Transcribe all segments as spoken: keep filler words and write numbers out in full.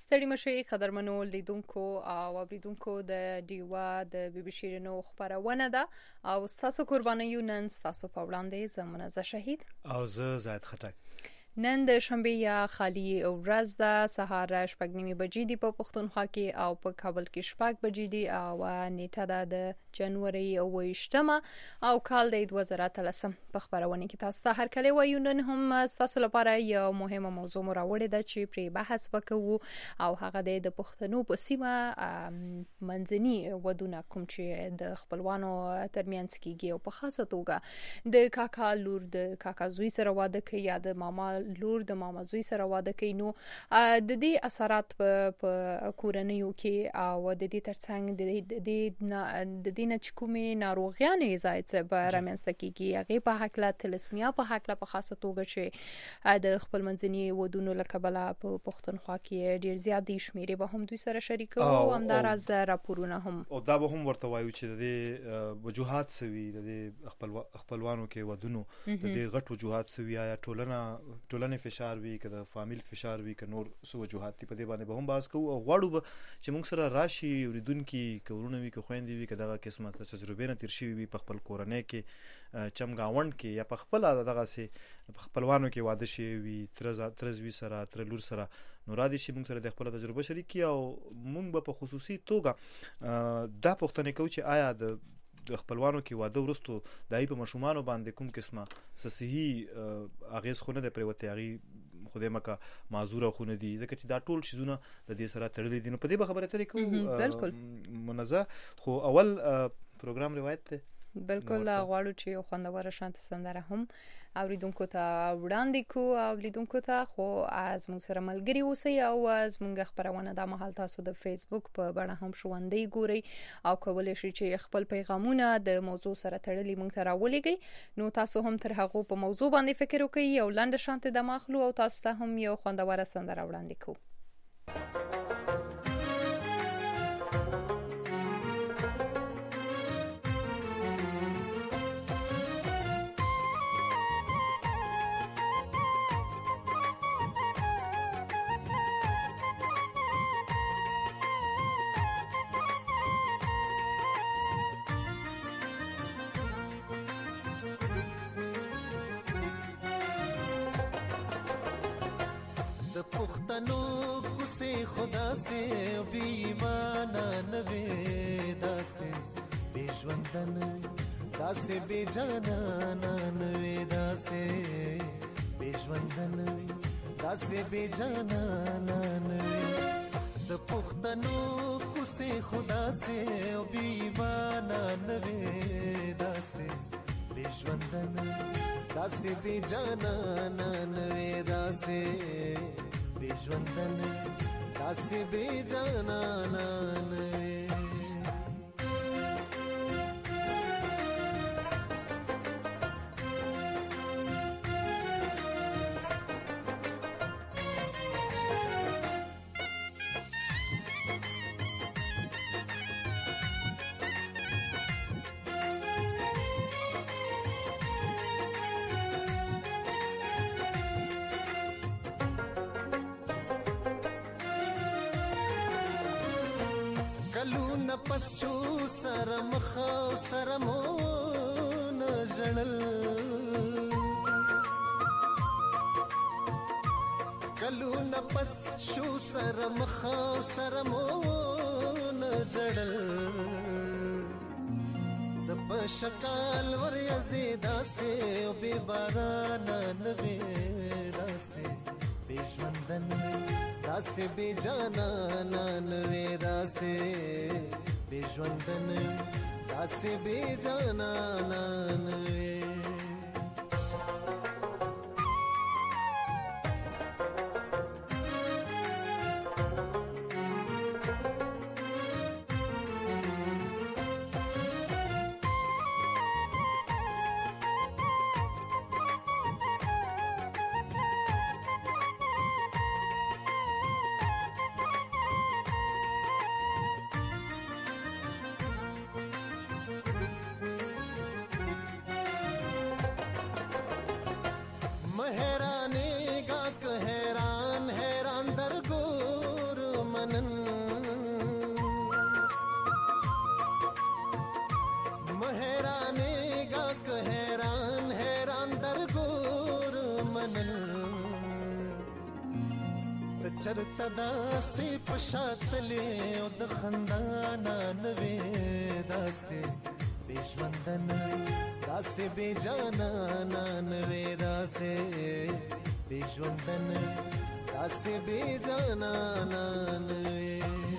ستړي مشئ قدرمنو لیدونکو او اوریدونکو د ډیوا د بي بي شیرینو خبرونه ده او ستاسو قربانیو نن ستاسو په وړاندې زمونه ز شهید او زه زاید خټک. نن د شنبه یا خالی ورځ ده، سهار شپږ نیمې بجې دي په پښتونخوا کې او په کابل کې شپږ بجې دي او نیټه ده د جنوري اوویشتمه او کال د دوه زره اتلسم. په خبرونه کې تاسو ته هر کله وایو نن هم تاسو لپاره یو مهمه موضوع مو راوړې ده چې پرې بحث وکړو او هغه د پښتنو په سیمه منځني ودونه کوم چې د خپلوانو ترمنځ کېږي او په خاصه توګه د کاکا لور د کاکا زوی سره واده کوي یا د ماما لور د ماما زوی سره واده کوي، نو د دې اثرات په کورنیو کې او د دې ترڅنګ د دې د دې نه کومې ناروغیانې زاید څه رامنځته کیږي هغه په حق لا تلسمیا په حق لا په خاصه توګه چې د خپل منځني ودونو لکبله په پښتونخوا کې ډیر زیات دي شمیرې به هم دوی سره شریکو او همداراز راپورونه هم او دا به هم ورته وایو چې د وجوهات سوي د خپل خپلوانو کې ودونو د غټ وجوهات سوي یا ټولنه ټولنې فشار وي که د فامیل فشار وي که نور څه وجوهات دي په دې باندې به هم بحث کوو او غواړو به چې موږ سره راشي اوریدونکي که ورونه وي که خویندې وي که دغه قسمه تجربې نه تیر شوي وي په خپل کورنۍ کې چمګاونډ کې یا په خپله دغسې په خپلوانو کې واده شوي وي تره زوی سره تره لور سره نو را دي شي موږ سره د خپله تجربه شریک کړي او موږ به په خصوصي توګه دا پوښتنې کوو چې آیا د د خپلوانو کې واده ورستو دای په مشومان باندې کوم قسمه صحیح اغیز خونه د پریوته اغي خدای مکه معذور خونه دي ځکه چې دا ټول شیزونه د دې سره تړلې دي. نو په دې به خبره ترې کوو بالکل منزه خو اول پروګرام روایت ته بالکل غواړو چې یو خوندور شانت سندره هم اوریدونکو ته وړاندې کو او لیدونکو ته خو از موږ سره ملګری اوسئ او از موږ خبرونه د محل تاسو د فیسبوک په بڼه هم شوندې ګورئ او کولای شئ چې خپل پیغامونه د موضوع سره تړلي موږ ته راولېږئ. نو تاسو هم تر هغه په موضوع باندې فکر وکړئ او لاندې شانت د ماخلو او تاسو ته هم یو خوندور سندره وړاندې کوو. پښتنو کوسه خدا سے بی ایمان نوې داسې بی ژوندن داسې بی جانان نوې داسې بی ژوندن داسې بی جانان نوې د پښتنو کوسه خدا سے بی ایمان نوې داسې بی ژوندن داسې بی جانان نوې داسې بی ژوندن داسې بی جانان کلونه پس شو سره مخ او سره مون ژړل کلونه پس شو سره مخ او سره مون ژړل د پشکال ور یزیدا سه او بی باران نوې داسې بی ژوندن داسې بی جانان نوې داسې بی ژوندن داسې بی جانان نوې ته چرته داسې په شا تلې او د خندا نه نه وې داسې بې ژونده نه وې داسې بې جانه نه نه وې داسې بې ژونده نه وې داسې بې جانه نه نه وې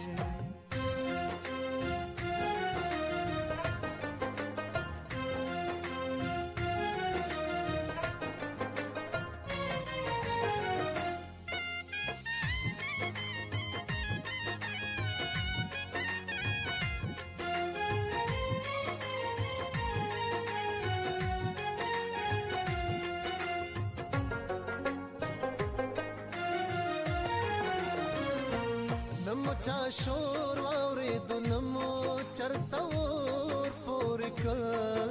چا شور واورېدو نه مو چرته ور پورې کړ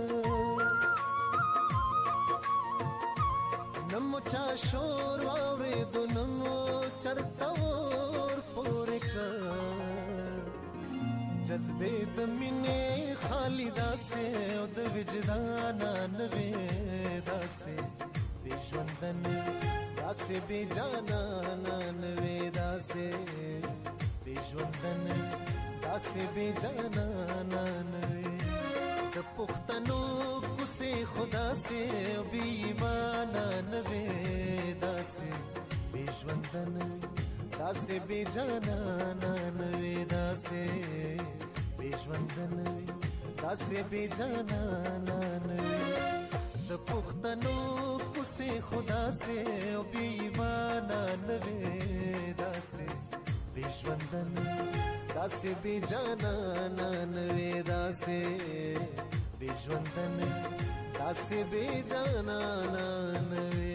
نه مو چا شور واورېدو نه مو چرته ور پورې کړ جذبې د مینې خالي داسې او د وجدانه نه وې داسې بې ژونده نه داسې بې جانه نه وې داسې ژونده نه داسې بې جانه نه وې د پښتنو کوڅې خو داسې بې ایمانه نه وې داسې بې ژونده نه داسې بې جانه نه وې داسې بې ژونده نه داسې بې جانه نه وې د پښتنو کوڅې خو داسې بې ایمانه نه وې داسې بې ژونده نه داسې بې جانه نه وې داسې بې ژونده نه داسې بې جانه نه وې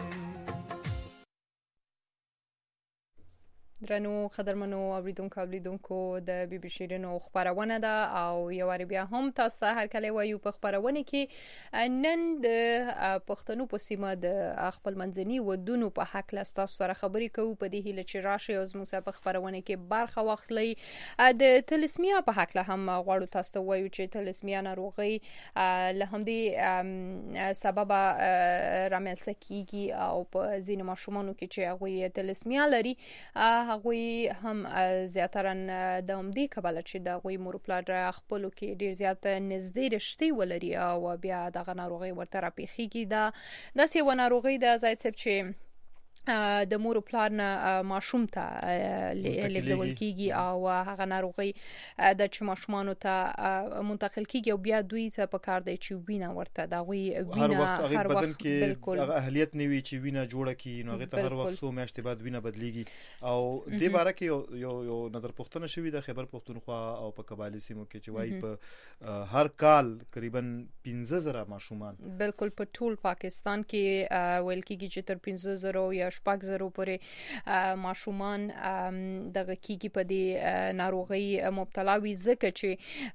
درنو قدرمنو اوریدونکو اوریدونکو د بي بي شیرینو خبرونه ده او یو ور بیا هم تاسو هر کله وایو په خبرونه کې نن د پښتنو په سیمه د خپل منځني ودونو په حق له تاسو سره خبرې کوو په دې هیله چې راشي او زموږ په خبرونه کې برخه واخلي د تلسمیا په حق له هم غواړو تاسو وایو چې تلسمیا ناروغي له همدې سبب رامنځته کیږي او په ځینو ماشومانو کې چې هغه تلسمیا لري هغوی هم زیاتره د همدې کبله چې د هغوی مور پلار خپلو کې ډیر زیات نږدې رشتې ولري او بیا دغه ناروغي ورته راپېښیږي دا داسې یوه ناروغي ده زاید صاحب چې د مور پلار نه ماشوم ته لیږدول کیږي او هغه ناروغي د چې ماشومانو ته منتقل کیږي او بیا دوی ته په کار دی چې وینه ورته دا غوي وینه هر وخت بدن کې هغه اهلیت نیوي چې وینه جوړه کی نو هغه ته هر وخت سو میاشتې بعد وینه بدلیږي او د باره کې یو یو نظر پښتنه شوی د خیبر پښتونخوا او په قبایلی سیمو کې چې وایي په هر کال تقریبا پنځه زره ماشومان بالکل په ټول پاکستان کې ویل کیږي چې تر پنځه زره یا شپږ زره پورې ماشومان دغه کیږي په دې ناروغي مبتلا وي ځکه چې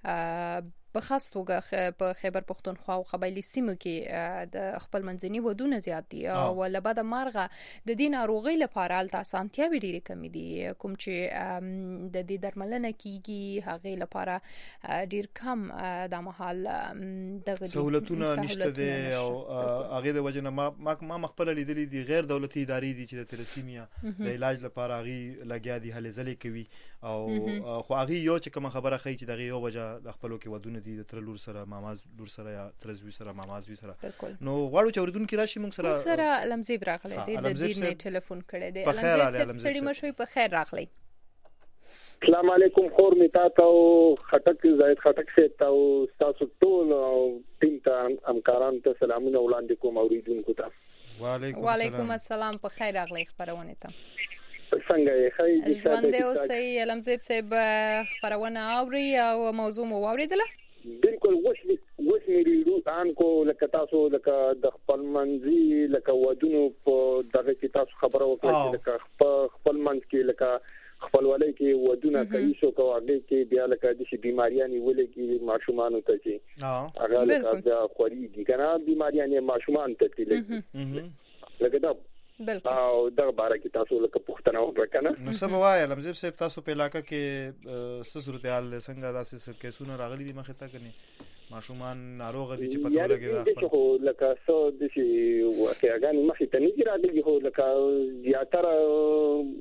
په خاص توګه په خیبر پښتونخوا او قبایلی سیمو کې د خپل منځني ودونه زیات دي او لبد مرغه د دې ناروغي لپاره الته اسانتیاوې ډېرې کمې دي کوم چې د دې درملنه کیږي هغه لپاره ډېر کم د محل دغه سہولتونه نشته دي او هغه د وجنه ما ما مخبل لیدلې دي غیر دولتي ادارې دي چې د تلسیمیا د علاج لپاره هغه لګیا دي هلې ځلې کوي او خو هغه یو چې کوم خبره خي چې دغه یو وجه د خپلو کې ودونه دي د تر لور سره ماماز لور سره یا ترزوی سره ماماز وی سره نو غواړو چې اوریدونکو راشي موږ سره سره لمزي راغلي دي د دې نه ټلیفون کړي دي لمزي ستړي مشوي په خیر راغلي السلام علیکم خور میتا ته خټک زاید خټک سے ته تاسو ټول او ټیم ته همکاران ته سلامونه وړاندې کوم اوریدونکو ته وعلیکم السلام په خیر راغلي خبرونه ته څنګه یې خی ژوند دی اوسې لمزيب صاحب خبرونه اوري او موضوع مو اوریدله بالکل وښ وښ مې ان کو لکه تاسو لکه د خپل منځي لکه ودونو په دغه کې تاسو خبره وکړه لکه خپل منځ کې لکه خپلوالۍ کې ودونه کوي شو کوي کې بیا لکه د شي بیماریاں ولې کې ماشومان ته چې هغه لکه د خوري دي کنه بیماریاں ماشومان ته تللی لکه دا او دا باره کې تاسو لکه پښتنه وکړه نو سبا وای لمزيب صاحب تاسو په علاقې کې څه صورتحال څنګه داسې کیسونه راغلي دي مخه تا کني ماشومان ناروغ دي چې پته لګي دا خو لکه څو د شي واقعګان مخه ته نه راځي خو لکه زیاتره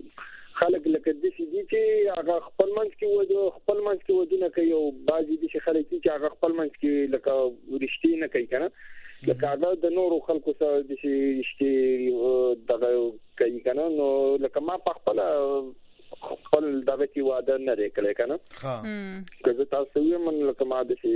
خپل منځ کې و خپل منځ کې ودونه کوي او بعضي د خلک چې هغه خپل منځ کې لکه رښتې نه کوي کنه لکه هغه د نورو خلکو سره د رښتې دغه کوي کنه نو لکه ما په خپل خپل دغه کې واده نه لري کنه ها که تاسو یې من لکه ما د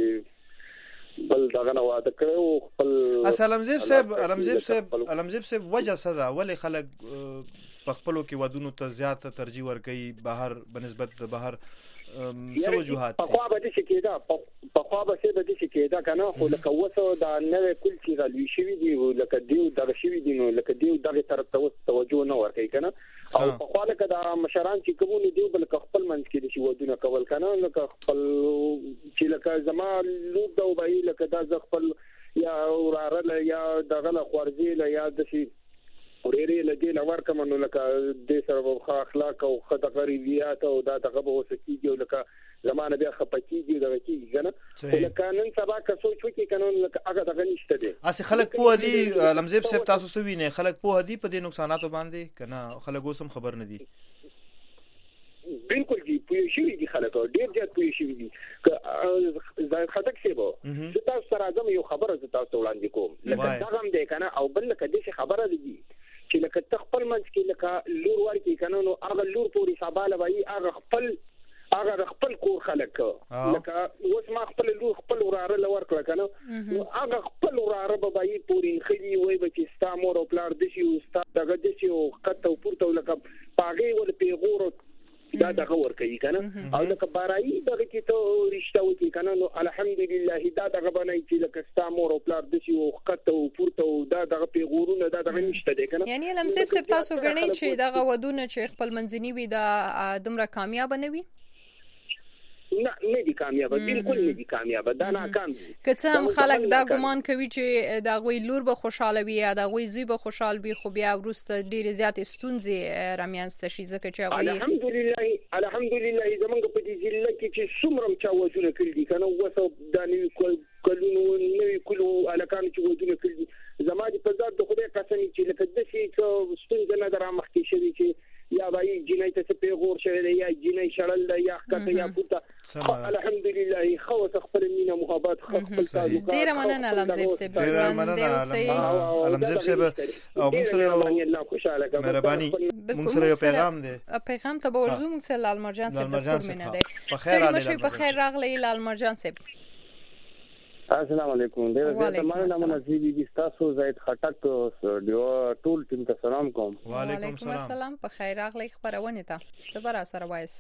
بل دغه نه واده کړو خپل اسلام زیب صاحب علمزیب صاحب علمزیب صاحب وجه صدا ولې خلک په خپلو کې ودونو ته زیات ترجیح ورکوي بهر بنسبت د بهر څه وجوهات په خوا به د شي کېدا په خوا به څه به د شي کېدا کنه خو لکه وسو د نوې کل چې غلي شوی دی لکه دیو دغه شوی دی نو لکه دیو دغه طرف ته توجه نه ورکوي کنه او په خوا لکه د مشران چې کومو دیو بل خپل منځ کې د شي ودونه کول کنه لکه خپل چې لکه زما لور د وبای لکه د خپل یا وراره یا دغه خورځي یا د شي ورېری لګي لور کوم نو لکه د سره خو اخلاق او خد غریبیات او دا دغه به وسکیږي او لکه زمانه بیا خپکیږي دغه کیږي کنه لکه نن سبا که سوچ وکي کنه لکه هغه دغه نشته دي اسی خلک په دي لمزيب صاحب تاسو سوي نه خلک په دي په دې نقصانات باندې کنه خلک اوسم خبر نه دي بالکل دي پوه شي دي خلک ډیر ځات پوه شي دي که زای خټک سی وو چې تاسو سره زم یو خبره ز تاسو وړاندې کوم لکه دا هم دی کنه او بل لکه دې خبره دي چې لکه تخپل منځ کې لکه لور ورکی کنه نو هغه لور پوری حساباله وای هغه خپل هغه خپل کور خلک لکه اوس ما خپل لور خپل وراره لور کړ کنه نو هغه خپل وراره به وای پوری خلی وای به چې ستا مور او پلار د شي او ستا دغه د شي او کته پورته لکه پاغي ول پیغور دا دغه ور کوي کنه او لکه بارای دغه کې ته رښتا وکي کنه نو الحمدلله دا دغه باندې چې لکه ستا مور او پلار د شي او کته پورته دا دغه پیغورونه دا دغه نشته دي کنه یعنی لمسیب سپ تاسو غنئ چې دغه ودونه چې خپل منځنی وي دا دومره کامیاب نه وي نه نه دي کامیاب بالکل نه دي کامیاب دا ناکام دي که څه هم خلک دا ګمان کوي چې دا غوي لور به خوشاله وي یا دا غوي زوی به خوشاله وي خو بیا ورسته ډیر زیات ستونزې رامینځته شي ځکه چې هغه الحمدلله الحمدلله زمونږ په دې ځل کې چې څومره چا وځونه کړی دي کنه وسو د نوې کلونو نوې کلو الکان چې وځونه کړی دي زماده په ذات د خدای قسم چې لکه د شي چې ستونزه نه درامخ کې شوی چې یا وای جنای ته پیغور شوی یا جنای شړل یا کته یا پوته الحمدلله خو خپل مینا محبت خپل تعلق ډیر مننه لمزیب سیب ډیر مننه لمزیب سیب او موږ سره مهرباني موږ سره یو پیغام دی پیغام ته ورزو موږ سره لال مرجان سیب د کورمنه دی په خیر راغلی په خیر راغلی لال مرجان سیب السلام علیکم ډیر زیات مننه منځي دي تاسو زید خټک دیو ټول ټیم ته سلام کوم وعلیکم السلام په خیر راغلی خبرونه ته صبر سره وایس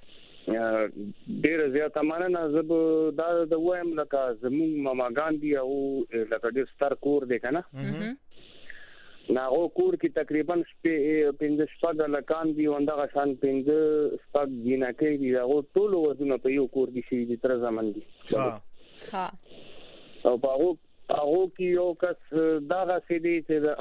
ډیر زیات مننه زب دا د وایم لکه زمون ماما ګاندی او لکه ډیر ستر کور دی کنه ناغو کور کې تقریبا پنځه شپږ لکان دي ونده شان پنځه شپږ جنکې دي هغه ټول ورونه په یو کور کې شي دي تر زمون دي ها ها او هغه هغه کې یو کس دغه سړي چې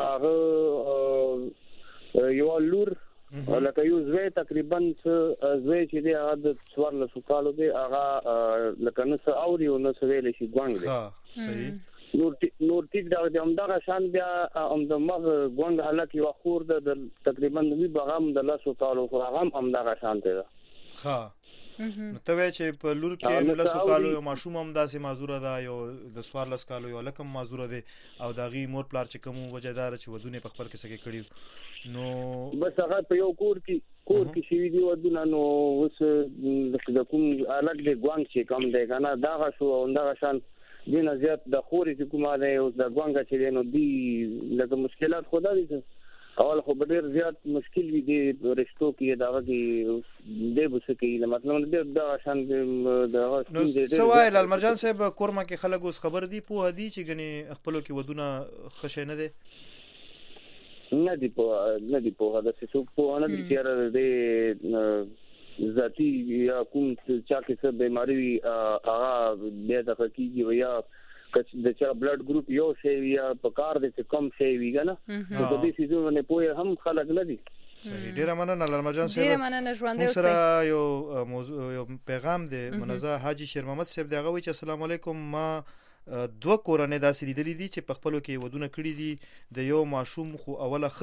هغه یو لور لکه یو زوی تقریبا زوی چې دی هغه د څوارلس کالو دی هغه لکه نو څه اوري او نو څه ویل شي ګوانګ دی ها صحیح نور نور ټیک دا د همدغه شان بیا هم د مغ ګوانګ حالت یو خور د تقریبا وی بغام د لاسو کالو خو هغه هم دغه شان دی ها نو ته وای چې په لور کې لاسو کالو یو ماشوم هم داسې معذوره ده یو د سوارلس کالو یو لکم معذوره ده او داغي مور پلار چې کوم وجدار چې ودونه په خپل کې سګي کړیو نو بس هغه په یو کور کې کور کې شي دی ودونه نو وس د کوم الګ د ګوانګ چې کوم دی کنه دا شو او دا شان دینه زیات د خوري چې کومه ده او د ګوانګ چې نو دی لکه مشکلات خدا دي اول خو ډیر زیات مشکل وي د رښتو کې دا غي د بوسه کې مطلب ډیر دا شان د نو سوای لال مرجان صاحب کورما کې خلک اوس خبر دي په هدي چې غني خپلو کې ودونه خشه نه دي نه دی په نه دی په دا څه په نه دي چې د ذاتی یا کوم چا کې څه بیماری هغه به د حقيقي یا د چا بلډ ګروپ یو شی یا په کار د کم شی وی کنه نو د دې سيزو نه پوهه هم خلک نه دي صحیح ډیر مننه لال مرجان صاحب ډیر مننه ژوند اوسئ سره یو موضوع یو پیغام دی منزه حاجی شیر محمد صاحب دغه وی چې السلام علیکم ما دوه کورنۍ داسې لیدلې دي چې په خپلو کې ودونه کړی دي د یو ماشوم خو اوله خوي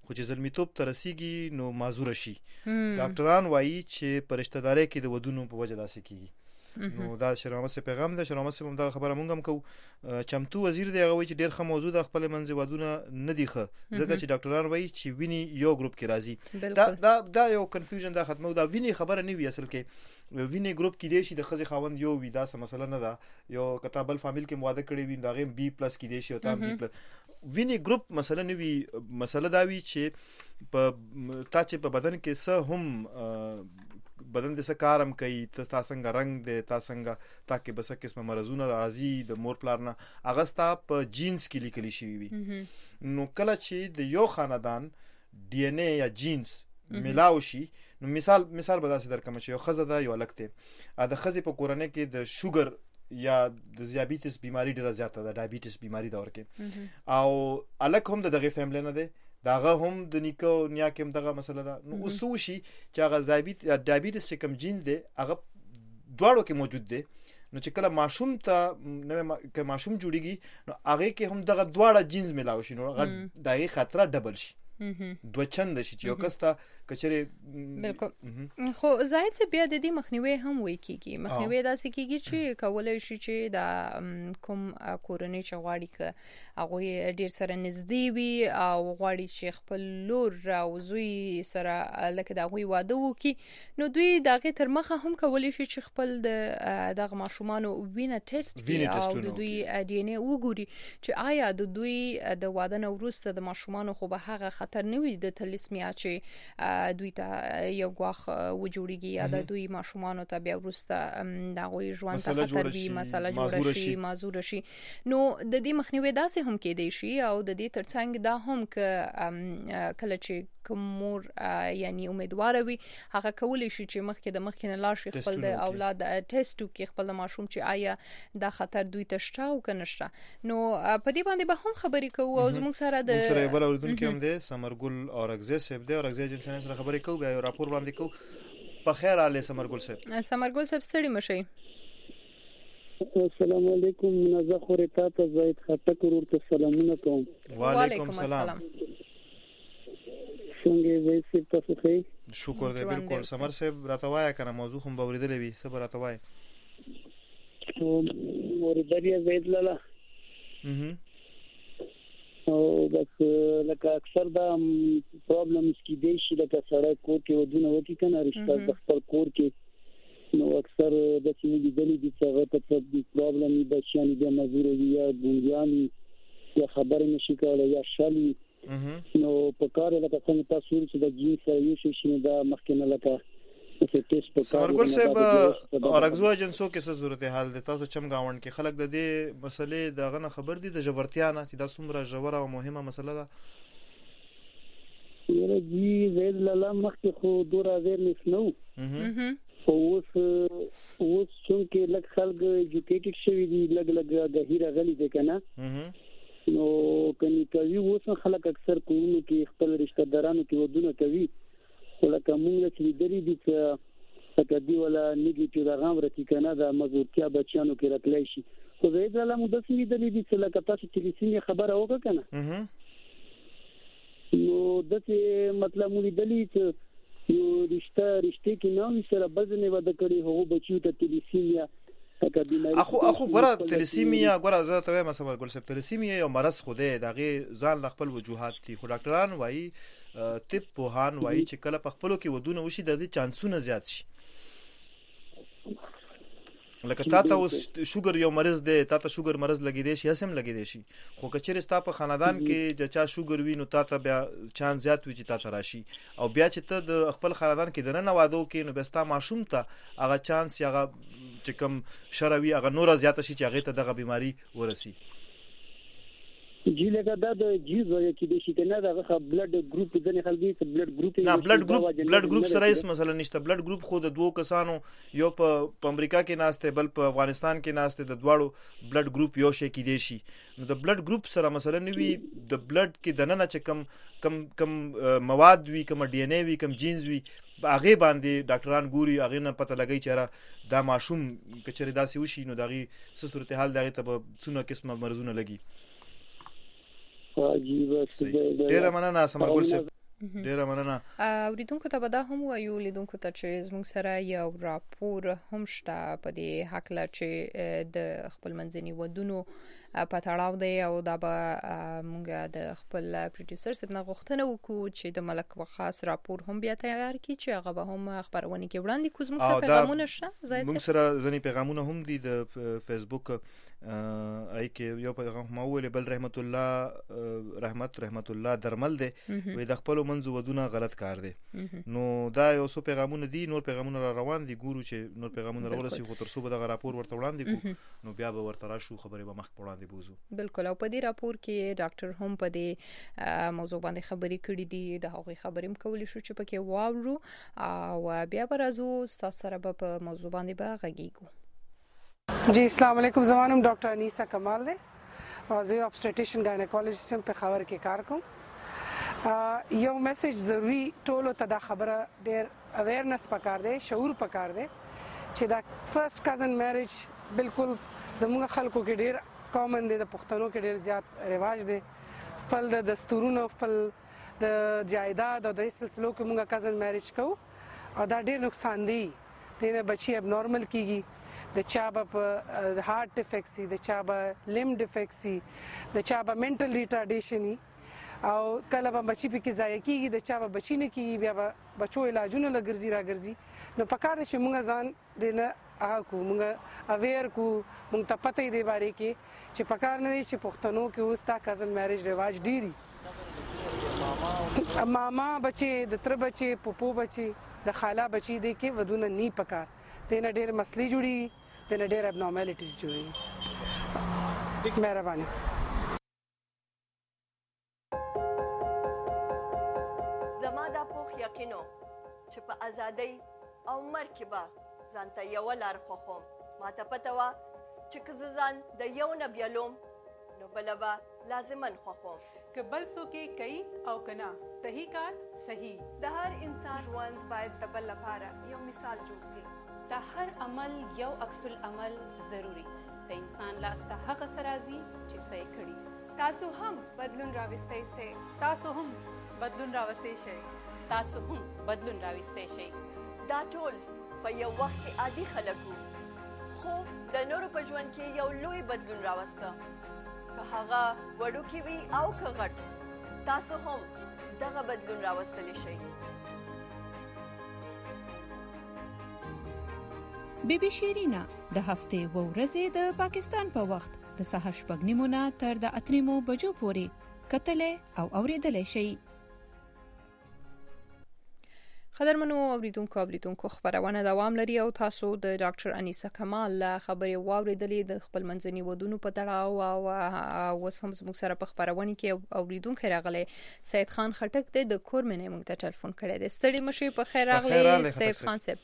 خو چې زلمیتوب ته رسیږي نو معذور شي. ډاکټران وایي چې په رشتہ داري کې د ودونو په وجه داسې کیږي. نو دا شرامت سے پیغام ده. شرامت سے هم دا خبره مونږ هم کو. چمتو وزیر دی هغه وایي چې ډېر ښه موضوع د خپل منځ ودونه نه دي ښه ځکه چې ډاکټران وایي چې ویني یو ګروپ کې راځي. دا دا دا یو کنفیوژن دا ختمو. دا ویني خبره نه وی اصل کې. ویني ګروپ کې دی چې د خځې خاوند یو وي دا څه مسله نه ده. یو کتابل فامیل کې مواده کړی وي دا غیم بی پلس کې دی شي او تام بی پلس. ویني ګروپ مسله نه وی. مسله دا وی چې په تا چې په بدن کې څه هم بدن د څه کارم کوي ته تا څنګه رنگ دی تا څنګه تا کې بس قسمه مرزونه راځي د مور پلار نه هغه ستا په جینز کې لیکل شوی وي. نو کله چې د یو خاندان ډي ان اے یا جینز ملاو شي نو مثال مثال به داسې درکم چې یو ښځه ده یو هلک دی د ښځې په کورنۍ کې د شوګر یا د ذیابیطس بیماری ډیره زیاته ده ډایبیټس بیماری ده ورکې او هلک هم د دغه فیملی نه دی داغه هم د نیکو نیا کې هم دغه مسله ده. نو اوس وشي چې هغه ذیابیط یا ډایبیټس چې کوم جین دی هغه دواړو کې موجود دی. نو چې کله ماشوم ته نو که ماشوم جوړیږي نو هغه کې هم دغه دواړه جینز ملاو شي نو هغه دغه خطر ډبل شي دوه چند شي چې یو کس ته کچره. بالکل. خو زاهد څه بیا د دې مخنیوي هم وای کیږي. مخنیوي داسې کیږي چې کولای شي چې دا کوم کورنۍ چې غواړي ک هغه ډیر سره نږدې وي او غواړي چې خپل لور او زوی سره لکه دا غوي واده وکي نو دوی دغه تر مخه هم کولای شي چې خپل د دغه ماشومان وینه ټیسټ کړي او د دوی ډي ان اے وګوري چې آیا د دوی د واده نه وروسته د ماشومان خو به هغه خطر نه وي د تلیسمیا چې دوی ته یو غواخ وجوړیږي یا د دوی ماشومان ته بیا وروسته دا غوي ژوند ته خطر وي مسله جوړ شي معذور شي. نو د دې مخنیوي داسې هم کېدای شي او د دې ترڅنګ دا هم ک کله چې کومور یعنی امیدوار وي هغه کولای شي چې مخکې د مخکې نه لاړ شي خپل د اولاد ټیسټ وکړي خپل ماشوم چې آیا دا خطر دوی ته شته او که نشته. نو په دې باندې به هم خبرې کوو او زموږ سره د سره بل اوریدونکو هم دی سمرګل اورګزه صاحب دی اورګزه جنسان سره خبرې کوو بیا راپور باندې کوو. په خیر علي سمرګل صاحب. سمرګل صاحب ستړي مشي. السلام علیکم منزه خورتا ته زید خټک ورته سلامونه کوم. وعلیکم السلام. څنګه زید صاحب تاسو ښه؟ شکر دی بالکل. سمر صاحب راته وایه کنه موضوع هم باوریدلې وي څه به راته وایي. اوریدلې زید لاله او بس لکه اکثر دا پرابلمز کې دی چې لکه سره کور کې ودونه وکي کنه رشتہ د خپل کور کې نو اکثر د چې لیدلې دي چې هغه ته د پرابلم د شان د مزور وي یا بنیامي یا خبر نشي کولای یا شالي نو په کار لکه څنګه تاسو چې د جین سره یو شي دا مخکنه لکه سمرګل صاحب اورګزو اجنسو کې څه صورتحال ده تاسو چم گاوند کې خلک د دې مسلې دغه نه خبر دي د جبرتیا نه چې دا څومره جوړه او مهمه مسله ده. یره جی زید لاله مخکې خو دورا زیر نشنو خو اوس اوس څنګه لږ خلک ایجوکیټډ شوي دي لږ لږ غهیره غلي دي کنه نو کني کوي اوس خلک اکثر کوونو کې خپل رشتہ دارانو کې ودونه کوي ولکه موږ چې درې دي چې تکدی ولا نیگیټیو دا غام رتی کنه دا مزورتیا بچیانو کې راتلای شي خو زه دا له مدته سړي درې دي چې لکه تاسو ټلیفون خبره وکړه کنه نو دته مطلب مولي دلی چې یو رشتہ رشتہ کې نو سره بزنه ودا کړی هو بچیو ته ټلیفون اخو اخو ګره تلسیمیا ګره زه ته وایم سمر ګل سپ تلسیمیا یو مرض خوده دغه ځان خپل وجوهات دي خو ډاکټران وایي طب پوهان وایي چې کله په خپلو کې ودونه وشي د دې چانسونه زیات شي لکه تا ته اوس شوګر یو مرض دی تا ته شوګر مرض لګی دی شي اسم لګی دی شي خو کچېر ستا په خاندان کې چې چا شوګر وي نو تا ته بیا چانس زیات وي چې تا ته راشي او بیا چې ته د خپل خاندان کې دنه وادو کې نو بستا ماشوم ته هغه چانس هغه چې کوم شروي هغه نور زیات شي چې هغه ته دغه بیماری ورسي جی لکه دا د جیز وجه کې د شي کنه دا بلډ ګروپ د نه خلګي چې بلډ ګروپ نه بلډ ګروپ بلډ ګروپ سره هیڅ مسله نشته بلډ ګروپ خو د دوه کسانو یو په امریکا کې ناشته بل په افغانستان کې ناشته د دواړو بلډ ګروپ یو شي کې دی شي نو د بلډ ګروپ سره مسله نه وي د بلډ کې د نه چې کم کم کم مواد وي کم ډي ان اے وي کم جینز وي هغه باندې ډاکټران ګوري هغه نه پته لګي چې دا ماشوم کچري داسې وشي نو دغه څه صورتحال دغه ته څونه قسمه مرزونه لګي عجیب ډیره مننه سمرګل صاحب ډیره مننه. اوریدونکو ته به دا هم وایو لیدونکو ته چې زموږ سره یو راپور هم شته په دې حق لا چې د خپل منځني ودونو په تړاو دی او دا به موږ د خپل پروډوسر څخه غوښتنه وکړو چې د ملک وخاص راپور هم بیا تیار کړي چې هغه به هم خبرونه کې وړاندې کوو. زموږ سره پیغامونه شته زاید موږ سره ځنی پیغامونه هم دي د فیسبوک آی کې یو پیغام ما ویل بل رحمت الله رحمت رحمت الله درمل دی وې د خپل منځ ودونه غلط کار دی. نو دا یو څو پیغامونه دي نور پیغامونه را روان دي ګورو چې نور پیغامونه راورسي خو تر څو به د راپور ورته وړاندې کو نو بیا به ورته راشو خبرې به مخ وړاندې بوزو. بالکل او په دې راپور کې ډاکټر هم په دې موضوع باندې خبرې کړې دي د هغه خبرې هم کولې شو چې پکې واورو او بیا به راځو تاسو سره په موضوع باندې به غږیږو. जी अस्सलाम वालेकुम ज़मानुम डॉक्टर अनीसा कमाल दे और जो ऑब्स्टेट्रिशियन गायनेकोलॉजिस्ट पे खबर के कार को यो मैसेज ज़रूरी टोलो तदा खबर देर अवेयरनेस पकार दे शऊर पकार दे چې دا فرست کزن میریج بالکل زموږ خلکو کې ډیر کامن دی د پښتنو کې ډیر زیات رواج دی خپل د دستورونو خپل د جایداد او د سلسلو کې موږ کزن میریج کوو او دا ډیر نقصان دی دینه بچي اب نارمل کیږي د چا په هارت ډیفیکټ د چا په لیم ډیفیکټ د چا په منټل ریټارډیشن او کله به بچی په کې ځای کیږي د چا به بچی نه کیږي بیا به بچو علاجونه لګرځي راګرځي نو پکاره چې موږ ځان دینه هغه کو موږ اویر کو موږ ته پته دی باره کې چې پکار نه چې پښتنو کې اوس تا کزن میریج رواج ډیری ماما بچي د تر بچي پپو بچي د خاله بچي دی کې ودونه نی پکار دینه ډېر مسلې جوړي دینه ډېر ابنورمالیټیز جوړي. مهرباني. زما دا پوخ یقینو چې په ازادۍ او مرګ به ځانته یو لار خوښوم ماته پته وه چې که زه ځان د یو نه بیلوم نو بله به لازمن خوښوم که بل څوک یې کوي او که نه صحیح کار صحیح. د هر انسان ژوند باید د بل لپاره یو مثال جوړ شي. د هر عمل یو عکس العمل ضروری د انسان لاس ته هغه سرازي چې صحیح کړي. تاسو هم بدلون راوستئ شئ. تاسو هم بدلون راوستئ شئ. تاسو هم بدلون راوستئ شئ. دا ټول په یو وخت کې عادي خلک وو خو د نورو په ژوند کې یو لوی بدلون راوسته که هغه وړوکی وي او که غټ تاسو هم دغه بدلون راوستلی شئ. بی بی شیرینا د هفتې و ورځې د پاکستان په وخت د سهار شپږ نیمو نه تر د اته نیمو بجو پورې کتلې او اوریدلې شي. قدرمنو اوریدونکو اوریدونکو خبرونه دوام لري او تاسو د ډاکټر انیسا کمال خبرې واوریدلې د خپل منځني ودونو په تړاو او اوس هم زموږ سره په خبرونه کې اوریدونکو راغلي سید خان خټک د کورمنې موږ ته ټلیفون کړی دی. ستړي مشي په خیر راغلي سید خان صاحب.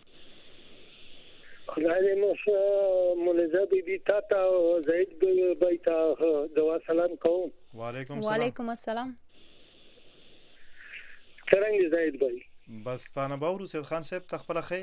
خدای مو مولزه بی بی تا تا زید بی تا دوا سلام کوم. وعلیکم السلام. وعلیکم السلام. څنګه زید بی؟ بس تانه باورو سید خان صاحب تخپل خې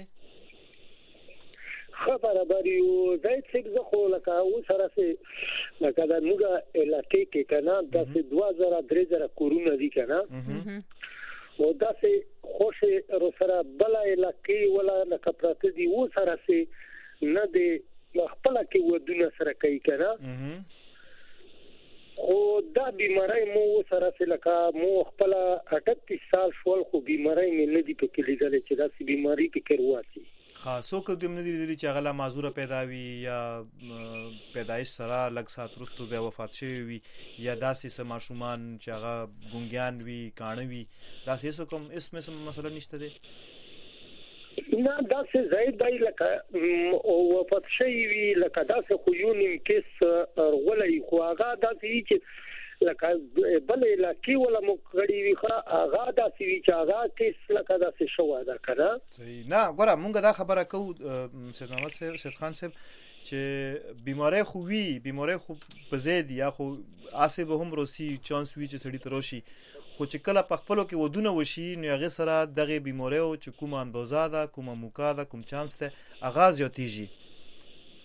خبره بریو زید صاحب زه خو لکه و سره سي لکه دا موږ علاقې کې کنه د دوه زره درې زره کورونه دي کنه او دا سي خوشي رو سره بل علاقې ولا لکه پراته دي و سره سي نه دي خپل کې ودونه سره کوي کنه او دا بیماری مو سره سره مو خپل اٹھتیس سال شول خو بیماری مې نه دی پکې لیدل چې دا سي بیماری پکې ورواتي. خاصو که دوی نه دي چې هغه معذوره پیدا وي یا پیدایش سره لږ سات وروسته به وفات شي وي یا داسې سم ماشومان چې هغه ګونګیان وي کانه وي دا هیڅ کوم اسمه سم مسله نشته دي. نه دا څه زید دی لکه او وفات شي وي لکه دا څه خو یو نیم کیس ورغلې خو هغه دا چې لکه بل علاقې ولا مقړی وي خو هغه دا چې چې هغه کیس لکه دا څه شو دا کړه. صحیح نه ګوره مونږ دا خبره کوو سید محمد صاحب سید خان صاحب چې بیماری خو وی بیماری خو په زید یا خو اسه به هم روسي چانس وی چې سړی تروشي خو چې کله په خپلو کې ودونه وشي نو هغه سره دغه بیماری او چې کومه اندازه ده کومه موقع ده کوم چانس ته آغاز یاتیږي.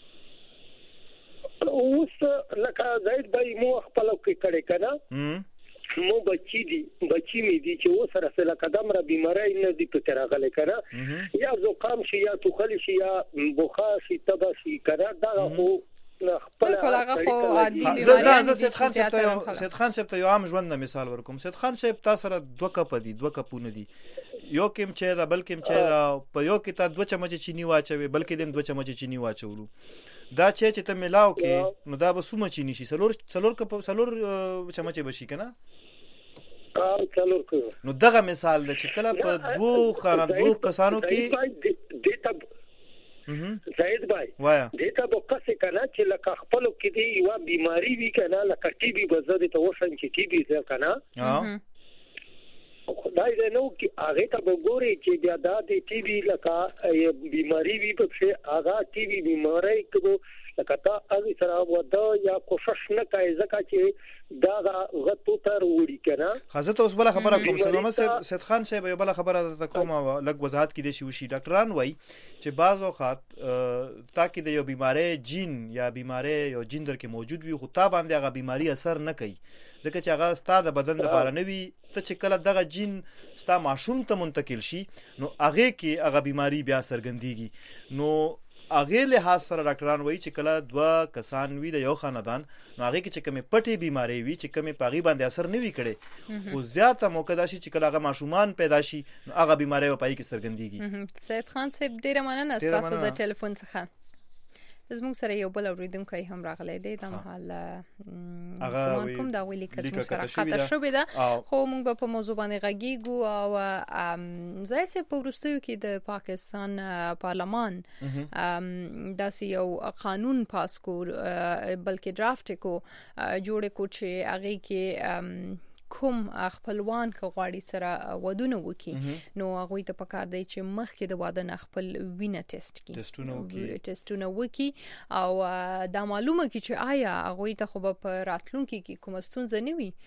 اوس لکه زید بای مو خپل کې کړي کنه مو بچی دي بچی می دي چې و سره سره قدم را بیماری نه دي په تراغله کړه یا زکام شي یا توخل شي یا بخار شي تبه شي کړه دا خو بالکل هغه خو عادي بیماری زه سید خان صاحب ته سید خان صاحب ته یو عام ژوند مثال ورکوم. سید خان صاحب تاسو سره دوه کپ دي دوه کپونه دي یو کم چې دا بل کم چې دا په یو کې تا دوه چمچ چینی واچوي بلکې دیم دوه چمچ چینی واچولو دا چې چې ته ملاو کې نو دا به سومه چینی شي سلور سلور کپ سلور چمچ بشي کنه اه سلور کپ نو دغه مثال د چې کله په دوه خانه دوه کسانو کې دیتا زید بھائی دیتا به کسه کنه چې لکه خپل کې دی یو بیماری وی کنه لکه ټي بي بزده ته وشن چې ټي بي ځه کنه خدای دې نو کې هغه ته وګوري چې بیا دا د ټي بي لکه بیماری وی په څه هغه ټي بي بیماری کبو لکه تا هغه سره ودا یا کوشش نه کوي ځکه چې دا غتو تر وړي کنه. حضرت اوس بل خبره کوم سلامت صاحب سید خان صاحب یو بل خبره ته کوم لګ وضاحت کې دي شي وشي ډاکټران وای چې بعض اوقات تاکي د یو بیماری جین یا بیماری یو جین در کې موجود وي خو تا باندې هغه بیماری اثر نه کوي ځکه چې هغه ستاسو بدن لپاره نه وي ته چې کله دغه جین ستاسو ماشوم ته منتقل شي نو هغه کې هغه بیماری بیا سرګندېږي. نو اغه له خاص سره ډاکټران وایي چې کله دوا کسان وي د یو خاندان نو هغه کې چې کومه پټي بیماری وي چې کومه پاغي باندې اثر نه وی کړي خو زیاته موقع داشي چې کله هغه ماشومان پیدا شي نو هغه بیماری په پای کې سرګندېږي. سید خان صاحب ډیره مننه تاسو د ټلیفون څخه. زموږ سره یو بل اوریدونکی هم راغلی دی د محل هغه کوم دا ویلي کس سره خاطر شوې ده خو موږ په موضوع باندې غږیږو او زه چې په ورستیو کې د پاکستان پارلمان داسې یو قانون پاس کو بلکې ډرافټ کو جوړ کو چې هغه کې کوم خپلوان که غواړي سره ودونه وکي نو هغه ته پکار دی چې مخکې د واده نه خپل وینه ټیسټ کړي ټیسټونه وکي ټیسټونه وکي او دا معلومه کی چې آیا هغه ته خو په راتلونکي کې کوم ستونزه نه وي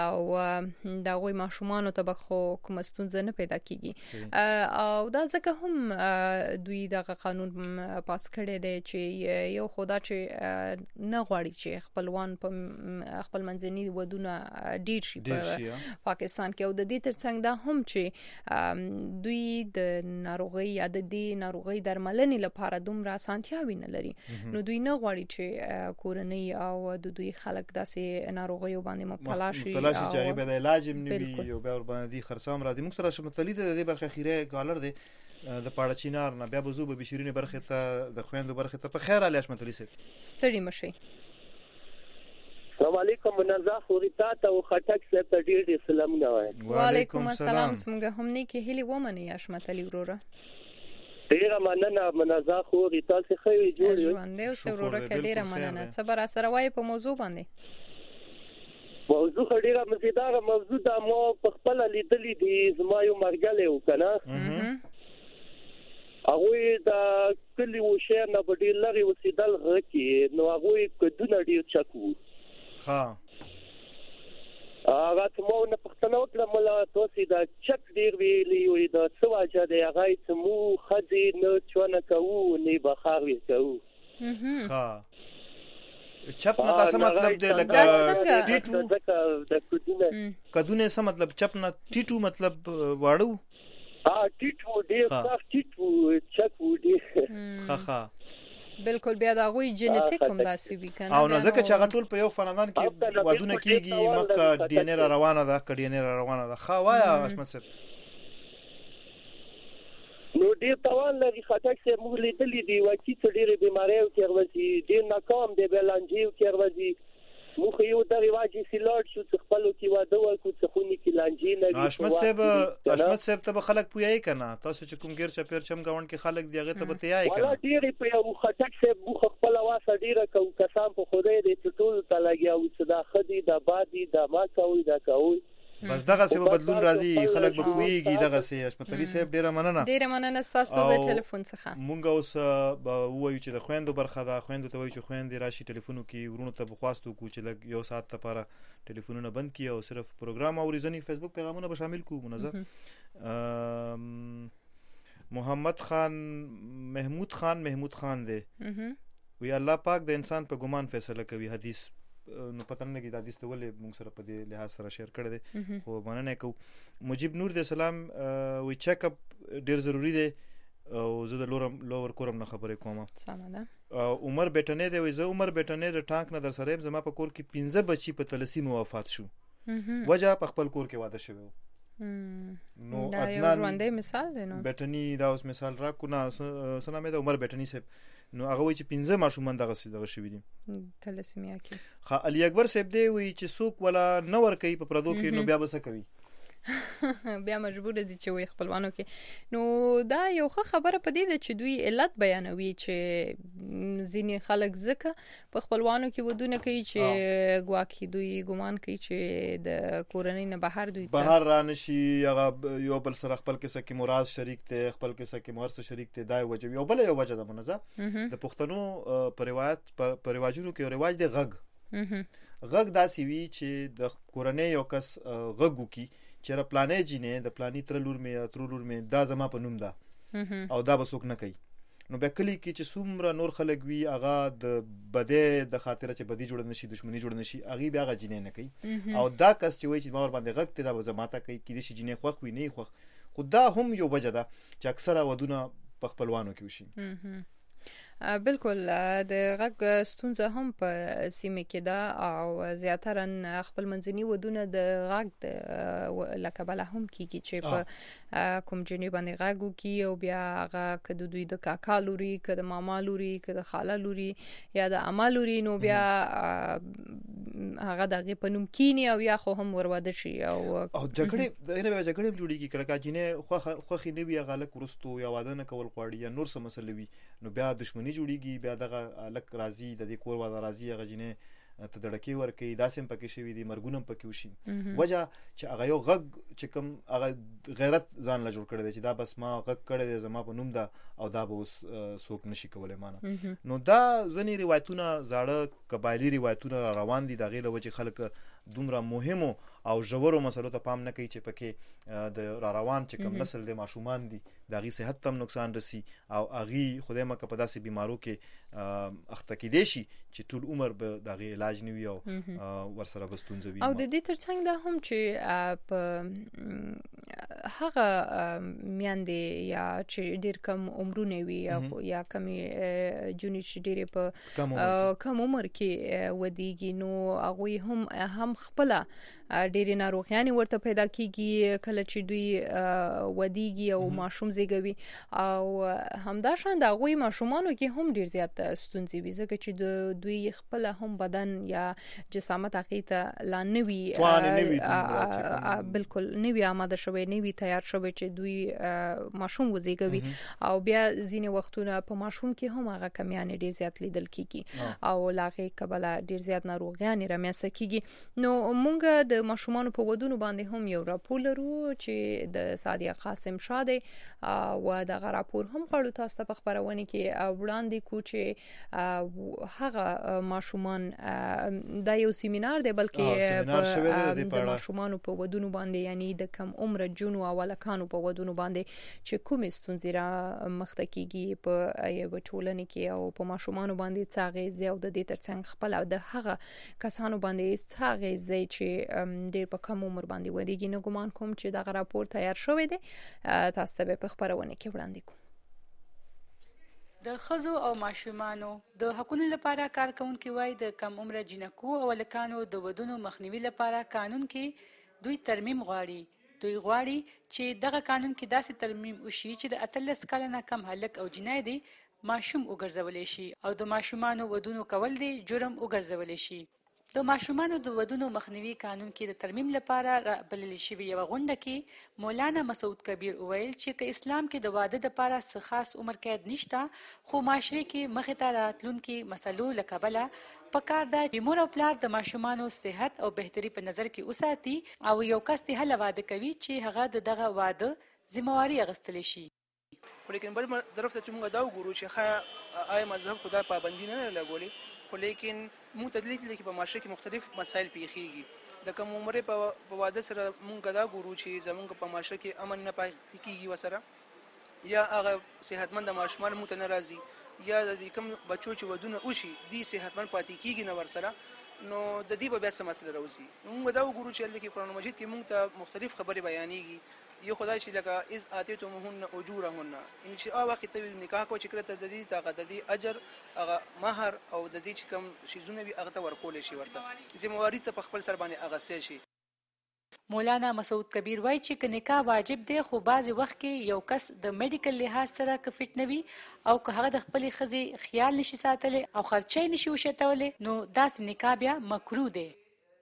او دا غوي ماشومان ته به خو کوم ستونزه نه پیدا کیږي او دا ځکه هم دوی دغه قانون پاس کړی دی چې یو خدا چې نه غواړي چې خپلوان په خپل منځني ودونه ډیر شي پاکستان کې او د دې ترڅنګ دا هم چې دوی د ناروغي یا د دې ناروغي درملنې لپاره دومره اسانتیاوي نه لري نو دوی نه غواړي چې کورنۍ او د دوی خلک داسې ناروغي باندې مبتلا شي مبتلا شي چې به د علاج هم نه وي او به باندې خرڅام را دي موږ سره شمتلی د دې برخه خیره ګالر دی د پاړه چینار نه بیا بزو به بشیرینه برخه ته د خويندو برخه ته په خیر علي شمتلی سي ستړي مشي. السلام علیکم منازا خوريتا ته خټک سره ته ډیر ډیر سلام نه وای. وعلیکم السلام څنګه هم نه کې هلي ومنه یا شمتلی وروره ډیر مننه منازا خوريتا څخه خو جوړ یو ژوند او وروره کې ډیر مننه صبر سره وای په موضوع باندې موضوع ډیره مزیدار موضوع د مو په خپل لیدلې دي زما یو مرګله وکنه هغه دا کلی و شهر نه بدیل لري وسیدل غکی نو هغه کډونه ډیر چکو ها هغه ته مو نه پښتنو کله مله توسي دا چک ډیر ویلی وي دا څو اجازه دی هغه ته مو خدي نه چونه کوو نه بخار وي کوو ها چپ نه څه مطلب دی لکه ټیټو د کډونه کډونه څه مطلب چپ نه ټیټو مطلب واړو ا ټیټو ډیر صاف ټیټو چک وډي ها ها بالکل بیا دا غوي جنټیک هم داسې وی کنه او نه ځکه چې هغه ټول په یو خاندان کې ودونه کیږي مکه ډي ان ا روانه ده کډي ان ا روانه ده خوایا اسمت صاحب نو ډیر توان لري خاطر چې موږ لیدلې دی واکې څه ډیره بیماری او کېږي ډیر ناکام دی بلانجی او کېږي موږ یو د ریواجی سیلارد شو چې خپل کې واده وکړو چې خونی کې لانجی نه اشمت صاحب اشمت صاحب ته خلک پویای کنه تاسو چې کوم غیر چپیر چم گاوند کې خلک دیغه ته بتیای کنه ولا ډیر په یو خټک صاحب موږ خپل واسه ډیره کو کسان په خوده دې ټول ته لګیا او صدا خدي د بادي د ما کوي دا کوي بس دغه څه بدلون راځي خلک به کویږي دغه څه اشمتلی صاحب ډیره مننه ډیره مننه تاسو د ټلیفون څخه مونږ اوس وایو چې د خويندو برخه ده خويندو ته وایو چې خويندې راشي ټلیفونو کې ورونو ته بخواستو کو چې لګ یو ساعت لپاره ټلیفونونه بند کړي او صرف پروګرام او ریزنی فیسبوک پیغامونه به شامل کو منظر محمد خان محمود خان محمود خان دی وی الله پاک د انسان په ګمان فیصله کوي حدیث نو پته نه کې د حدیث ته ولې موږ سره په دې لحاظ سره شیر کړی دی خو مننه کوم مجيب نور د سلام وی چیک اپ ډیر ضروری دی او زه د لورم لور کورم نه خبرې کوم سم ده عمر بیٹنه دی وی زه عمر بیٹنه د ټانک نه در سره زما په کور کې پنځه بچي په تلسی مو وفات شو وجه په خپل کور کې واده شوی نو دا یو ژوندې مثال دی نو بیٹنی دا اوس مثال را کو نه سلامه د عمر بیٹنی صاحب نو هغه وی چې پنځه ماشومان دغه سي دغه شوی دي تلسمیا کې خا علي اکبر صاحب دی وی چې څوک ولا نور کوي په پردو کې نو بیا بس کوي بیا مجبور دي چې وي خپلوانو کې نو دا یو ښه خبره پدې ده چې دوی علت بیانوي چې ځینې خلک زکه په خپلوانو کې ودونه کوي چې ګواکې دوی ګومان کوي چې د کورنۍ نه بهر دوی بهر را نشي هغه یو بل سره خپل کیسه کې مراد شریک ته خپل کیسه کې مورس شریک ته دای وجه یو بل یو وجه ده منځه د پښتنو په روایت په رواجونو کې رواج دی غږ غږ داسې وی چې د کورنۍ یو کس غږ وکي چیرې پلانې جینې د پلانې تر لور مې تر لور مې دا زما په نوم ده او دا بسوک نه کوي نو به کلی کې چې څومره نور خلک وي هغه د بده د خاطر چې بدی جوړ نشي دښمنی جوړ نشي هغه بیا غ جینې نه کوي او دا کس چې وایي چې ما ور باندې غږ ته دا زماته کوي کې دې شي جینې خوخ وي نه خوخ خدا هم یو وجه ده چې اکثره ودونه په خپلوانو کې وشي بالکل د غږ ستونزه هم په سیمه کې ده او زیاتره خپل منځني ودونه د غږ د لکبله هم کیږي چې په کوم جنې باندې غږ وکي او بیا هغه کده دوی د کاکا لوري کده ماما لوري کده خاله لوري یا د اما لوري نو بیا هغه دغه په نوم کینی او یا خو هم ورواده شي او او جګړه د نه جګړه جوړیږي کله کا جنې خو خو خې نه بیا غلک ورستو یا واده نه کول غواړي یا نور څه مسلې وي نو بیا دښمنی جوړیږي بیا دغه الک راضي د دې کور واده راضي غجنه ته دړکی ورکې داسم پکې شوی دي مرګونم پکې وشي وجه چې هغه یو غږ چې کوم هغه غیرت ځان لا جوړ کړی دی چې دا بس ما غږ کړی دی زما په نوم ده او دا به اوس څوک نشي کولای مانه نو دا ځنی روایتونه زاړه قبایلی روایتونه روان دي د غیله وجه خلک دومره مهمو او ژورو مسلو ته پام نه کوي چې پکې د را روان چې کوم نسل د ماشومان دي د غي صحت تم نقصان رسی او اغي خدای مکه په داسې بیمارو کې اخته کې دي شي چې ټول عمر به د غي علاج نیوي او ورسره بستونځوي او د دې ترڅنګ دا هم چې په هغه میاندې یا چې ډیر کم عمرونه وي یا کمی جونی چې ډیر په کم عمر کې ودیږي نو هغه هم هم خپل ډېری ناروغیانې ورته پیدا کیږي کله چې دوی ودیږي او ماشوم زیږوي او همدا شان د غوي ماشومانو کې هم ډېر زیات ستونزې وي ځکه چې د دوی خپل هم بدن یا جسامت حقیقت لا نوي بالکل نوي آماده شوی نوي تیار شوی چې دوی ماشوم وزیږوي او بیا ځینې وختونه په ماشوم کې هم هغه کمیانې ډېر زیات لیدل کیږي او لاغې کبله ډېر زیات ناروغیانې رامنځته کیږي نو مونږ د ماشومان په ودونو باندې هم یو راپور لرو چې د صادق قاسم شاده او د راپور هم غړو تاسو ته په خبرونه کې وړاندې کو چې هغه ماشومان د یو سیمینار دی بلکې د ماشومان په ودونو باندې یعنی د کم عمر جنو او لکانو په ودونو باندې چې کومې ستونزې را مخته کیږي په یو ټولنه کې او په ماشومان باندې څاغې زیاو د دې ترڅنګ خپل او د هغه کسانو باندې څاغې زی چې ډیر په کم عمر باندې ودیږي نو ګمان کوم چې دا راپور تیار شوی دی تاسو به په خبرونه کې وړاندې کوم د خزو او ماشومانو د حقوقو لپاره کارکونکو وای د کم عمر جنکو او لکانو د ودونو مخنیوي لپاره قانون کې دوی ترمیم غواړي دوی غواړي چې دغه قانون کې داسې ترمیم وشي چې د اتلس کلنه کم هلک او جنۍ دی ماشوم وګرځول شي او د ماشومانو ودونو کول دی جرم وګرځول شي د ماشومانو د ودونو مخنیوي قانون کې د ترمیم لپاره بلل شوی یو غونډه کې مولانا مسعود کبیر وویل چې په اسلام کې د واده لپاره څه خاص عمر قید نشته خو معاشري کې مخه ته راتلونکي مسلو لکبله پکار دا چې مور او پلار د ماشومانو صحت او بهتري په نظر کې وساتي او یو کس ته هله واده کوي چې هغه دغه واده ذمہواری اغستل شي ولیکن بل طرف ته موږ دا وګورو چې ښه آی مذهب خدا پابندي نه لګولي خو لیکن موږ تدلیل لکه په معاشره کې مختلف مسایل پیښیږي د کوم عمره په واده سره موږ دا ګورو چې زمونږ په معاشره کې امن نه پاتې کیږي وسره یا هغه صحتمند ماشومان مو ته ناراضي یا د کوم بچو چې ودونه وشي دي صحتمند پاتې کیږي نه ورسره نو د دې به بیا څه مسله راوځي. موږ دا وګورو چې هلته کې قرآن مجید کې موږ ته مختلف خبرې بیانېږي. یو خدای چې لکه اذ آتیتموهن اجورهن، یعنې چې هغه وخت ته نکاح کوي چې کله ته د دې هغه د دې اجر هغه مهر او د دې چې کوم شیزونه وي هغه ته ورکولی شي، ورته ذمهواري ته په خپل سر باندې اخیستی شي. مولانا مسعود کبیر وایي چې که نکاح واجب دی خو بعضې وخت کې یو کس د میډیکل لحاظ سره که فټ نه وي او که هغه د خپلې ښځې خیال نشي ساتلی او خرچی نشي وشتولی نو داسې نکاح بیا مکروه دی.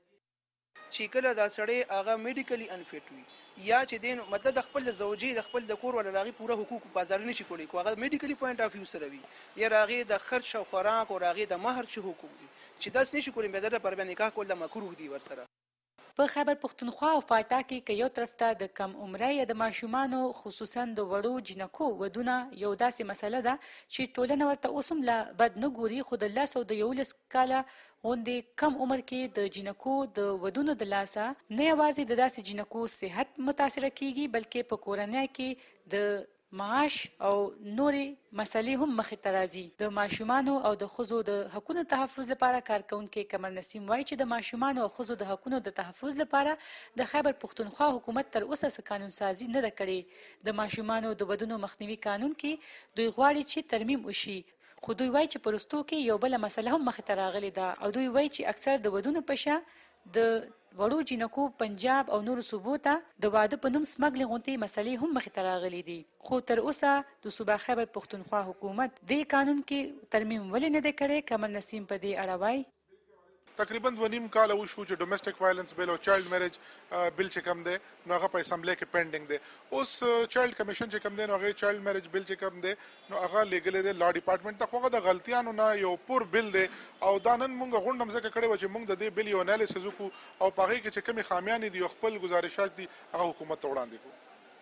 چې کله دا سړی هغه میډیکلی انفټ وي یا چې دین مطلب د خپل زوجي د خپل د کور ولا راغي پوره حقوق بازار نشي کولی، کو هغه میډیکلی پوینټ اف ویو سره وي یا راغي د خرچ او خوراک او راغي د مہر چې حقوق دي چې داس نشي کولی، به در پر نکاح کول د مکروه دي ورسره. په خیبر پښتونخوا او فاټا کې که یو طرف ته د کم عمرۍ یا د ماشومانو خصوصا د وړو جنکو ودونه یو داسې مسله ده چې ټولنه ورته اوس هم لا بد نه ګوري، خو د لس او د یولس کاله غوندې کم عمر کې د جنکو د ودونو د لاسه نه یوازې د داسې جنکو صحت متاثره کیږي بلکې په کورنۍ کې د معاش او نورې مسلې هم مخې ته راځي. د ماشومانو او د ښځو د حقونو تحفظ لپاره کارکونکي کمر نسیم وایي چې د ماشومانو او ښځو د حقونو د تحفظ لپاره د خیبر پښتونخوا حکومت تر اوسه څه قانون سازي نه ده کړې. د ماشومانو د ودونو مخنیوي قانون کې دوی غواړي چې ترمیم وشي، خو دوی وایي چې په وروستو کې یو بله مسله هم مخې ته راغلې ده او دوی وایي چې اکثر د ودونو په شا د وړو جنکو پنجاب او نورو صوبو ته د واده په نوم سمګلې غونتې مسلې هم مخې ته راغلې دي، خو تر اوسه د صوبه خیبر پښتونخوا حکومت دې قانون کې ترمیم ولې نه دی کړی. کمر نسیم په دې اړه وایي تقریبا دوه نیم کال وشو چې ډومېسټک وایلنس بیل او چایلډ میرج بیل چې کوم دی نو هغه په اسمبلی کې پینډینګ دی. اوس چایلډ کمیشن چې کوم دی نو هغه چایلډ میرج بیل چې کوم دی نو هغه لیګل دی لا ډپارټمنټ ته، خو هغه د غلطیانو نه یو پور بیل دی او دا نن مونږ غونډه مځکه کړې وه چې مونږ د دې بیل یو انالیسز وکړو او په هغې کې چې کومې خامیانې دي او خپل ګزارشات دي هغه حکومت ته وړاندې کړو.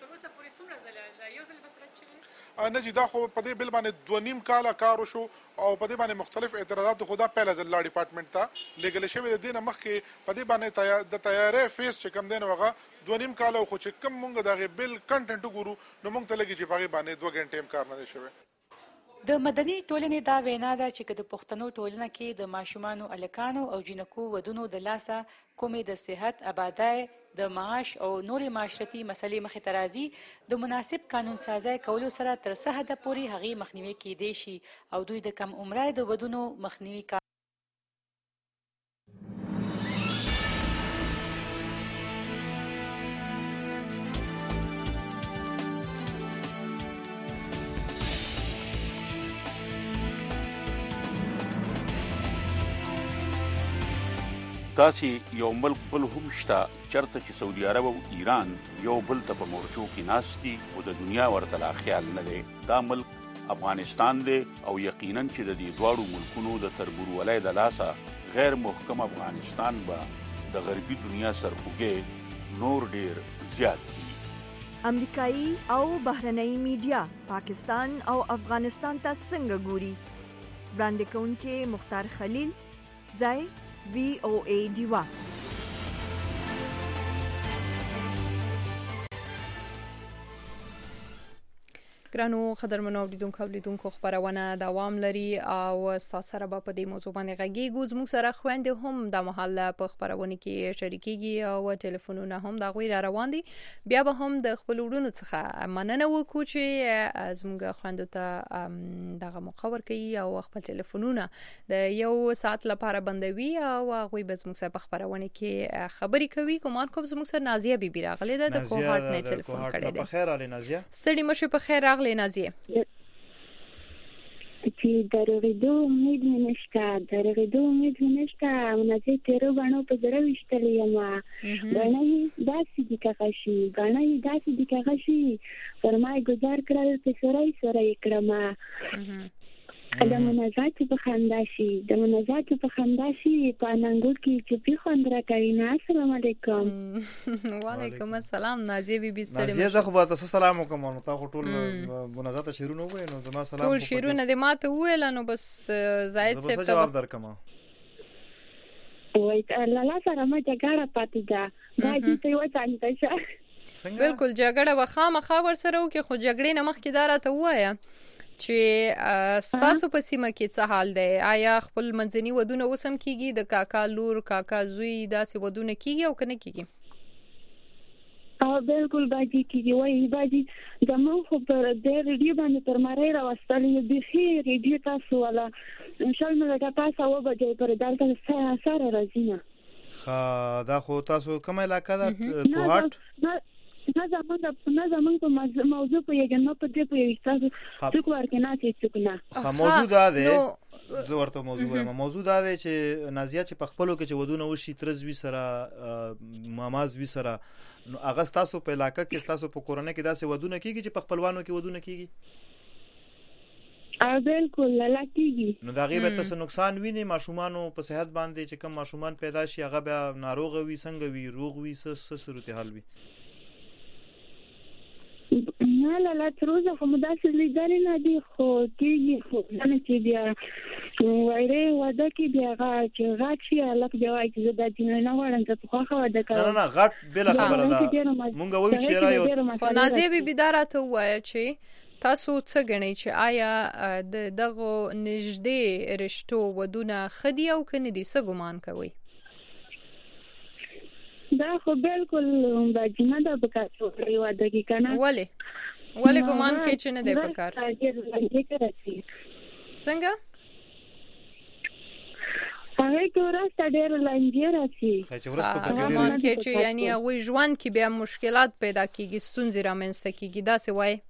نه چې دا خو په دې بل باندې دوه نیم کاله کار وشو او په دې باندې مختلف اعتراضات خو دا پیله ځل لا ډپارټمنټ ته لیږلی شوي د دې نه مخکې په دې باندې د تیاری فیس چې کوم دی نو هغه دوه نیم کاله خو چې کوم مونږ د هغې بل کنټنټ وګورو نو مونږ ته لګي چې په هغې باندې دوه ګنټې هم کار نه دی شوی. د مدني ټولنې دا وینا ده چې که د پښتنو ټولنه کې د ماشومانو الکانو او جنکو ودونو د لاسه کومې د صحت، آبادۍ، د معاش او نورې معاشرتي مسلې مخې ته راځي د مناسب قانون سازی کولو سره تر څه حده پورې هغې مخنیوی کیدی شي او دوی د کم عمرۍ د ودونو مخنیوي کا داسې یو ملک بل هم شته چېرته چې سعودي عرب او ایران یو بل ته په مورچو کې ناست دي او د دنیا ورته لا خیال نه دی. دا ملک افغانستان دی او یقینا چې د دې دواړو ملکونو د تربورولۍ د لاسه غیر محکم افغانستان به د غربي دنیا سرخوږی نور ډیر زیات دي. امریکایي او بهرنۍ میډیا پاکستان او افغانستان ته څنګه ګوري؟ وړاندې کوونکې مختار خلیل، ځای وی او ای ډیوا. ګرانو قدرمنو اوریدونکو اوریدونکو خبرونه دوام لري او تاسو سره به په دې موضوع باندې غږیږو. زموږ سره خويندې هم د محل په خبرونه کې شریکيږي او ټلیفونونه هم د غوي را روان دي. بیا به هم د خپل وړونو څخه مننه وکړو چې زموږ خويندو ته دغه مخور کوي او خپل ټلیفونونه د یو ساعت لپاره بندوي او غوي به زموږ سره په خبرونه کې خبري کوي. کومار کوم زموږ سره نازیه بیبي راغله د کوهارت نه ټلیفون کړی دی. په خیر علي نازیه. ستړي مشه په خیر راغله نازیه. چې درغېدو امید مې نشته درغېدو امید مې نشته نازیه تیرو باڼو په زړه ویشتلی یم. ګاڼه یې داسې دي که غشي ګاڼه یې داسې دي که غشي پر ما یې ګزار کړل په سوری سوری یې کړمه. د منازاتو په خندا شي د منازاتو په خندا شي په اننګو کې چوپي خوند راکوي. نه السلام علیکم. وعلیکم السلام نازیه بیبي ستړي نازیه زه خو به تاسو سلام وکم نو تاسو ټول منازات شیرونه وای نو زما سلام ټول شیرونه د ماته ویل نو بس زائد څه ته جواب درکم. وای لاله سره ما جګړه پاتې ده دا دې ته وځان ته بالکل جګړه وخامه خبر سره وکي خو جګړې نه مخکې دارته وایا چې ستاسو په سیمه کې څه حال دی؟ آیا خپل منځني ودونه وسم کیږي د کاکا لور کاکا زوی داسې ودونه کیږي او کنه کیږي؟ اه بالکل باجی کیږي وای باجی زمو خو پر د ریډیو باندې تر ماره راوستلې د خې ریډیو تاسو ولا ان شاء الله لکه تاسو و بجې پر دلته سره راځي نه خا دا خو تاسو کومه علاقه ده کوهات نه زمون د نه زمون په موضوع په یوه نه په دې په یوه تاسو څوک ورکه نه چې څوک نه موضوع دا ده زه ورته موضوع وایم موضوع دا ده چې نازیه چې په خپلو کې چې ودونه وشي ترزوي سره مامازوي سره نو هغه تاسو په علاقه کې تاسو په کورونه کې داسې ودونه کیږي چې په خپلوانو کې ودونه کیږي؟ ا بالکل لاکیږي نو دا غیبه تاسو نقصان ویني ماشومان په صحت باندې چې کوم ماشومان پیدا شي هغه بیا ناروغ وي څنګه وي روغ وي څه صورت حال وي؟ نه لا لا تر اوسه خو مداسې لیدلې نه دي خو کېږي خو نه چې بیا وایره واده کې بیا غاټ چې غاټ شي الک بیا وایي چې دا دین نه وړم ته خو خو واده کوم نه نه غاټ بل خبره ده مونږ وایو چې رايو خو نازیه بي بيدارته وایي چې تاسو څه غنئ چې آیا د دغه نږدې رشتو ودونه خدي او کنه دي څه ګمان کوي؟ دا خو بالکل باجی نه دا پکار څو واده کې کنه ولی ولی ګمان کې چې نه دی پکار څنګه هغه ګورسته ډېر لنجه راځي ګمان کې چې یعنی هغه ژوند کې بیا مشکلات پیدا کیږي ستونزې رامنځته کیږي دا څه وایي؟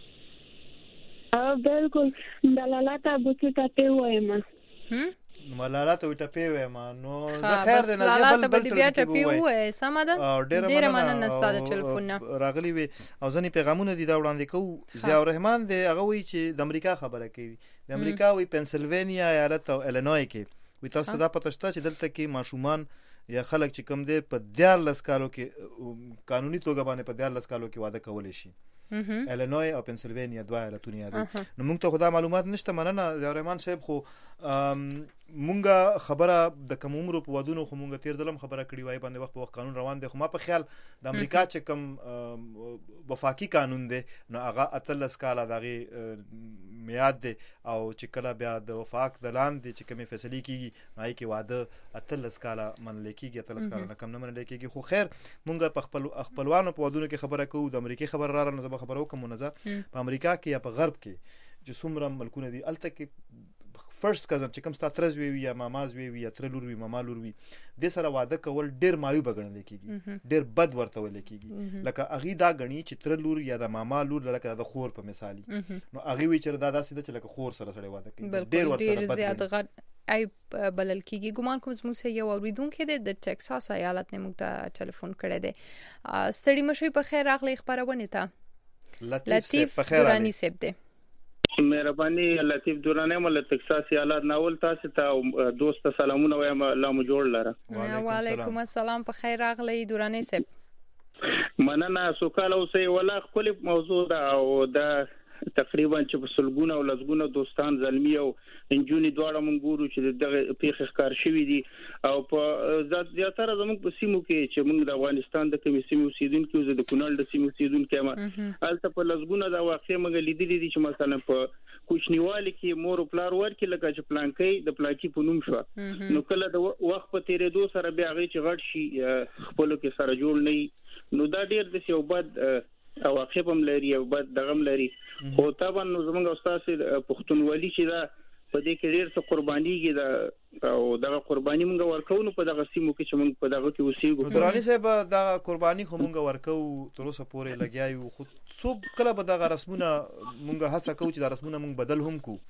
ا بالکل دلالات ابوته ته وایم هم ملالات وي ټپې وایم نو زه خیر دې نه بل بل بیا ټپې وای سم ده ډېر مننه ستاسو ټلیفون راغلی وي او ځنی پیغامونه دي دا وړاندې کوو ضیاء الرحمن دی هغه وی چې د امریکا خبره کوي د امریکا وی پنسلوانیا ایالت او الینوای کې وی تاسو دا پته شته چې دلته کې ماشومان یا خلک چې کم دي په دیارلس کالو کې قانوني توګه باندې په دیارلس کالو کې واده کولای شي الینوای او پنسلوانیا دوه ایالتونه یاد نو موږ ته خدا معلومات نشته مننه ضیاء الرحمن صاحب خو مونږه خبره د کوم عمر په ودونو خو مونږ تیر دلم خبره کړی وای باندې وخت په وخت قانون روان دی خو ما په خیال د امریکا چې کوم وفاقي قانون دی نو هغه اتلس کاله دغه میاد دی او چې کله بیا د وفاق د لاندې چې کومه فیصله کیږي نای کې واده اتلس کاله منل کیږي اتلس کاله نه کم نه منل کیږي خو خیر مونږ په خپل خپلوانو په ودونو کې خبره کوو د امریکا خبر را نه خبرو کوم نه په امریکا کې یا په غرب کې چې څومره ملکونه دي الته کې فرست کزن چې کوم ستا ترز وی یا ماماز وی یا تر لور وی ماما لور وی د سره واده کول ډیر مایو بغړل کیږي ډیر بد ورته ول کیږي لکه اغي دا غنی چې تر لور یا د ماما لور لکه د خور په مثالي نو اغي وی چې دا داسې د چې لکه خور سره سره واده کوي ډیر ورته ډیر زیات غټ ای بلل کیږي ګمان کوم زموږ سره یو اوریدونکو د ټکساس ایالت نه موږ ته ټلیفون کړی دی ستړي مشي په خیر راغلی خبرونه ته لطیف په خیر رانی سپ دی مهرباني لطیف دورانه مل ټکساس ایالت ناول تاسو ته دوست سلامونه وایم الله مو جوړ لره وعلیکم السلام په خیر راغلی دورانه سپ مننه سوکاله اوسې ولا خپل موضوع دا او دا تقریبا چې په سلګونه او لزګونه دوستان زلمی او انجونی دواړه مونږ ګورو چې دغه پیښه ښکار شوې دي او په زیاتره زموږ په سیمو کې چې موږ د افغانستان د کومې سیمې اوسیدونکو زه د کونړ د سیمې اوسیدونکو ما البته په لزګونه دا واقع موږ لیدلې دي چې مثلا په کوچنیوالي کې مور او پلار ورکې لکه چې پلانکې د پلاکی په نوم شو نو کله د وخت په تیرېدو سره بیا غي چې غټ شي خپل کې سره جوړ نه نو دا ډېر د یو بد او عقبم لري او بد دغم لري خو طبعا زمونږ استاد پښتونولي چې دا په دې کې ډېر څه قربانيږي دا او دغه قرباني مونږ ورکو نو په دغه سیمو کې چې مونږ په دغه کې اوسېږو دراني صاحب دا قرباني خو مونږ ورکو تر اوسه پورې لګیایو خو څوک کله به دغه رسمونه مونږ هڅه کوو چې دا رسمونه مونږ بدل هم کو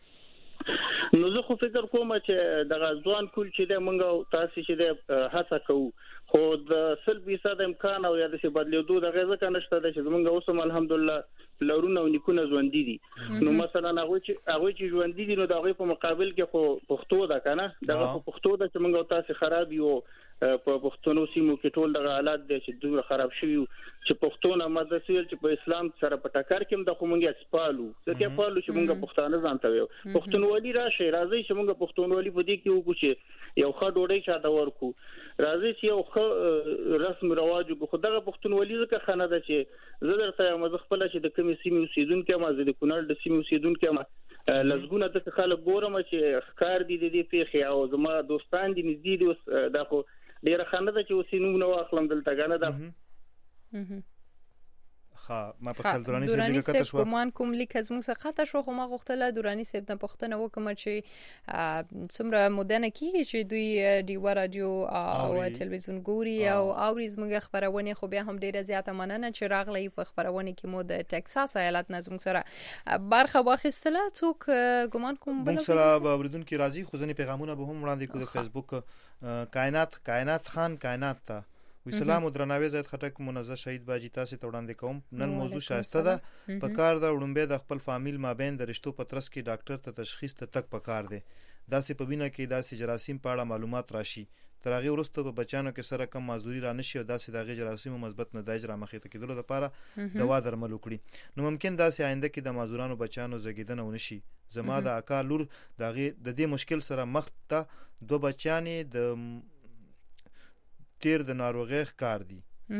نو زه خو فکر کوم چې دغه ځوان کول چې د مونږ تاسو چې د هڅه کوو خو د سلبي صد امکان او یا د څه بدلیدو د غزه کنه شته چې مونږ اوس الحمدلله لورونه او نیکونه ژوند دي نو مثلا هغه چې هغه چې ژوند دي نو دغه په مقابل کې خو پښتو ده کنه دغه پښتو ده چې مونږ تاسو خراب یو په پښتون سیمو کې ټول دغه حالات دي چې دوه خراب شوی چې پښتون مدرسې چې په اسلام سره په ټکر کې د کومګه سپالو ځکه پالو چې مونږ پښتانه ځانته وي پښتونولي راشه راځي چې مونږ پښتونولي په دې کې وکړو چې یو ښه ډوډۍ چاته ورکو راځي چې یو ښه رسم رواج کو خدغه پښتونولي ځکه خنه ده چې زه درته مزه خپل چې د کومې سیمې اوسیدونکو ما زه د کونړ د سیمې اوسیدونکو ما لزګونه د خلک ګورم چې ښکار دي د دې پیښې او زما دوستان دي نږدې دي اوس دا خو ډیره خنده ده چې اوس یې نوم نه واخلم دلته ګنه ده ها ما په خپل دوراني سره دوراني سره کومان کوم لیک از موږ څخه خاطر شو خو ما غوښتله دوراني سره د پښتنه وکم چې څومره مدنه کیږي چې دوی ډیو رادیو او تلویزیون ګوري او اوريز موږ خبرونه خو بیا هم ډیره زیاته مننه چې راغلی په خبرونه کې مو د ټکساس ایالت نظم سره برخه واخیستله څوک ګمان کوم بل موږ سره اوریدونکو راځي خو ځنې پیغامونه به هم وړاندې کوو د فیسبوک کائنات کائنات خان کائنات ته وی سلام او درناوی زید خټک منزه شهید باجی تاسو ته وړاندې کوم نن موضوع شایسته ده په کار د وړومبه د خپل فامیل مابین د رشتو پترس کې ډاکټر ته تشخیص ته تک پکار دی داسې په وینه کې داسې جراثیم په اړه معلومات راشي تر هغه وروسته په بچانو کې سره کم معذوري را نشي او داسې دغه جراثیم مثبت نتایج را مخې ته کېدلو لپاره دوا درمل وکړي نو ممکن داسې آینده کې د معذورانو بچانو زګیدنه ونشي زما د اکا لور دغه د دې مشکل سره مخ ته دو بچانې د تیر د ناروغي ښکار دي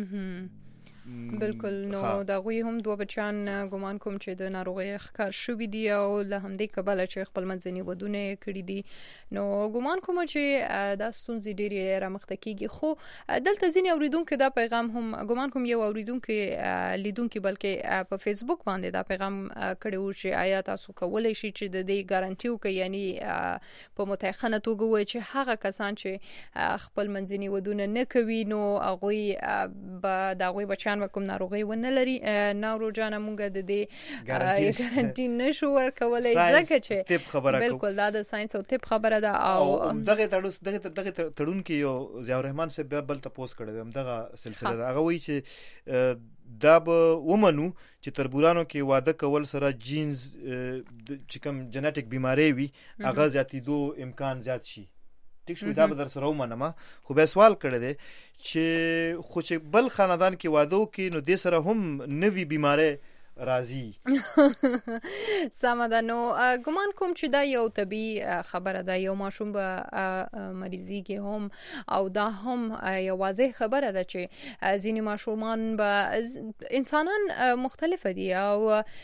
بالکل نو دا غوي هم دوه بچان ګمان کوم چې د ناروغي ښکار شوې دي او له همدې کبله چې خپل منځني ودونه کړی دي نو ګمان کوم چې دا ستونزې ډېری رامخته کیږي خو دلته ځینې اوریدونکو دا پیغام هم ګمان کوم یو اوریدونکو لیدونکو بلکې په فیسبوک باندې دا پیغام کړی و چې آیا تاسو کولای شئ چې د دې ګارانټي وکړئ یعنی په متخنه توګه وایي چې هغه کسان چې خپل منځني ودونه نه کوي نو هغه به دا غوي بچان کوم ناروغي ونه لري ناورو جان مونږ د دې ګارانټي نشو ورکولای ځکه چې طب خبره بالکل دا د ساينس او طب خبره ده او دغه تړوس دغه دغه تړون کې یو ضیاء الرحمن صاحب بل تاسو کړی هم دغه سلسله ده هغه وایي چې دا به ومنو چې تربورانو کې واده کول سره جینز چې کوم جنټیک بیماری وي هغه زیاتېدو امکان زیات شي ټیک شو دا به در سره ومنم خو به سوال کړی دی چې خو چې بل خاندان کې واده وکړي نو د سره هم نوې بیماری راځي سمه نو ګمان کوم چې دا یو طبي خبره ده یو ماشوم به مریضي کې هم او دا هم یو واضح خبره ده چې ځینې ماشومان به انسانان مختلف دي او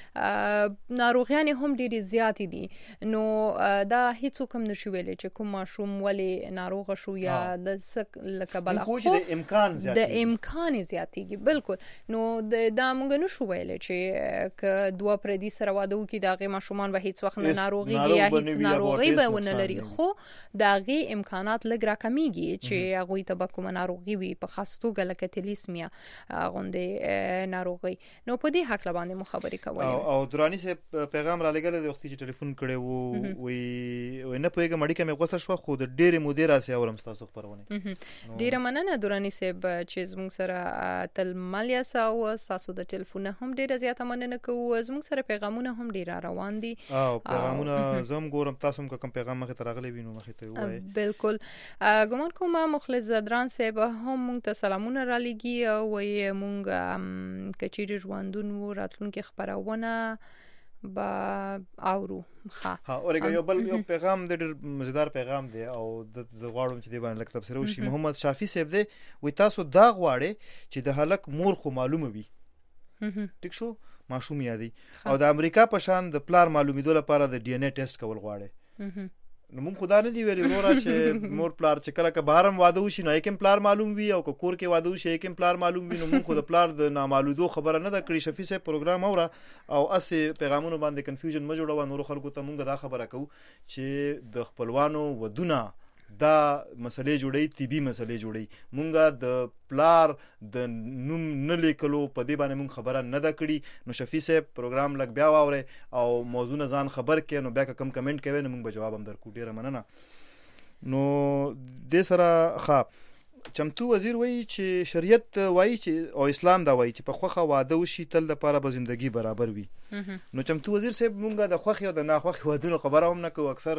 ناروغیان هم ډېری زیات دي نو دا هیڅ کوم نشي ویلي چې کوم ماشوم ولی ناروغ شو یا د لکه بل خو د امکان زیات د امکان زیاتېږي بالکل نو دا موږ نشو ویلي چې ک دوه پردي سره واده وکي داغه ماشومان به هیڅ وخت نه ناروغي یا هیڅ ناروغي به ونه لري خو داغه امکانات لګ را کمیږي چې هغه ته به کوم ناروغي وي په خاص توګه لکه تلیسمیا غونډه ناروغي نو په دې حق لباندې مخابري کوي او دراني سه پیغام را لګل د وخت چې ټلیفون کړي وو وي نه پوهیږم اړیکه مې غوسه شو خو د ډېر مدیر اسي اورم تاسو خبرونه ډېر مننه دراني سه چې زموږ سره تل مالیا ساو تاسو د ټلیفون هم ډېر زیاته مننه کوو زموږ سره پیغامونه هم ډیر روان دي او پیغامونه زم ګورم تاسو کوم پیغام مخه ترغلي وینم مخه ته وای بالکل ګمان کوم مخلص زدران صاحب هم مونږ ته سلامونه را لګي او وای مونږ کچېری ژوندون و راتلونکي خبرونه با اورو ها ها اورګه یو بل یو پیغام د مزیدار پیغام دی او د زغواړم چې دی باندې لکه تفسیر وشي محمد شافی صاحب دی وای تاسو دا غواړي چې د هلک مور خو معلومه وي ټیک شو ماشوم یادي او د امریکا په شان د پلار معلومیدو لپاره د ډي ان اي ټیسټ کول غواړي نو موږ خدای نه دی ویلي ورا چې مور پلار چې کله که بهرم واده وشي نو یکم پلار معلوم وي او که کور کې واده وشي یکم پلار معلوم وي نو موږ خو د پلار د نامعلومدو خبره نه د کړی شفیع صاحب پروګرام اورا او اسه پیغامونو باندې کنفیوژن ما جوړو نور خلکو ته موږ دا خبره کوو چې د خپلوانو ودونه دا مسلې جوړي طبي مسلې جوړي مونږه د پلار د نوم نه لیکلو په دې باندې مونږ خبره نه دا کړی نو شفیع صاحب پروګرام لګ بیا واوره او موضوع نه ځان خبر کړي نو بیا کم کمنټ کوي نو مونږ به جواب هم درکو ډیره مننه نو د سره ښه چمتو وزیر وایي چې شریعت وایي چې او اسلام دا وایي چې په خوخه واده وشي تل د لپاره به ژوندۍ برابر وي نو چمتو وزیر صاحب مونږه د خوخي او د ناخوخي ودونو خبره هم نه کوو اکثر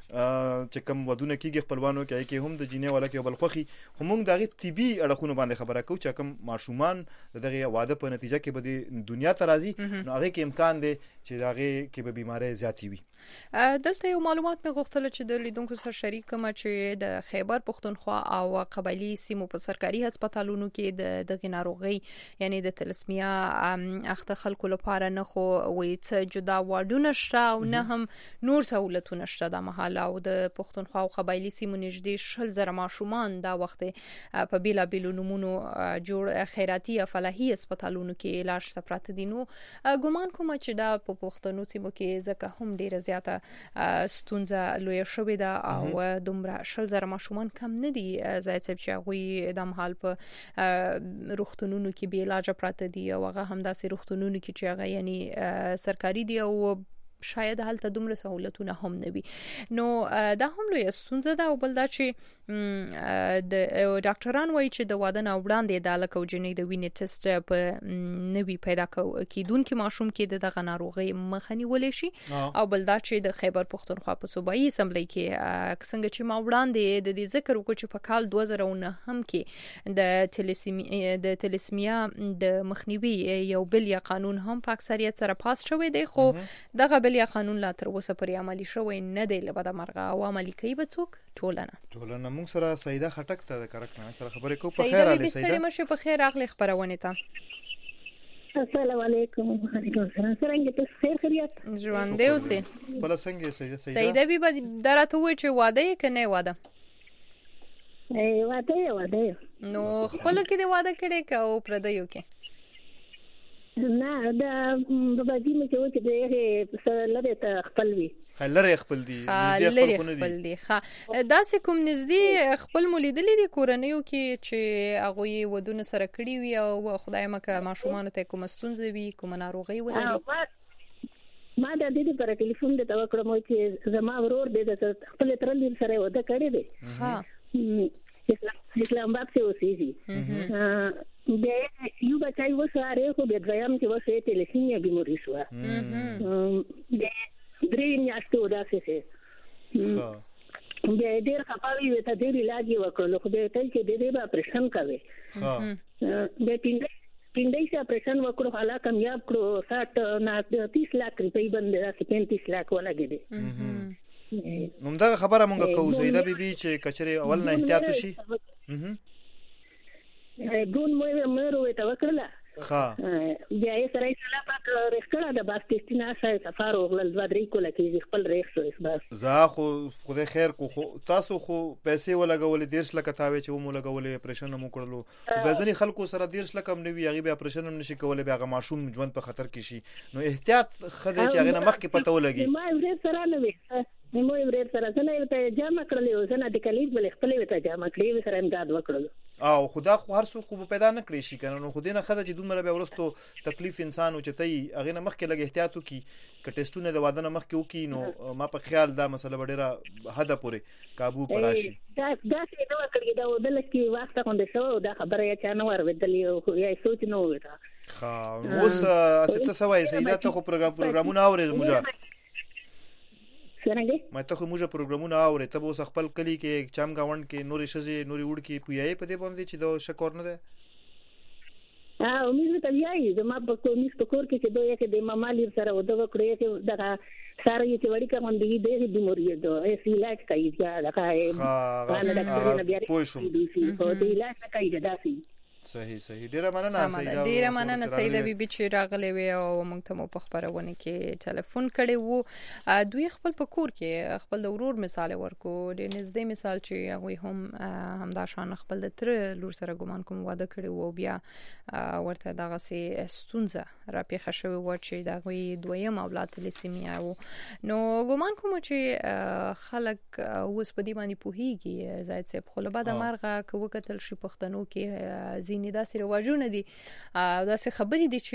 چې کوم ودونه کیږي خپلوانو کې کې هم د جینې والا کې بل خوخي هم موږ دغه طبي اړخونو باندې خبره کوو چې کوم ماشومان دغه واده په نتیجه کې به د دنیا ته راځي نو هغه کې امکان دی چې دغه کې به بیماری زیاتی وي. دلته یو معلومات مې غوښتل چې د لیدونکو سره شریک کړم چې د خیبر پښتونخوا او قبایلی سیمو په سرکاري هسپتالونو کې د دغه ناروغي یعنی د تلسمیا اخته خلکو لپاره نه خو وې څه جدا واډونه شته او نه هم نور سہولتونه شته د محل او د پښتونخوا او قبایلی سیمو نږدې شل زره ماشومان دا وخت په بیلا بیلو نمونو جوړ خیراتي یا فلاحي هسپتالونو کې علاج ته پراته دي. نو ګومان کوم چې دا په پښتنو سیمو کې ځکه هم ډیره زیاته ستونزه لوی شوې ده او دومره شل زره ماشومان کم نه دي زاید صاحب چې هغوی د محل په روغتونونو کې بې علاجه پراته دي او هغه هم داسې روغتونونو کې چې هغه یعنی سرکاري دي او شاید هلته دومره سہولتونه هم نه وي. نو دا هم لوی ستونزه ده او بل دا چې د ډاکټران وایي چې د واده نه وړاندې د الکو جنې د وینې ټیسټ په نوي پیدا کیدونکو ماشوم کې دغه ناروغي مخه نیول شي او بل دا چې د خیبر پښتونخوا په صوبایي اسمبلی کې څنګه چې ما وړاندې د دې ذکر وکړ چې په کال دوه زره او نه هم کې د تلسمیا د تلسمیا د مخنیوي یو بل یا قانون هم په اکثریت سره پاس شوی دی خو دغه بل یا قانون لا تر اوسه پورې عملي شوی نه دی لبد مرغه او عملي کوي به څوک ټولنه ټولنه موږ سره سیده خټک ته د کرکټ سره خبرې کوو. په خیر علي سیده مشه په خیر اخلي خبرونه ته. السلام علیکم. وعلیکم السلام. څنګه ته خیر خیریت ژوند دی اوسه بل څنګه سیده سیده سیده به درته وای چې واده یې کنه واده ای واده واده نو خپل کې دی واده کړي کا او پردیو کې نه دا باباجي مې چې و چې دغه سره لري ته خپل وي لري خپل دي نږدې خپل دي ښه داسې کوم نږدې خپل مولیدلې دي کورنیو کې چې هغه ودونه سره کړی وي او خدای مکه ماشومان ته کوم ستونزې وي کوم ناروغي ولري. ما د دې پر ټلیفون د توکړم چې زما ورور د خپل ترلې سره وده کړی دی ها اسلام آباد سے اوسېږي د یو بچای وساره خو به دویم کې وسه تلسمیا بیماری شو د درې میاشتو داسې څه د ډېر خپاوي وته د علاج وکړو خو به ته چې د دې به اپریشن کوي د پینډ پینډای سے اپریشن وکړو حالا کامیاب کړو ساठ نه تیس लाख روپۍ باندې راځي پینتیس लाख ولګي نو دا خبره مونږ کوو زیدا بیبي چې کچره اول نه احتیاط وشي ګون مې مې وروته وکړه ها بیا یې سره سلا پاک رښکړه د باستینا سره سفر وغلل دوه درې کوله کې خپل ریښ شو بس زه خو خدای خیر کو خو تاسو خو پیسې ولګولې دیرش لکه تاوي چې مو لګولې اپریشن مو کړلو به ځنی خلکو سره دیرش لکه هم نوي هغه به اپریشن هم نشي کولای به هغه ماشوم ژوند په خطر کې شي نو احتیاط خدای چې هغه مخ کې پته ولګي ما یې سره نه وي مې مو یې سره څنګه ته جامه کړلې وسنه د کلیګ بل خپل وته جامه کړې سره امداد وکړل او خدا خو هر څوک خو پیدا نه کړی شي کنه نو خو دینه خدای چې دومره به ورستو تکلیف انسان او چتای هغه نه مخ کې لګ احتیاط وکي ک ټیسټونه د واده نه مخ کې وکي نو ما په خیال دا مسله ډیره حد پورې قابو پراشي دا دا څه نو کړی دا ودل کې واسطه کوم شو دا خبره یا چانه ور ودلې خو یې سوچ نه وتا ها اوس استه سوای سیدا ته خو پروګرامونه اورې موږ څنګه ما ته خو موږ پروګرامونه اورې ته اوس خپل کلی کې چم گاوند کې نورې شزي نورې وډ کې پویای په دې باندې چې دا شکر نه ده ها امید ته یای زما په کومې سپکور کې چې دوی کې د مامالي سره ودا وکړي چې دا ساره یې چې وړي کوم دی د بیماری ده ایس علاج کوي دا دا ها دا نه بیا پوښوم په دې علاج کوي دا سي صحیح صحیح ډیره مننه سیدا ډیره مننه سیدا بیبي چې راغلې وي او موږ ته مو په خبرونه کې ټلیفون کړي وو دوی خپل په کور کې خپل د ورور مثال ورکو د نږدې مثال چې هغه هم همدا شان خپل د تر لور سره ګمان کوم واده کړي وو بیا ورته دغه سي ستونزه را پیښه شوی و چې دغه دویم اولاد تلسمیا وو نو ګمان کوم چې خلک اوس په دې باندې پوهیږي زاید صاحب خو له بعد مرغه کوو کتل شي پښتنو کې ځینې داسې رواجونه دي داسې خبرې دي چې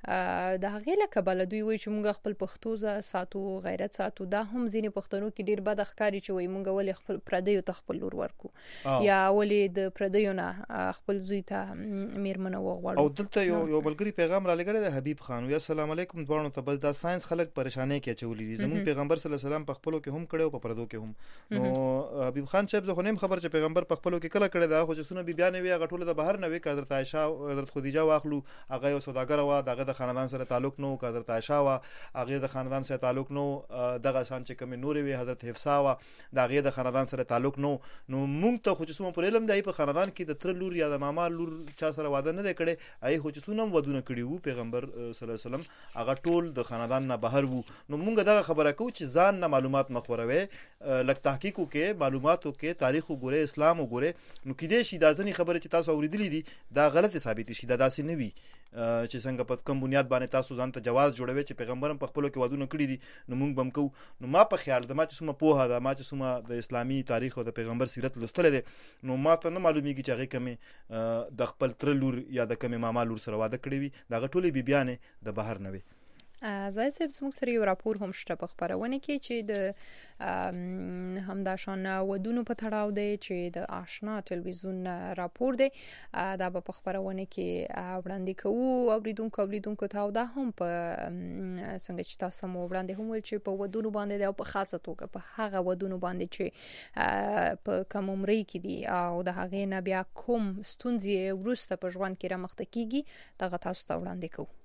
د هغې له کبله دوی وایي چې موږ خپل پښتو ساتو غیرت ساتو. دا هم ځینې پښتنو کې ډېر بد ښکاري چې وایي موږ ولې خپل پردیو ته خپل لور ورکو یا ولې د پردیو نه خپل زوی ته میرمنه وغواړو. او دلته یو یو بلګری پیغام را لګړی د حبیب خان وی السلام علیکم دوانو ته. بس دا ساينس خلک پریشانې کې چولې دي. زمون پیغمبر صلی الله علیه وسلم په خپلو کې هم کړو په پردو کې هم. نو حبیب خان صاحب زه خو نیم خبر چې پیغمبر په خپلو کې کله کړی دا خو چې سونه بي بیان وی هغه ټول د بهر نه وی حضرت عائشہ او حضرت خدیجه واخلو هغه یو سوداګر و دغه د خاندان سره تعلق نو حضرت عائشہ وا هغه د خاندان سره تعلق نو دغه سان چې کوم نور وی حضرت حفصه وا دغه د خاندان سره تعلق نو. نو مونږ ته خو چې سمو پر علم دی په خاندان کې د تر لور یا د ماما لور چا سره واده نه کړي ای خو چې سونم ودونه کړي وو پیغمبر صلی الله علیه وسلم هغه ټول د خاندان نه بهر وو. نو مونږ دا خبره کوو چې ځان نه معلومات مخوروي لک تحقیق کې معلوماتو کې تاریخ وګوره اسلام وګوره. نو کېدې شي دا ځنی خبره چې تاسو اوریدلې دي دا غلط ثابت شي دا داسې نه وي چې څنګه په کوم بنیاد باندې تاسو ځان ته جواز جوړوي چې پیغمبرم په خپلو کې وادونه کړی دي نو مونږ بم کو. نو ما په خیال د ما چې سم په هغه ما چې سم د اسلامي تاریخ او د پیغمبر سیرت لوستل دي نو ما ته نه معلومیږي چې هغه کمه د خپل تر لور یا د کمه ماما لور سره واده کړی وي دا غټولې بي بیانې د بهر نه وي. زای صاحب زموږ سره یو راپور هم شته په خبرونه کې چې د همداشان ودونو په تړاو دی چې د آشنا ټلویزیون راپور دی دا په خبرونه کې وړاندې کوو اوریدونکو اوریدونکو ته دا هم په څنګه چې تاسو مو وړاندې هم ول چې په ودونو باندې او په خاصه توګه په هغه ودونو باندې چې په کوم عمرې کې دي او د هغې نه بیا کوم ستونزې ورسته په ژوند کې رامخته کیږي دا تاسو ته وړاندې کوو.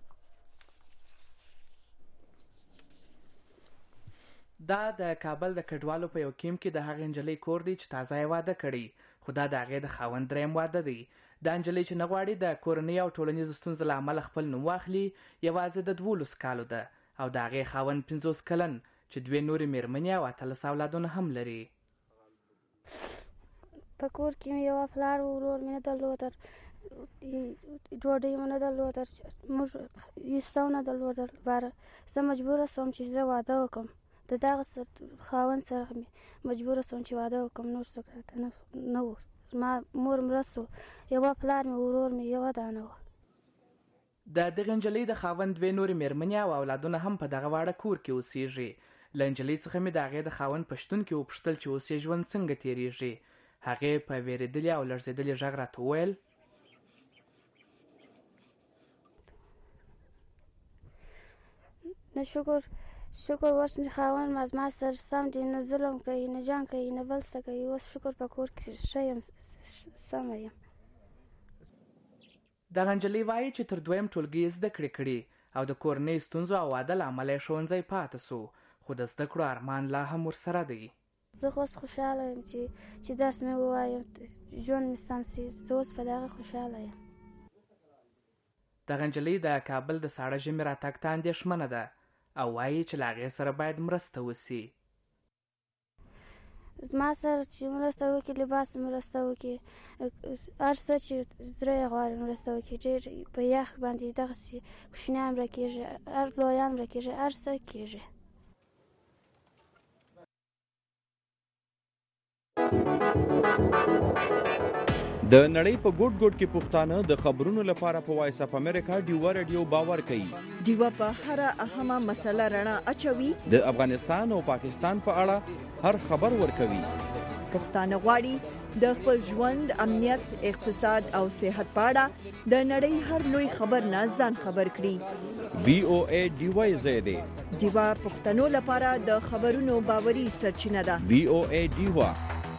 دا د کابل د کډوالو په یو کیم کې د هغې نجلۍ کور دی چې تازه یې واده کړی خو دا د هغې د خاوند دریم واده دی. دا نجلۍ چې نه غواړي د کورنۍ او ټولنیزو ستونزو له امله خپل نوم واخلي یوازې د دولس کالو ده او د هغې خاوند پنځوس کلن چې دوې نورې مېرمنې او اتلس اولادونه هم لري. په کور کې مې یو پلار و ورور مې نه درلودل ډوډۍ مې نه درلودل موږ هېڅ نه درلودل باره زه مجبوره شوم چې زه واده وکړم د دغه خاوند سره مې مجبوره شوم چې واده وکړم نور څه نه و. ما مور مرستو یوه پلار مې ورور مې یوه دانه وه. د دغه نجلۍ د خاوند دوې نورې مېرمنې او اولادونه هم په دغه واړه کور کې اوسېږي. له نجلۍ څخه مې د هغې د خاوند په شتون کې وپوښتل چې اوس یې ژوند څنګه تېرېږي. هغې په وېرېدلي او لړزېدلي غږ راته وویل نه شکر شکر اوس مې خاوند ما زما سره سم دی نه ظلم کوي نه جنګ کوي نه بل څه کوي اوس شکر په کور کې ښه یم سمه یم. دغه نجلۍ وایي چې تر دویم ټولګي یې زده کړې کړي او د کورنۍ ستونزو او واده له امله یې ښوونځی پاتې سو خو د زده کړو ارمان لا هم ورسره دی. زه خو اوس خوشحاله یم چې چې درس مې ووایم ژوند مې سم سي زه اوس په دغه خوشحاله یم. دغه نجلۍ د کابل د ساړه ژمي راتګ ته اندېښمنه ده او وایي چې له هغې سره باید مرسته وسي. زما سره چې مرسته وکړي لباس مرسته وکړي هر څه چې زړه یې غواړي مرسته وکړي. ډېر په یخ باندې دغسې کوچنیان راکېږي هر لویان راکېږي هر څه کېږي. د نړۍ په ګوټ ګوټ کې پښتانه د خبرونو لپاره په وایس اپ امریکا ډیوا رادیو باور کوي. ډیوا په هر اهمه مسله رڼا اچوي. د افغانستان او پاکستان په اړه هر خبر ورکوي. پښتانه غواړي د خپل ژوند امنیت اقتصاد او صحت په اړه د نړۍ هر لوی خبر نه ځان خبر کړي. وی او ای ډیوا زیاده ډیوا پښتنو لپاره د خبرونو باوري سرچینه ده. وی او ای ډیوا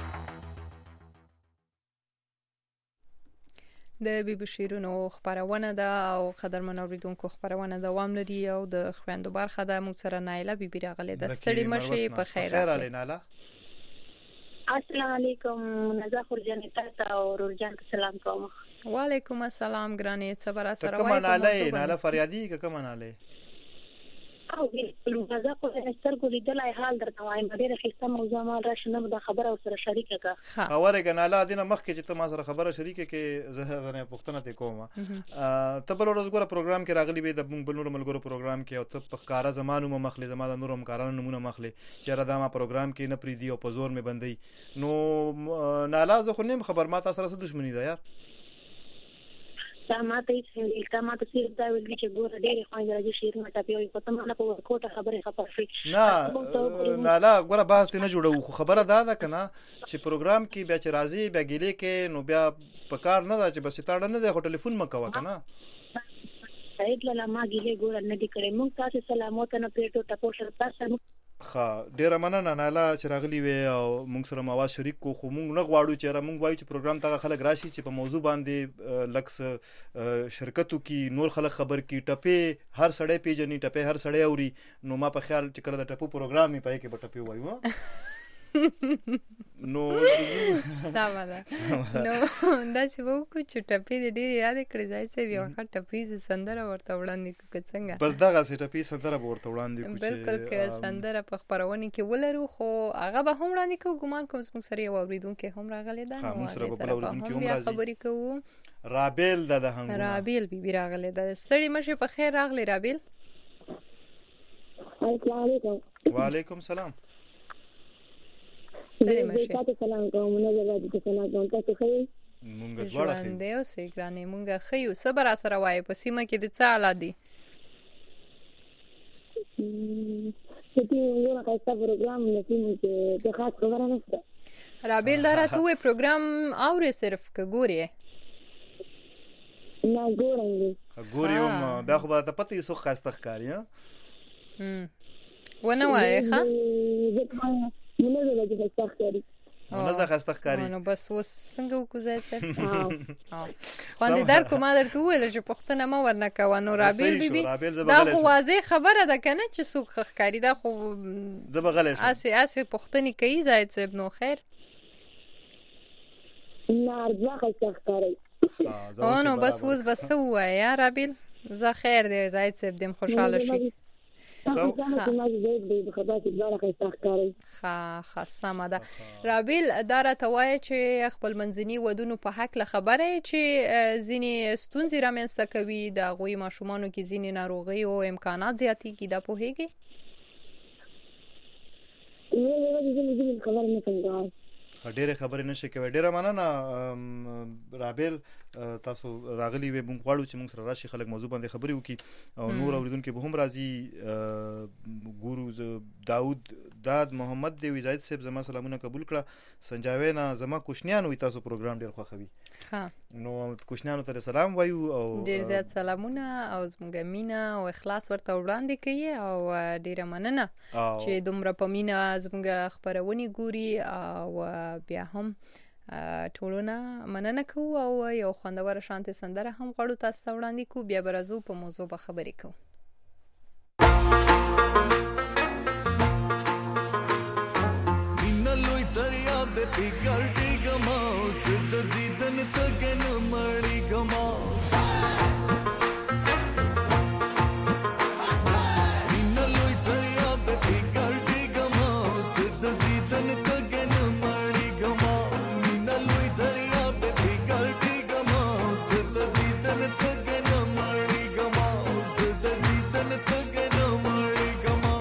د بي بي شیرونو خبرونه ده او قدرمن اوریدونکو خبرونه دوام لري او د خويندو برخه ده. موږ سره نایله بي بي راغله د ستړي مشي په خیر راغله. نایله السلام علیکم نزا خورجان تاسو او ورجان سلام کوم. وعلیکم السلام ګرانې صبر سره وای. کومه ناله ناله فریادي کومه ناله او نزا خورجان سترګو لیدلای حال درته وایم ډیره خسته موضوع مال راشنه د خبره سره شریکه کا خبره کناله دینه مخکې چې ته ما سره خبره شریکه کې زه غنه پښتنه ته کومه ته بل ورځ ګوره پروګرام کې راغلی به د بل نور ملګرو پروګرام کې او ته په ښکارا زمانو مخلي زما د نورم کارانو نمونه مخلي چې را دا ما پروګرام کې نه پری دی او په زور مې بندي نو ناله زه خو نیم خبر ما تاسو سره دښمنی ده یار ساماته چې کماته صرف دا ویل چې ګوره ډېر خوند راځي شیرونه ټاپي وي په تمه نه په کوټه خبره خبر شي نه نه لا ګوره بحث نه جوړو خو خبره دا ده کنه چې پروګرام کې بیا چې راځي بیا ګیلې کې نو بیا په کار نه دا چې بس تاړه نه دی خو ټلیفون مکوه کنه ایتله ما ګیلې ګوره نه دي کړې مونږ تاسو سلامات نه پیټو ټکو شر تاسو خا ډیره مننه نالا چې راغلی وي او موږ سره مواز شریک کو خو موږ نه غواړو چې را موږ وایو چې پروګرام ته خلک راشي چې په موضوع باندې لکس شرکتو کې نور خلک خبر کی ټپه هر سړی پیجنې ټپه هر سړی اوري نو ما په خیال چې کړه د ټپو پروګرام یې پای کې به ټپه وایو نو سما ده نو دا چې وو کو چې ټپې دې ډېر یاد کړی ځای څه بیا وخت ټپې سندره ورته وړاندې کو څنګه بس دغه سه ټپې سندره ورته وړاندې کو چې بالکل کې سندره په خبرونه کې ولرو خو هغه به هم وړاندې کو ګمان کوم څنګه سره یو اوریدونکو هم راغلی دا نو سره په اوریدونکو هم راځي خبرې کوو رابیل د هنګ رابیل بي بي راغلی دا ستړي مشه په خیر راغلی رابیل السلام علیکم وعلیکم السلام ستړي مشه تاسو سلام کوم نه زړه دې سلام کوم تاسو خیر مونږ دواړه خیر دی او سې ګرانې مونږ خیو صبر سره وای په سیمه کې د څه حالات دي چې یو نه کایسته پروګرام نه سیمه کې د خاص خبره نشته رابیل دره ته وې پروګرام اورې صرف ک ګوري نه ګورم ګورم بیا خو به ته پته یې سو خاصه ښکاری ها هم ونه وای ښه نه زه د خسته ښکاری نه زه خسته ښکاری نو بس وس څنګه وکوزای څه ها باندې در کومه درته ویل چې پښتنه ما ورنه کوه نو رابیل بیبي دا خو واضح خبره ده کنه چې څوک ښکاری دا خو زه بغلې شم اسی اسی پښتني کوي زاید صاحب نو خیر نه ارزه خسته ښکاری او نو بس وس بس وای یا رابیل زه خیر دی زاید صاحب دم خوشاله شي ها ها سما ده رابیل داره توای چې خپل منځني ودونو په حق له خبره چې ځینی ستونزې رامنځته کوي د غوي ماشومانو کې ځینی ناروغي او امکانات زیاتی کی دا پوهیږي نو زه دې خبر نه کوم ډېر خبرې نشي کوي ډېر مننه رابیل تاسو راغلی وي مونږ غواړو چې مونږ سره راشي خلک موضوع باندې خبرې وکړي او نور اوریدونکو به هم راځي ګورو داود داد محمد دی وزاید صاحب زما سلامونه قبول کړه سنجاوینا زما کوشنیان وي تاسو پروګرام ډېر خوښوي ها نو کوشنیانو ته سلام وایو او ډېر زیات سلامونه او زموږ مینا او اخلاص ورته وړاندې کوي او ډېر مننه چې دومره په مینا زموږ خبرونه ګوري او بیا هم ټولونه مننه کوو او یو خوندور شانتي سندره هم غواړو تاسو ته وړاندې کوو بیا برازو په موضوع به خبرې کوو مینلوی دریا د پیګل ډیګما سد دیدن تګن مړی ګما مینلوی دریا د پیګل ډیګما سد دیدن تګن مړی ګما مینلوی دریا د پیګل ډیګما سد دیدن تګن مړی ګما سد دیدن تګن مړی ګما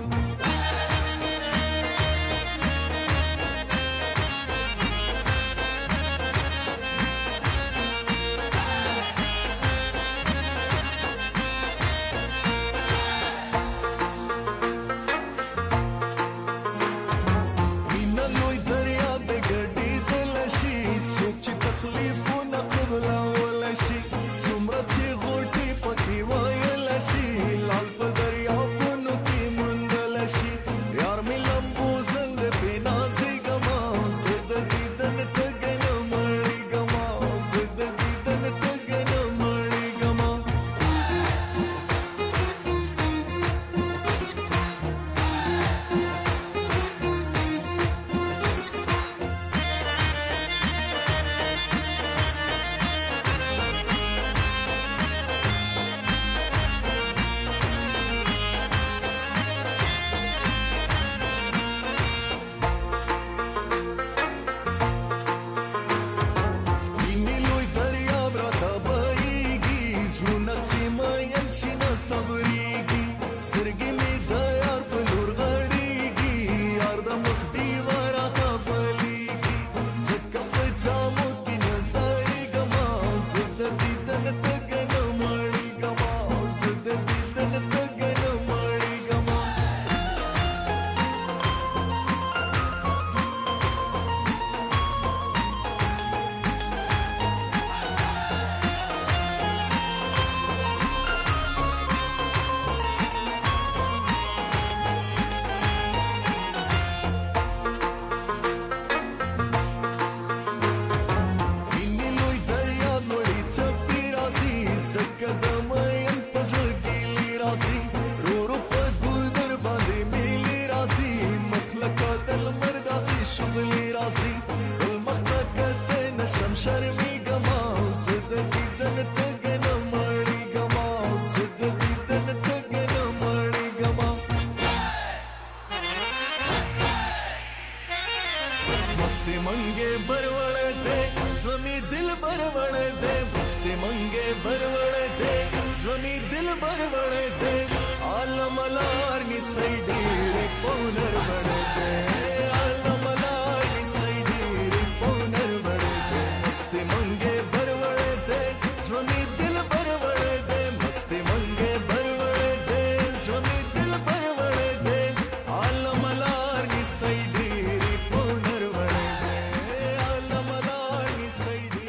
मस्ती मंगे बरवड़े दे ज़मी दिल बरवड़े दे मस्ती मंगे बरवड़े दे ज़मी दिल बरवड़े दे आलमलार नि सैडी रे पौनर बड़े दे आलमलार नि सैडी रे पौनर बड़े दे मस्ती मंगे बरवड़े दे ज़मी दिल बरवड़े दे मस्ती मंगे बरवड़े दे ज़मी दिल बरवड़े दे आलमलार नि सैडी रे पौनर बड़े दे आलमलार नि सैडी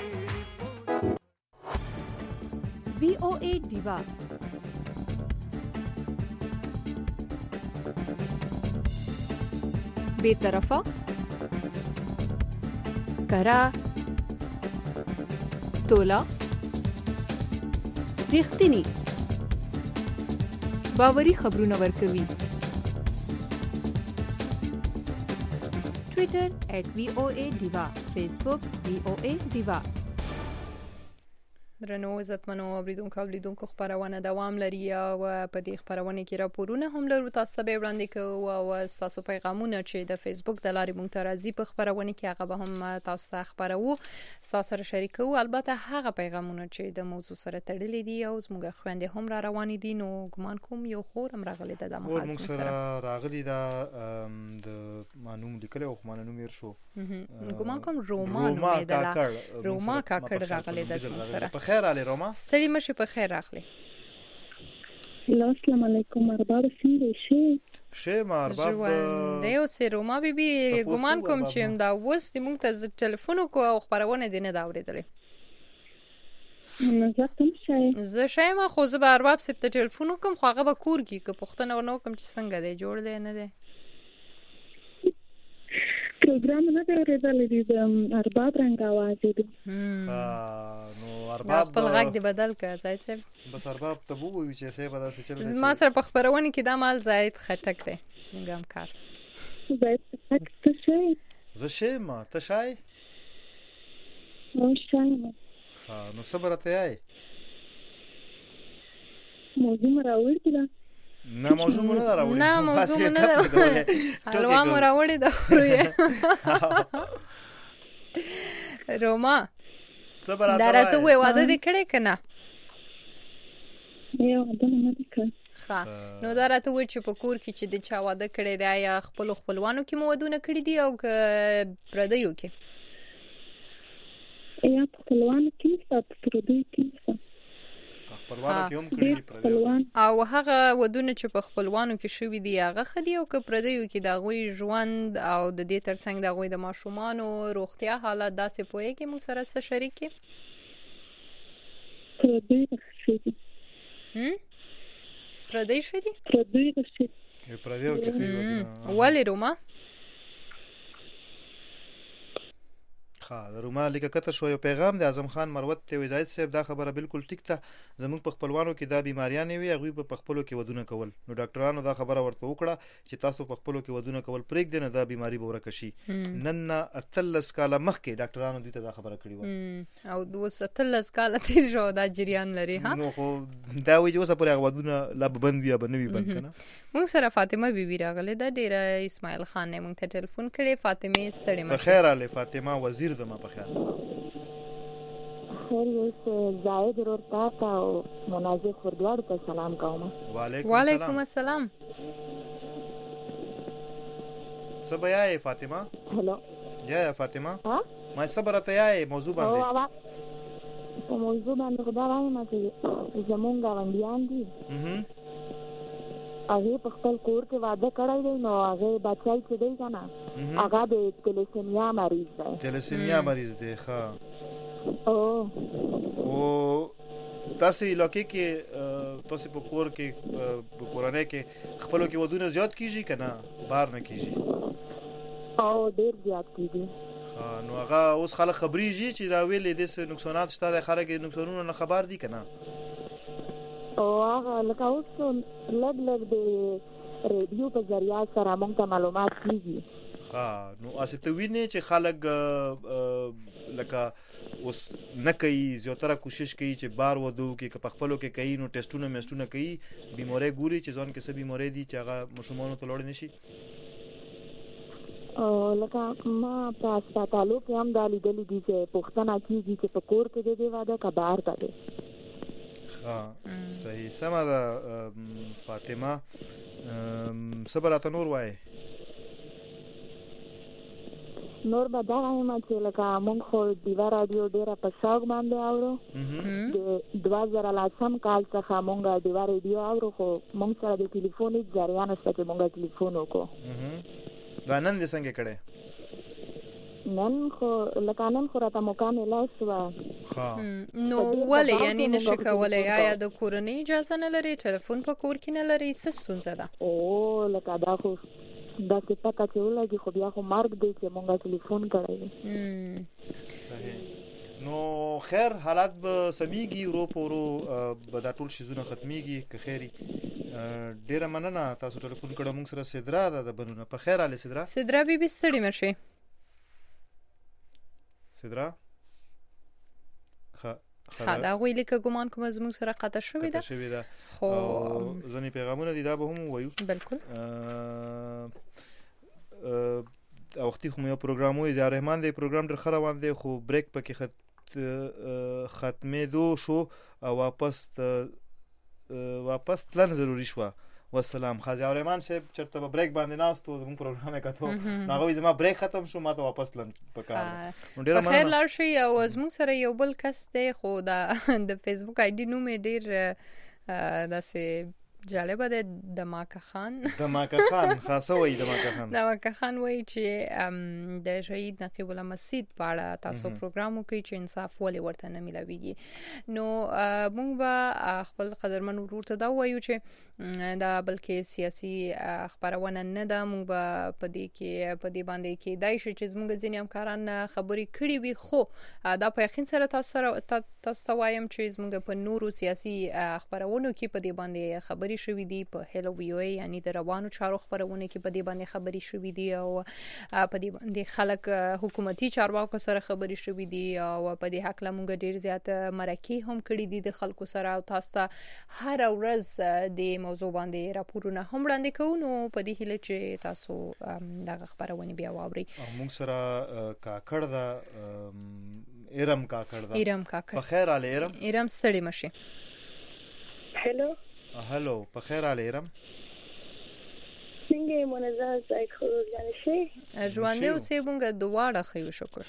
वीओए दिवा बेतरफा करा तोला رښتینی باوري خبرونه ورکوي ټوئیټر at voa diva فیسبوک voa diva درنو عزتمنو اوریدونکو او لیدونکو خبرونه دوام لري او په دې خبرونه کې راپورونه هم لرو تاسو ته وړاندې کوو او تاسو پیغامونه چې د فیسبوک د لارې مونږ ته راځي په خبرونه کې هغه به هم تاسو ته خبرو تاسو سره شریکو البته هغه پیغامونه چې د موضوع سره تړلي دي او زموږ خويندې هم را روان دي نو ګمان کوم یو خور هم راغلي ده د مهاجم سره راغلي ده د مانوم لیکل او مانوم ير شو ګمان کوم روما نو ده روما کاکړ راغلي ده زموږ سره خیر علي روما ستړي مشه په خیر راغلي السلام علیکم ارباب څنګه شي شه ما ارباب دیو سه روما بیبي ګمان کوم چې دا وس د مونږ ته ټلیفون کو او خبرونه دي نه دا اوریدلې زه کوم شي زه شایم خو زه به ارباب سپت ټلیفون کوم خو هغه به کور کې که پښتنه ونه کوم چې څنګه دی جوړ دی نه دی پروګرام نه دی ورېدلې دي د ارباب رنګ आवाज دی نو ارباب خپل غږ دی بدل کړ زاید صاحب بس ارباب ته وو چې څه به تاسو چل زما سره په خبرونه کې دا مال زاید خټک دی څنګه هم کار زاید خټک ته شي زه شي ما ته شای نو شای ها نو صبر ته آی موضوع راوړی دا نه موضوع مونږ نه راوړی نه موضوع مونږ نه حلوا مو راوړی دا خوري روما صبر ته درته وې واده دې کړې کنه یو واده نه وکړ ها نو درته وې چې په کور کې چې د چا واده کړې دی یا خپل خپلوانو کې مو ودونه کړې دي او پردیو کې یا خپلوانو کې څه پردیو کې خپلوانو کې هم کړی پردیو او هغه ودونه چې په خپلوانو کې شوې دي هغه خدي او که پردیو کې دا غوي ژوند او د دې ترڅنګ دا غوي د ماشومان او روغتیا حالت داسې پوهه کې مو سره سره شریک کې پردیو شوې هم پردیو شوې دي پردیو شوې پردیو کې ولې روما ها روما لیکه کته شو یو پیغام د اعظم خان مروت ته وزایت صاحب دا خبره بالکل ټیک ته زموږ په خپلوانو کې دا بیماریاں نه وي هغه په خپلو کې ودونه کول نو ډاکټرانو دا خبره ورته وکړه چې تاسو په خپلو کې ودونه کول پرېګ دنه دا بیماری به ورکه شي نن اتلس کاله مخکې ډاکټرانو دوی ته دا خبره کړې و او دوه اتلس کاله تیر شو دا جریان لري ها نو خو دا وی چې اوسه پرې هغه ودونه لا بند بیا بنوي بند کنه مونږ سره فاطمه بیبي راغله دا ډیره اسماعیل خان نه مونږ ته ټلیفون کړي فاطمه ستړي په خیر علي فاطمه وزیر دما په خیر خیر یو زاید ورته تاو مناظر خردوار ته سلام کوم وعلیکم السلام سبایه فاطمه هلو یا فاطمه ها ما صبر ته یای موضوع باندې په موضوع باندې خدا وایم چې زمونږ غونډیان دي هغه په خپل کور کې واده کړی دی نو هغه بچای چې دی کنه هغه د تلسیمیا مریض دی تلسیمیا مریض دی ښه او او تاسو علاقې کې تاسو په کور کې په کورانه کې خپلو کې ودونه زیات کیږي کنه بهر نه کیږي او ډیر زیات کیږي نو هغه اوس خلک خبريږي چې دا ویلې د نقصانات شته د خلک نقصانونو نه خبر دي کنه او هغه لکه اوس لږ لږ د ریډیو په ذریعہ سره موږ ته معلومات کیږي ها نو اسه ته ویني چې خلک لکه اوس نه کوي زیاتره کوشش کوي چې بار ودو کې په خپلو کې کوي نو ټیسټونه میسټونه کوي بیماری ګوري چې ځان کې څه بیماری دي چې هغه مشمولونو ته لوړ نشي لکه ما په هسپتالو کې هم دا لیدلې دي چې پوښتنه کیږي چې په کور کې د دې واده که بهر ته دی. ها صحیح سمه ده فاطمه. صبر راته نور وایي. نور به دا وایم چې لکه موږ خو ډیوا رادیو ډېره په شوق باندې اورو. د دوه زره لسم کال څخه موږ ډیوا رادیو اورو، خو موږ سره د ټلیفون هیڅ ذریعه نشته چې موږ ټلیفون وکړو. دا نن دې څنګه کړی؟ نن خو لکه نن خو راته موقع میلاو شوه. نو ولې یعنی نشي کولی؟ آیا د کورنۍ اجازه نه لري؟ ټلیفون په کور کې نه لري؟ څه ستونزه ده؟ او لکه دا خو داسې پکه چې ولګي خو بیا خو مرګ دی چې مونږ ټلیفون کړی. صحیح. نو خیر حالات به سميږي ورو په ورو به دا ټول شیزونه ختميږي که خیري. ډیره مننه تاسو ټلیفون کړو. موږ سره سدرا ده بنونه. په خیر علي سدرا. سدرا بي بي ستړي مرشي. سدرا خ خدا غوی لیکه ګمان کوم زموږ سره قطع شوې ده. شوې ده. خو ځنې پیغامونه دي دا به هم وایو. بالکل. ا وختي خو یو پروګرام وي د رحمان دی پروګرام ډېر خراب روان دی خو بریک پکې خط ختمې دو شو او واپس واپس تلن ضروری شو. والسلام. خازي رحمان صاحب چرته په بریک باندې ناستو زموږ پروګرام یې کتو ناغوي زما بریک ختم شو ما ته واپس تلن پکار. ډېر خیر لار شي او زموږ سره یو بل کس دی خو دا د فیسبوک آی ډي نوم یې ډېر داسې جالبه ده. دماکه خان دماکه خان خاصه وای دماکه خان دماکه خان وای چې د شهید نقیب الله مسجد په اړه تاسو پروګرام وکړي چې انصاف ولې ورته نه ملويږي. نو موږ به خپل قدرمن ورور ته دا وایو چې دا بلکې سیاسي خبرونه نه ده. موږ به په دې کې په دې باندې کې دای شي چې موږ ځینې همکاران خبرې کړې وي خو دا په یقین سره تاسو سره تاسو ته وایم چې موږ په نورو سیاسي خبرونو کې په دې باندې خبرې شوې دي. په هلو وی او یعنی د روانو چارو خبرونه کې په دې باندې خبرې شوې دي او په دې باندې خلک حکومتي چارواکو سره خبرې شوې دي او په دې حق لمونګ ډیر زیات مرکه هم کړې دي د خلکو سره او تاسو ته هر ورځ د موضوع باندې راپورونه هم وړاندې کوو. نو په دې هیله چې تاسو دغه خبرونه بیا واورئ. موږ سره کاکړ دا ایرم کاکړ دا ایرم کاکړ. په خیر علي ایرم. ایرم ستړي مشي. هلو هلو په خیر علي ایرم. څنګه منزه ځای خو ځان شي ژوند او سیبونګه دواړه خو شکر.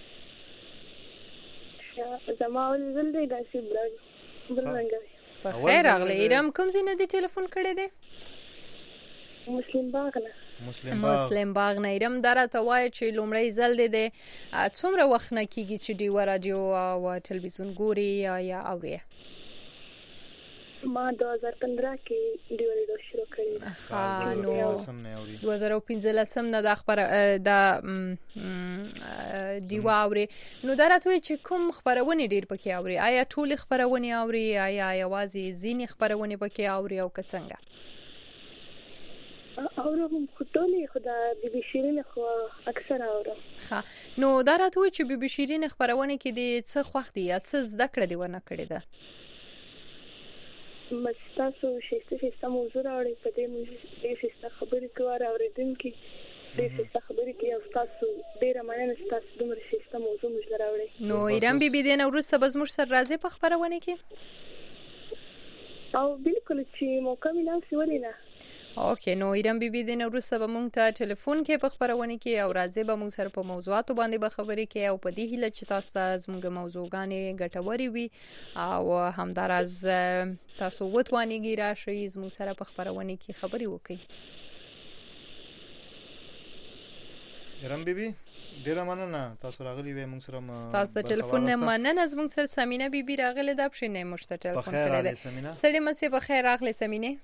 زما ول دې داسې بل بلنګ. په خیر اغله ایرم کوم ځای دی ټلیفون کړی دی؟ مسلم باغ نه. مسلم باغ مسلم باغ نه. ایرم درته وای چې لومړی ځل دی څومره وخت نه کیږي چې دی رادیو او ټلویزیون ګوري یا اوري؟ ما دو هزار پندرہ کې دی ورته شروع کړی. ها نو دو هزار پنځه نه د خبر د دیوا اوري. نو درته چې کوم خبرونه ډیر پکې اوري؟ آیا ټول خبرونه اوري آیا یوازې ځینې خبرونه پکې اوري او څنګه؟ اورم ټولې خدا بي بي شيرين خو اکثر اورم. ها نو درته چې بي بي شيرين خبرونه کې د څه خوښ دي یا څه زده کړې دی ونه کړې ده؟ مستاسو شیسته شیسته موضوع راوړي په دې موضوع شیسته خبرې کوي اوریدونکو دې شیسته خبرې کوي او تاسو ډیره مننه تاسو دومره شیسته موضوع موږ راوړي. نو ایران بي بي دې نو ورسته به موږ سره راځي په خبرونه کې او بالکل چې موقع ملو سی ولینا. اوکې نو ایران بي بي دې نو ورسته به موږ ته ټلیفون کې په خبرونه کې او راځي به موږ سره په موضوعاتو باندې به خبرې کوي او په دې هیله چې تاسو ته زموږ موضوعګانې ګټوري وي او همداراز تاسو وټوانیږي راشي زموږ سره په خبرونه کې خبرې وکړي. ایران بي بي ډیره مننه تاسو راغلی وې موږ سره تاسو د ټلیفون نه مننه زموږ سره سمینه بي بي راغله د اپشن نه مشته ټلیفون کړل. سړی مسه په خیر راغله سمینه.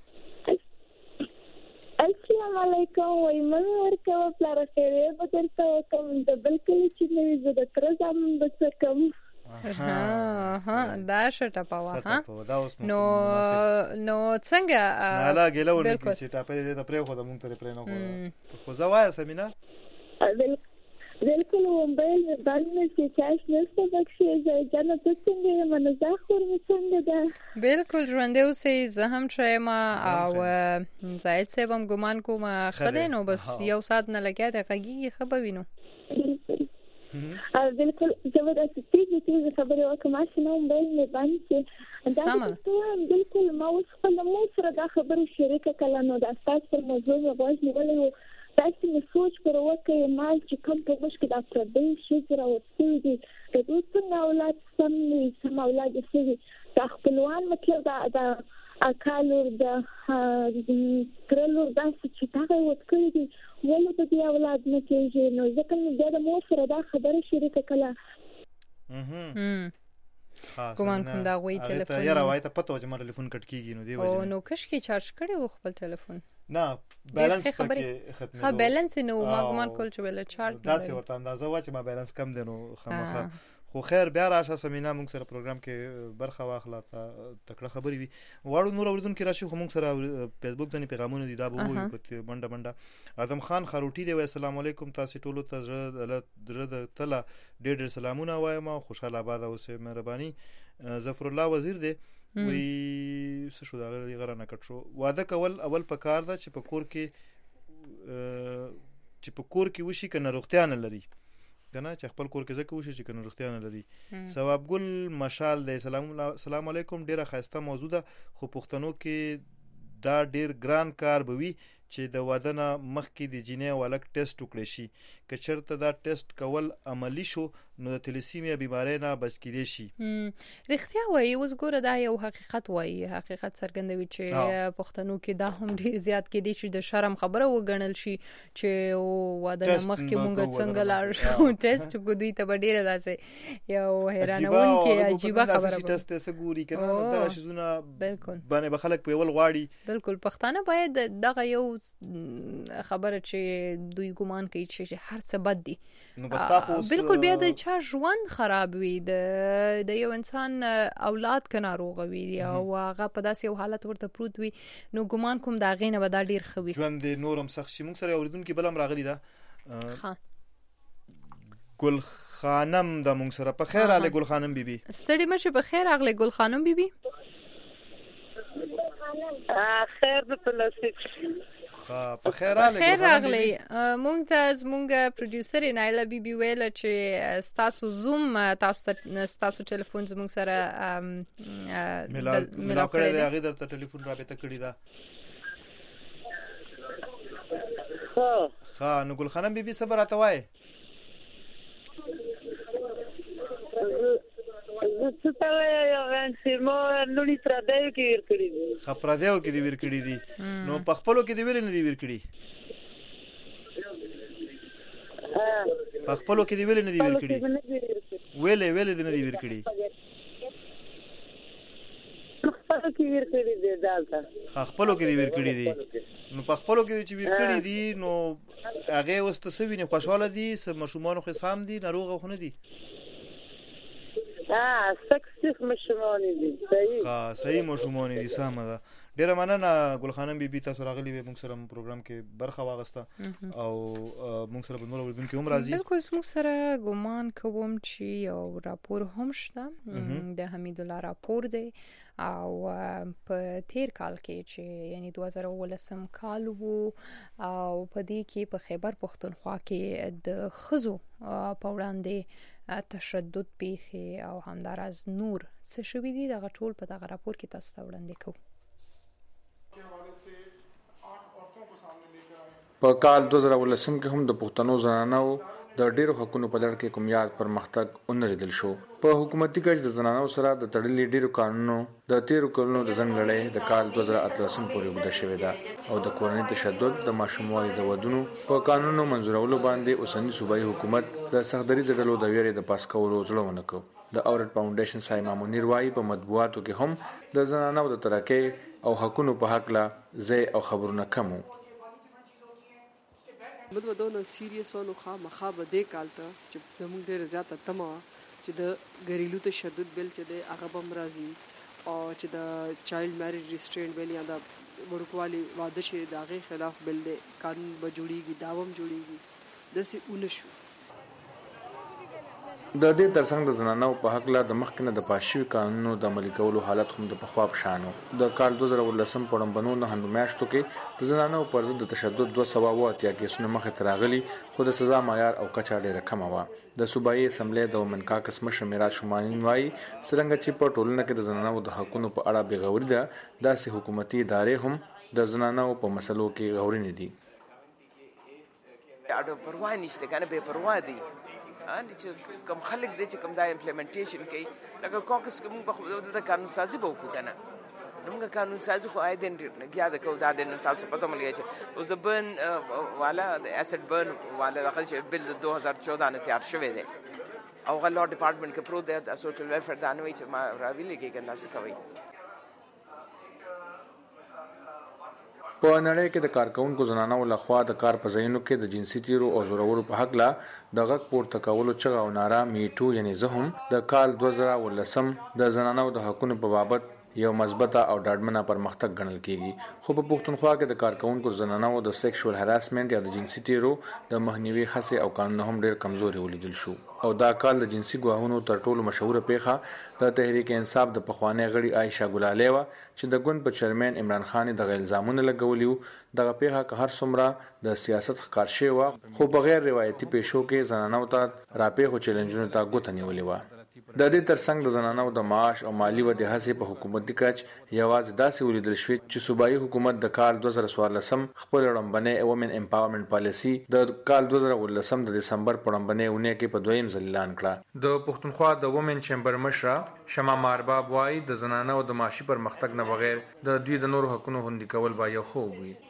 السلام علیکم وای مر کا پلار سره بدرته کوم د بلکل چې نوې زده تر زمون بچ کوم. ها ها دا شټه پاوه ها نو نو څنګه نه لاګلو نه چې ټاپې دې ته پرې خو د مونږ ته پرې نه خو خو زوایا سمینه بالکل موبایل باندې چې چاش نشته پکې ځنه څنګه منځه خور می څنګه ده بالکل ژوندې اوسې زه هم شایم او زاید صاحب هم ګمان کوم خدای نو بس یو ساعت نه لګیا د غږی خبر وینو بالکل زبردست تیږي تیږي خبرې وکم چې نو موبایل می باندې دا بالکل ما اوس خپل مو سره دا خبره شریکه کړه نو دا تاسو پر موضوع غوښنه ولې تاسو مې سوچ پر وکه ما چې کوم په مشکل د پردې شي راوستي دي د دوی څنګه اولاد سم سم اولاد شي د خپلوان مکه دا د اکالور د ترلور د چې تاغه وکړي دي ولې د دې اولاد نه کېږي نو ځکه مې د مو سره دا خبره شریکه کړه هم کوم کوم دا وی ټلیفون یا راوایته پته چې مر ټلیفون کټ کیږي نو دی وجه او نو کښ کې چارج کړي و خپل ټلیفون نه بیلانس پکې ختمه ها بیلانس نو ما ګمان کول چې ول چارج دا څه ورته اندازه وا چې ما بیلانس کم دی نو خامخا خو خیر بیا راشه سمینا موږ سره پروګرام کې برخه واخله تکړه خبرې وي واړو نور اوردون کې راشي خو موږ سره فیسبوک ځنی پیغامونه دي دا به وي په منډه منډه ادم خان خروټي دی السلام علیکم تاسو ټولو ته زړه د تله ډېر ډېر سلامونه وایم خوشاله آباد اوسه مهرباني ظفر الله وزیر دی وی څه شو دا غره نه کټ شو واده کول اول په کار ده چې په کور کې چې په کور کې وشي کنه روغتیا نه لري کنه چې خپل کور کې ځکه وشي چې کنه روغتیا نه لري ثواب ګل مشال دی سلام السلام علیکم ډیره خاسته موضوع ده خو پښتنو کې دا ډیر ګران کار بوي چې د واده نه مخکې د جینې ولک ټیسټ وکړي شي که چېرته دا ټیسټ کول عملی شو نو د تلیسیمیا بیماری نه بچ کېدای شي رښتیا وایي اوس ګوره دا یو حقیقت وایي حقیقت څرګندوي چې پښتنو کې دا هم ډیر زیات کېدی چې د شرم خبره وګڼل شي چې واده نه مخکې مونږ څنګه لاړ شو ټیسټ کو دوی ته ډیره داسې یو حیرانون کې عجیبه خبره ده ټیسټ څه ګوري کنه دا شزونه بالکل باندې بخلک په ول غواړي بالکل پښتانه باید دغه یو خبره چې دوی ګمان کوي چې هر څه بد دي نو بس تاسو بالکل بیا د چا ژوند خراب وي د د یو انسان اولاد کنا روغ وي او هغه په داسې یو حالت ورته پروت وي نو ګمان کوم دا غینه به دا ډیر خوي ژوند نورم سخت شي موږ سره اوریدونکو بلم راغلی دا ها ګل خانم د موږ سره په خیر اله ګل خانم بیبي ستړي مشه په خیر اغله ګل خانم بیبي خیر د پلاستیک په خیر اله خیر راغلی مونږ ته زمونږ پروډوسر نایله بیبي ویل چې تاسو زوم تاسو تاسو ټلیفون زمونږ سره ملاو کړی دی هغه درته ټلیفون رابطه کړی دا ها نو ګل خانم بیبي صبر راته وای څه ته وایي چې مو نونی تر دایو کې ور کړی دي خبره دیو کې دی ور کړی دي نو په خپلو کې دی ویل نه دی ور کړی په خپلو کې دی ویل نه دی ور کړی ویلې ویلې دی نه دی ور کړی خپلو کې ور کړی دي دالته خپلو کې دی ور کړی دي نو په خپلو کې چې ور کړی دي نو هغه اوس ته سوي نه خوشاله دي سم مشومان خو سام دي ناروغ خو نه دي اه سکس مشومان دي صحیح ها صحیح مشومان دي سم ده ډیره مننه ګل خانم بیبي تاسو راغلي به موږ سره پروګرام کې برخه واغسته او موږ سره بنور وردونکو هم راځي بالکل موږ سره ګمان کوم چې یو راپور هم شته د حمید الله راپور دی او په تیر کال کې چې یعنی دوه زره ولسم کال وو او په دې کې په خیبر پښتونخوا کې د خزو په وړاندې تشدد پیښې او همدارس نور څه شوي دي دغه ټول په دغه راپور کې تاسو ته وړاندې کوو په کال دوه زره ولسم کې هم د پښتنو زنانو د ډیرو حقوقو په لړ کې کوم یاد پرمختګ ونریدل شو په حکومتي کچ د زنانو سره د تړلې ډیرو قانونو د تیرو کلونو د ځنګړې د کال دوه زره اتلسم پورې وګړه شوې ده او د کورنۍ تشدد د ماشوموالي د ودونو په قانونو منزورولو باندې اوسنی صوبایي حکومت د سختري ډلو د ویرې د پاس کولو ځړونه کو د اورټ فاونډیشن سایما منیر وايي په مطبوعاتو کې هم د زنانو د ترقې او حقوقو په حق لا زی او خبرونه کمو مدو دونه سیریس ونه خا مخابه د کالته چې زموږ ډیر زیاته تمه چې د غریلو تشدد بل چې د هغه بم راځي او چې د چایلډ میریج ریسټرینټ بل یا د ورکوالي واده شي د هغه خلاف بل د قانون به جوړیږي داوم جوړیږي د سې اونشو د دې ترڅنګ د زنانو په حق لا د مخکنه د پاشوي قانونو د عملي کولو حالت هم د پخوا په شانو. د کال دوه زره ولسم په ړومبنو نه میاشتو کې د زنانو پر ضد د تشدد دوه سوه اووه اتیا کیسونه مخې ته راغلي، خو د سزا معیار او کچه ډېره کمه وه. د صوبایي اسمبلۍ د ومن کاکس مشر میراث شمانین وایي څرنګه چې په ټولنه کې د زنانو د حقونو په اړه بېغوري ده، داسې حکومتي ادارې هم د زنانو په مسلو کې غوري نه دي. اډو پروا نشته کنه به پروا دي ان چې کوم خلک دي چې کوم دا امپلیمنټیشن کوي لکه کوکس کوم په د قانون سازي به وکړو کنه موږ قانون سازي خو اې دین یاد کو دا د تاسو پته ملګری چې اوس د بن والا د اسید بن والا د خلک بل د دوه هزار چودہ نه تیار شوی دی او غلو ډپارټمنټ کې پرو د سوشل ویلفیر د انوي چې ما راوي لګي کنه څه کوي. په نړۍ کې د کارکونکو زنانو لخوا د کار په ځایونو کې د جنسي تیرو او زورورو په حق لا د غږ پورته کولو چغه او ناره میټو یعنی زه هم د کال دوه زره ولسم د زنانو د حقونو په بابت یو مثبته او ډاډمنه پرمختګ ګڼل کیږي. خو په پښتونخوا کې د کارکونکو زنانو د سیکشوال هراسمنت یا د جنسي تیرو د مخنیوي هڅې او قانون هم ډېر کمزوري ولیدل شو او دا کال د جنسي ګواهونو تر ټولو مشهوره پیښه د تحریک انصاف د پخوانی غړي عایشه ګلالی وه چې د ګوند په چیرمن عمران خان دغه الزامونه لګولي وو. دغه پیښه که هر څومره د سیاست ښکار شوې وه خو په غیر روایتي پیښو کې زنانو ته راپېښو چیلنجونو ته ګوته نیولې وه. د دې ترڅنګ د زنانو د معاش او مالی ودې هڅې په حکومتي کچ یوازې داسې ولیدل شوې چې صوبایي حکومت د کال دوه زره څوارلسم خپل ړومبنۍ وومن امپاورمنټ پالیسي د کال دوه زره ولسم د دسمبر په ړومبنۍ اونۍ کې په دویم ځل اعلان کړه. د پښتونخوا د وومن چیمبر مشره شمع مارباب وایي د زنانو د معاشي پرمختګ نه بغیر د دوی د نورو حقونو خوندي کول به یو خوب وي.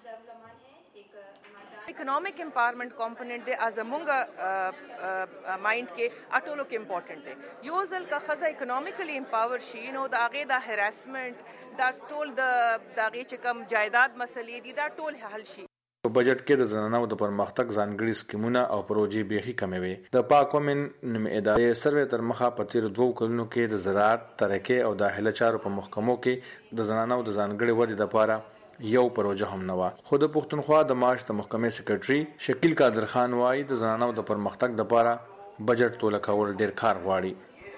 اکنامک امپاورمنٹ کمپوننٹ دے از مونږه مایند کې اټولو کې امپورټنٹ دی. یو ځل کا خزه اکنامیکلی امپاور شي نو د هغه د هراسمنت دا ټول د دغه چې کم جایداد مسلې دي دا ټول حل شي. په بجټ کې د زنانو د پرمختګ ځانګړي سکیمونه او پروژې بیخي کمې وي. د پاک ومن نومې ادارې سروې تر مخه په تیر دوه کلونو کې د زراعت، ترقۍ او داخله چارو په محکمو کې د زنانو د ځانګړي ودې لپاره یو پروژه هم نه وه. خو د پښتونخوا د معاش د محکمې سیکرټري شکیل قادر خان وایي د زنانو د پرمختګ لپاره بجټ توله کول ډیر کار غواړي.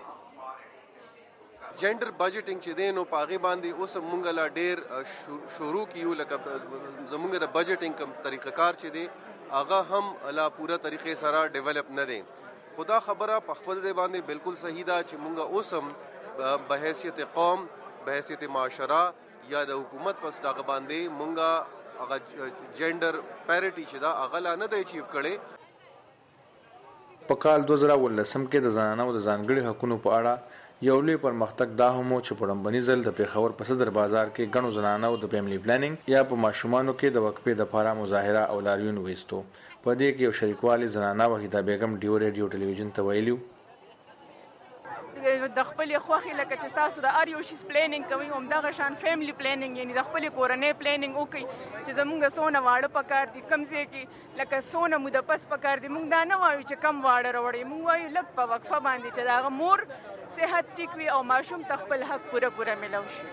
جندر بجټینګ چې دی نو په هغې باندې اوس مونږ لا ډېر شروع کیو لکه زمونږ د بجټینګ کوم طریقه کار چې دی هغه هم لا پوره طریقې سره ډیولپ نه دی. خو دا خبره په خپل ځای باندې بالکل صحیح ده چې مونږ اوس هم بحیثیت قوم، بحیثیت معاشره یا د حکومت پس دغه باندې مونږه هغه جندر پیریټي چې دا هغه لا نه دی اچیو کړی. په کال دوه زره ولسم کې د زنانو د ځانګړي حقونو په اړه یو لوی پرمختګ دا هم و چې په ړومبني ځل د پېښور په صدر بازار کې ګڼو زنانو د فیملی پلانینګ یا په ماشومانو کې د وقفې دپاره مظاهره او لاریون ویستو. په دې کې یو شریکوالي زنانه وحیده بیګم ډیو ریډیو ټلویزیون ته ویلي د خپل خوخي لکه چې تاسو د ار یو شیس پلانینګ کوي هم دغه شان فیملی پلانینګ یعنی د خپل کورنۍ پلانینګ وکي چې زمونږ سونه واړه پکار دي کم ځای کې لکه سونه مو د پس پکار دي. مونږ دا نه وایو چې کم واړه راوړي، مونږ وایو لږ په وقفه باندې چې دغه مور صحت ټیک وي او ماشوم ته خپل حق پوره پوره ملو شي.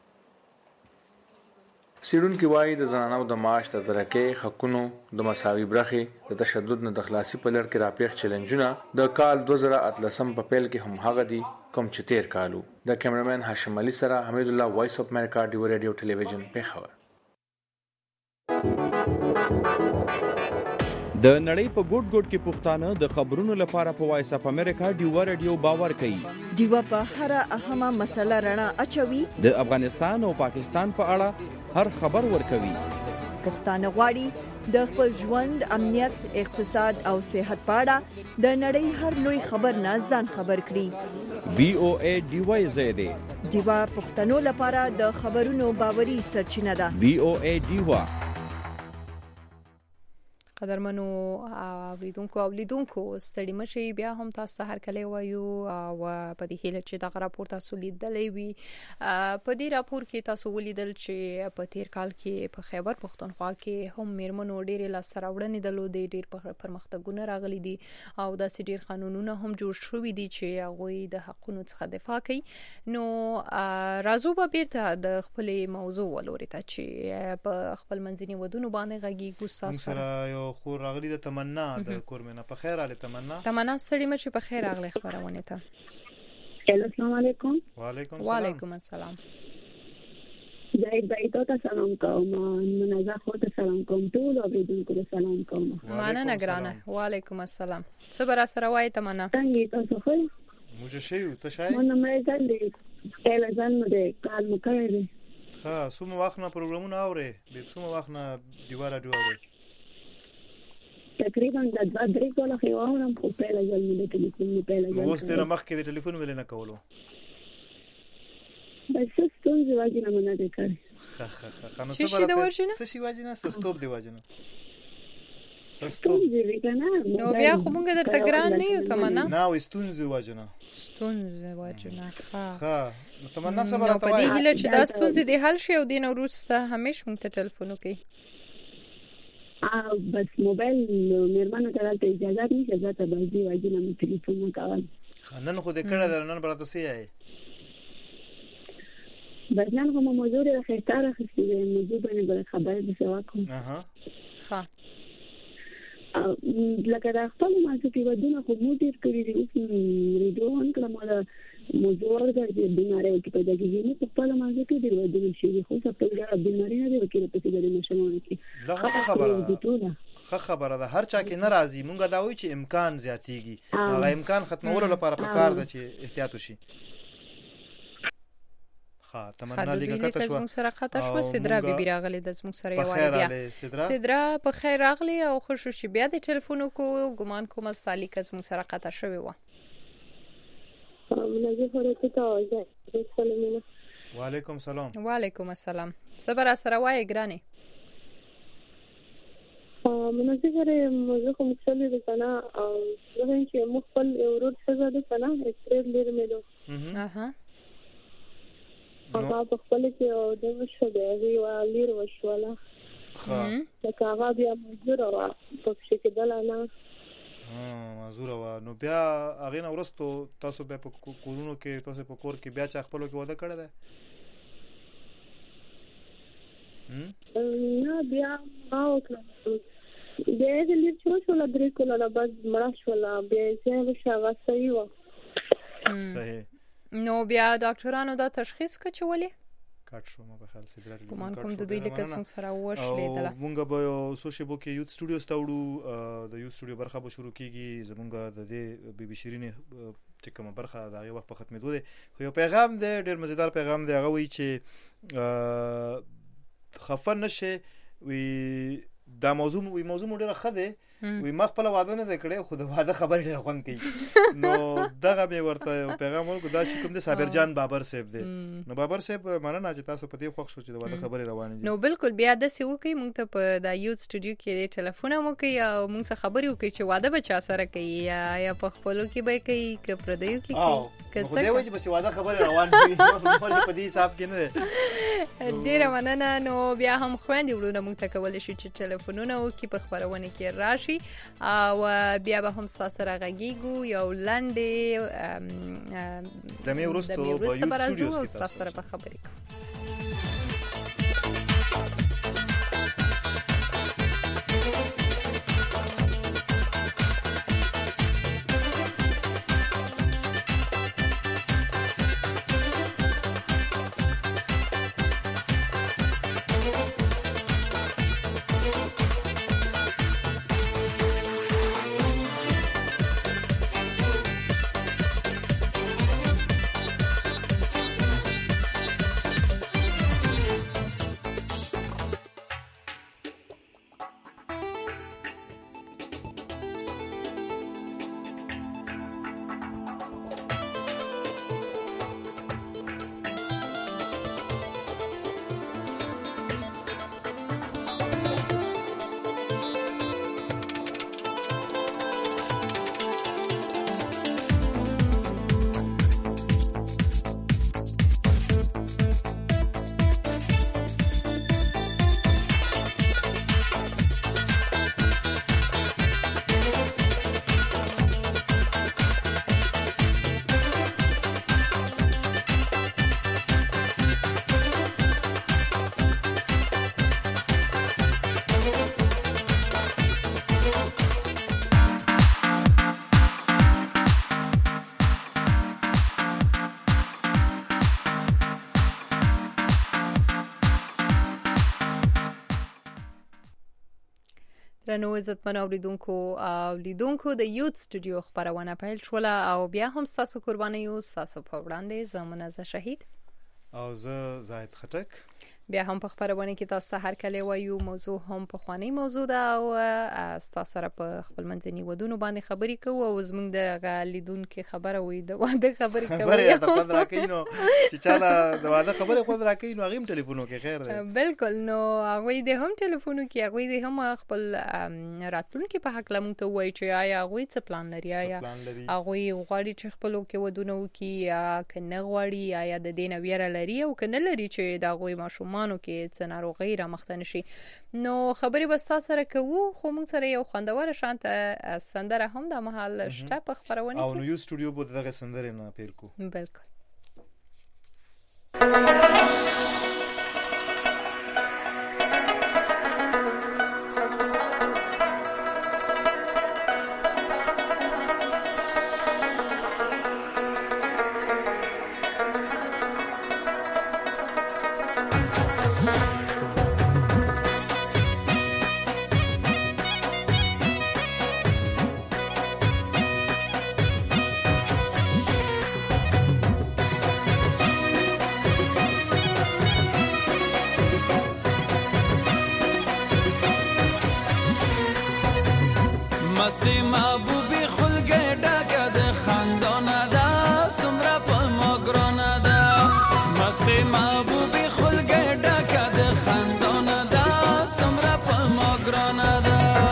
څېړونکي وایي د زنانو د معاش د ترقۍ، حقونو د مساوي برخې، د تشدد نه د خلاصي په لړ کې راپېښ چیلنجونه د کال دوه زره اتلسم په پیل کې هم هغه دي کوم چې تیر کالو. د کیمرمین هاشم علي سره حمید الله، وایس اف امریکا، ډیو ریډیو ټلویزیون، پېښور. د نړۍ په ګوټ ګوټ کې پښتانه د خبرونو لپاره په وایس اف امریکا ډیو ریډیو باور کوي. ډیو په هر اهمه مسله رڼا اچوي. د افغانستان او پاکستان په اړه هر خبر ورکوي. پښتانه غواړي د خپل ژوند، امنیت، اقتصاد او صحت په اړه د نړۍ هر لوی خبر نه ځان خبر کړي. وی او ای ډیو زیاده ډیو پښتنو لپاره د خبرونو باوري سرچینه ده. وی او ای ډیو. قدرمنو اوریدونکو او لیدونکو ستړي مشي، بیا هم تاسو ته هر کله وایو او په دې هیله چې دا راپور تاسو لیدلې وي. په دې راپور کې تاسو ولیدل چې په تیر کال کې په خیبر پښتونخوا کې هم میرمنو ډېرې لاسته راوړنې درلودې، ډېر پرمختګونه راغلي دي او داسې ډېر قانونونه هم جوړ شوي دي چې هغوی د حقونو څخه دفاع کوي. نو راځو به بیرته د خپلې موضوع ولورې ته چې په خپل منځني ودونو باندې غږیږو. تاسو سره یو خو راغلی د تمنا د کورمنه په خیر اله تمنا تمنا ستړي مچ په خیر اغلی خبرونه ته. السلام علیکم. وعلیکم السلام. وعلیکم السلام. زاید بایتو ته سلام کوم. منازه خو ته سلام کوم. ټول اوریدونکو ته سلام کوم. مننه ګرانه. وعلیکم السلام. صبر سره وای تمنا. څنګه تاسو خو؟ موږ شیو ته شای. مونږ مې ځل دي. کله ځل مې کال مو کړی. ها سومه وخت نه پروګرامونه اوري. به سومه وخت نه دیوار راډیو اوري. تقریبا د دوه درې کاله خو اورم خو په لږ مې ټلیفون په لږ. اوس تر مخ کې د ټلیفون ولې نه کولو؟ بس ستون دی واجنه مونږ نه کړی. خ خ خ خ نو څه شي دی واجنه؟ څه شي واجنه؟ سستوب دی واجنه. سستوب دی کنه. نو بیا خو مونږ د تګران نه یو تمنا. نه وستون زی واجنه. ستون زی واجنه. ها. ها نو تمنا صبر ته وای. نو په دې هله چې دا ستون زی دی حل شي او دین وروسته همیش مونږ ته ټلیفون وکي. ا بس موبایل مېرمنه ته راته اجازه نشته ځکه باندې واجنه مې ټلیفون وکړ. خنن خو دې کړه درنن برته سي آی. بدنان کوم موضوع د خطر خستې موضوع باندې بل خبر به سوا کوم. اها. ها. لکه دا خپل مازه کې ودونه خو مو ډیر کړی دي اوس ریډیو ان کله مله موضوع ورته د بیماری کې پیدا کیږي نو خپل مازه کې ډیر ودونه شي خو څه په ډیر بیماری نه دی کې په څه ډیر نشمونه کې. دا خبره خه خبره ده هر چا کې ناراضي مونږ دا وایو چې امکان زیاتیږي هغه امکان ختمولو لپاره پکار ده چې احتیاط وشي. ها تمنا لیکه کته شو سره خطا شو سدرا بي بي راغلي د زمو سره یو بیا سدرا په خیر راغلي او خوش شو بیا د ټلیفون کو ګمان کوم استالیک زمو سره خطا شوی و. منځه خورته ته وایي. وعلیکم السلام. وعلیکم السلام. صبر سره وای ګرانه. منځه غره موږ کوم څه دې کنه او زه چې مخفل ورور څه ده کنه استریټ لیر مې دو. اها. هغه په خپل کې او د وشو دی ویلیر وشوله. ها. دا هغه بیا مزور او په څه کې دلانه. ها مزور او نو بیا هغه نو ورستو تاسو به په کورونو کې تاسو په کور کې بیا چا خپل کې ودا کړی دی؟ هم نه بیا او کړو. بیا دې لیر شو شو لا درې کوله لا بعد مړ شو لا بیا یې وشاوه صحیح و. صحیح. نو بیا ډاکټرانو دا تشخیص کچولې کټ شو ما په خیال سي درل کوم کوم د دوی لیکس موږ سره وښلیدل. مونږ به یو سوشي بو کې یوت سټوډیو ستاوړو د یوت سټوډیو برخه به شروع کیږي زمونږ د دې بي بي شيرين چې کومه برخه د هغه وخت په ختمېدو دي خو یو پیغام دی ډېر مزیدار پیغام دی هغه وی چې خفن نشه وی دا موضوع وی موضوع ډېر خده وی ما خپل واده نه کړې خو د واده خبرې ډېر خوند کوي نو دغه به ورته پیغام ورکو دا چې کوم د صابر جان بابر صاحب دی نو بابر صاحب مننه چې تاسو په دې خوښ شو چې د واده خبرې روانې دي. نو بالکل بیا د سی وکي مونږ ته په د یوت سټوډیو کې ټلیفون مو کوي او مونږ سره خبرې وکړي چې واده بچا سره کوي یا یا په خپلو کې به کوي ک پردیو کې کوي که څه کوي چې واده خبرې روانې دي نو په دې حساب کې نه ډېر مننه. نو بیا هم خويندې وړونه مونږ ته کولای شي چې ټلیفونونه وکړي په خبرونه کې راشي او بیا به هم تاسو راغږیږو یو لاندې د مې ورستو په یوټیوب سټوډیوز کې تاسو سره په خبرې کوو. رنو عزتمن اوریدونکو او لیدونکو د یوت سټوډیو خبرونه پیل شوله او بیا هم تاسو قرباني یو تاسو په وړاندې زمونه ز شهید او زه زاهد خټک بیا هم په خبرونه کې تاسو ته هر کله وایو موضوع هم په خواني موضوع ده او تاسو سره په خپل منځني ودونو باندې خبرې کوو او زمونږ د غالیدونکو خبره وي د واده خبرې کوي خبره ته خود راکې نو چې چاله د واده خبره خود راکې نو هغه ټلیفونو کې خیر ده بالکل نو هغه د هم ټلیفونو کې هغه د هم خپل راتلونکو په حق لمون ته وایي چې آیا هغه څه پلان لري آیا هغه غواړي چې خپل کې ودونه وکي یا کنه غواړي آیا د دینه ویره لري او کنه لري چې دا غوي ماشوم مانو کې څه ناروغي را مختن شي نو خبرې بستا سره کوو خو موږ سره یو خوندور شانته سندره هم د محل شته په خبرونه او نو یو سټوډیو په دغه سندره نه پیل کو بالکل مستی محبوبی خلگه ڈاکه ده خاندانه ده سمره پا مگرانه ده مستی محبوبی خلگه ڈاکه ده خاندانه ده سمره پا مگرانه ده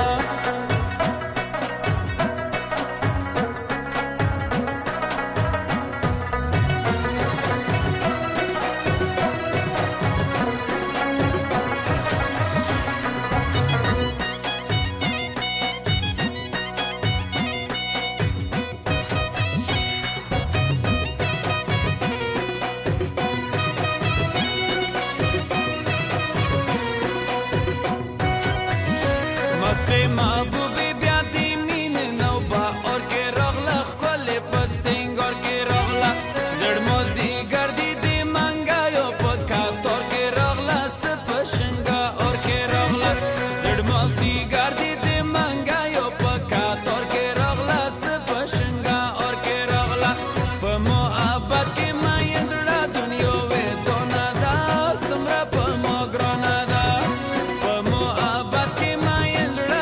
محبوبی بیا دی مین نو با اور کے رغلا خل پد سنگار کے رغلا زړ موزی گردی دی منگا یو پکا تور کے رغلا سپ شنگا اور کے رغلا زړ موزی گردی دی منگا یو پکا تور کے رغلا سپ شنگا اور کے رغلا په محبت کې ما یندړه دنیا وې دونا دا سمرا په مګرانا دا په محبت کې ما یندړه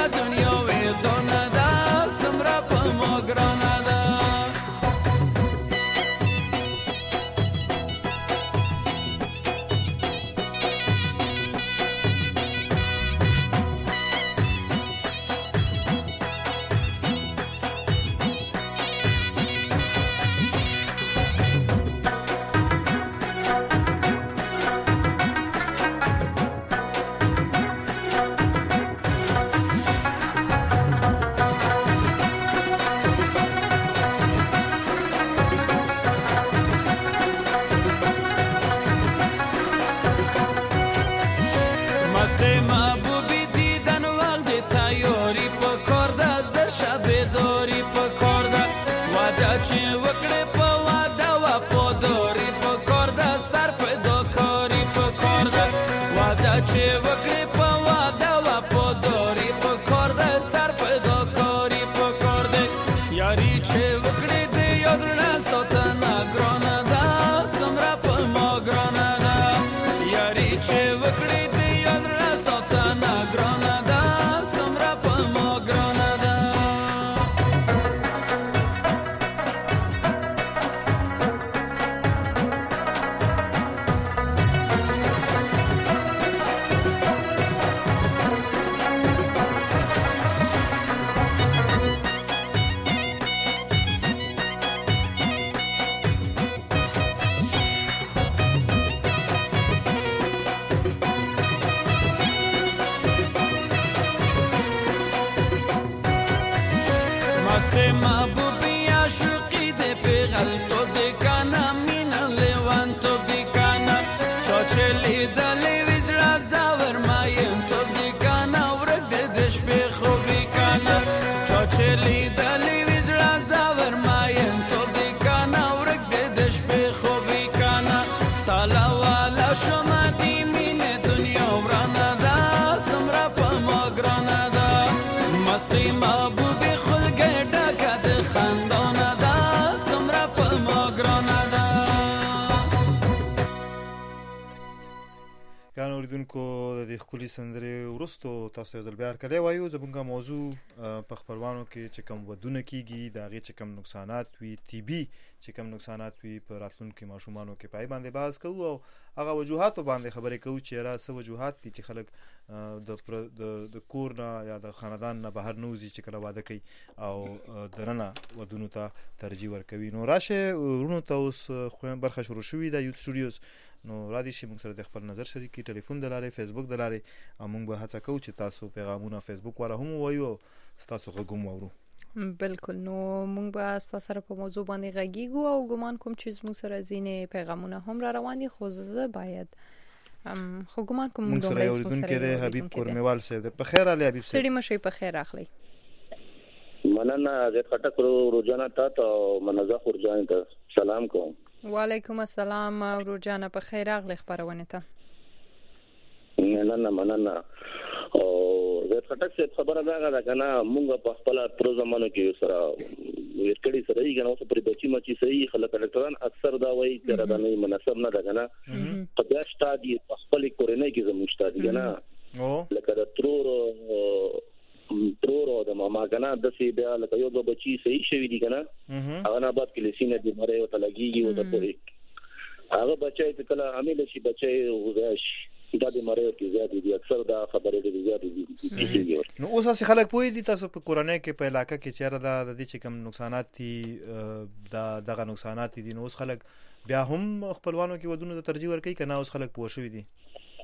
شما دی مين دنیا ورانه دا سمرا په مګرانه دا خولي سندري ورستو تاسو د بیا کړی وایو زموږه موضوع په خبروانو کې چې کوم ودونه کیږي دا غي چې کوم نقصانات وي طبي چې کوم نقصانات وي په راتلونکو ماشومانو کې پای باندې باز کوو او هغه وجوهات باندې خبرې کوو چې را څه وجوهات دي چې خلک د د کور نه یا د خاندان نه بهر نوځي چې کله واده کوي او درنه ودونو ته ترجیح ورکوي. نو راشه ورونو ته اوس خو برخه شروع شوې د یوت سټوډیوز نو را دي شي موږ سره د خپل نظر شریکي ټلیفون دلاره فیسبوک دلاره موږ به هڅه کوو چې تاسو پیغامونه فیسبوک وره هم وایو تاسو غوږم وورو. بالکل نو موږ به تاسو سره په موضوع باندې غږیږو او ګمان کوم چې موږ سره زینې پیغامونه هم را روان دي خو زه باید ام خو ګمان کوم موږ سره یو دونکو د حبیب کورمیوال صاحب په خیر علي حبیب صاحب. سړي مشي په خیر اخلي. مننه زه خټک روزانه تاسو منزه خورجان ته سلام کوم. وعلیکم السلام روزانه په خیر اغلی خبرونه ته. مننه مننه او زه خټک څه خبره ده دا کنه مونږ په خپل تر زمانو کې سره ورکړی سره یې کنه اوس پر بچی مچی صحیح خلک ډاکټران اکثر دا وایي چې دا نه مناسب نه ده کنه په بیا شتادي خپل کورنۍ کې زموږ شتادي کنه او لکه د ترور ترور د ماما کنه د سی بیا لکه یو د بچی صحیح شوی دي کنه هغه نه بعد کې لسینه دې مړې او تلګيږي او د پوري هغه بچای ته کله عامل شي بچای وځي دا د مړې کې زیات دي اکثر دا خبره دي زیات دي. نو اوس اسی خلک پوي دي تاسو په کورنۍ کې په علاقې کې چیرې دا د دې چې کوم نقصانات دي دا دغه نقصانات دي نو اوس خلک بیا هم خپلوانو کې ودونه ته ترجیح ورکوي کنه اوس خلک پوه شوي دي.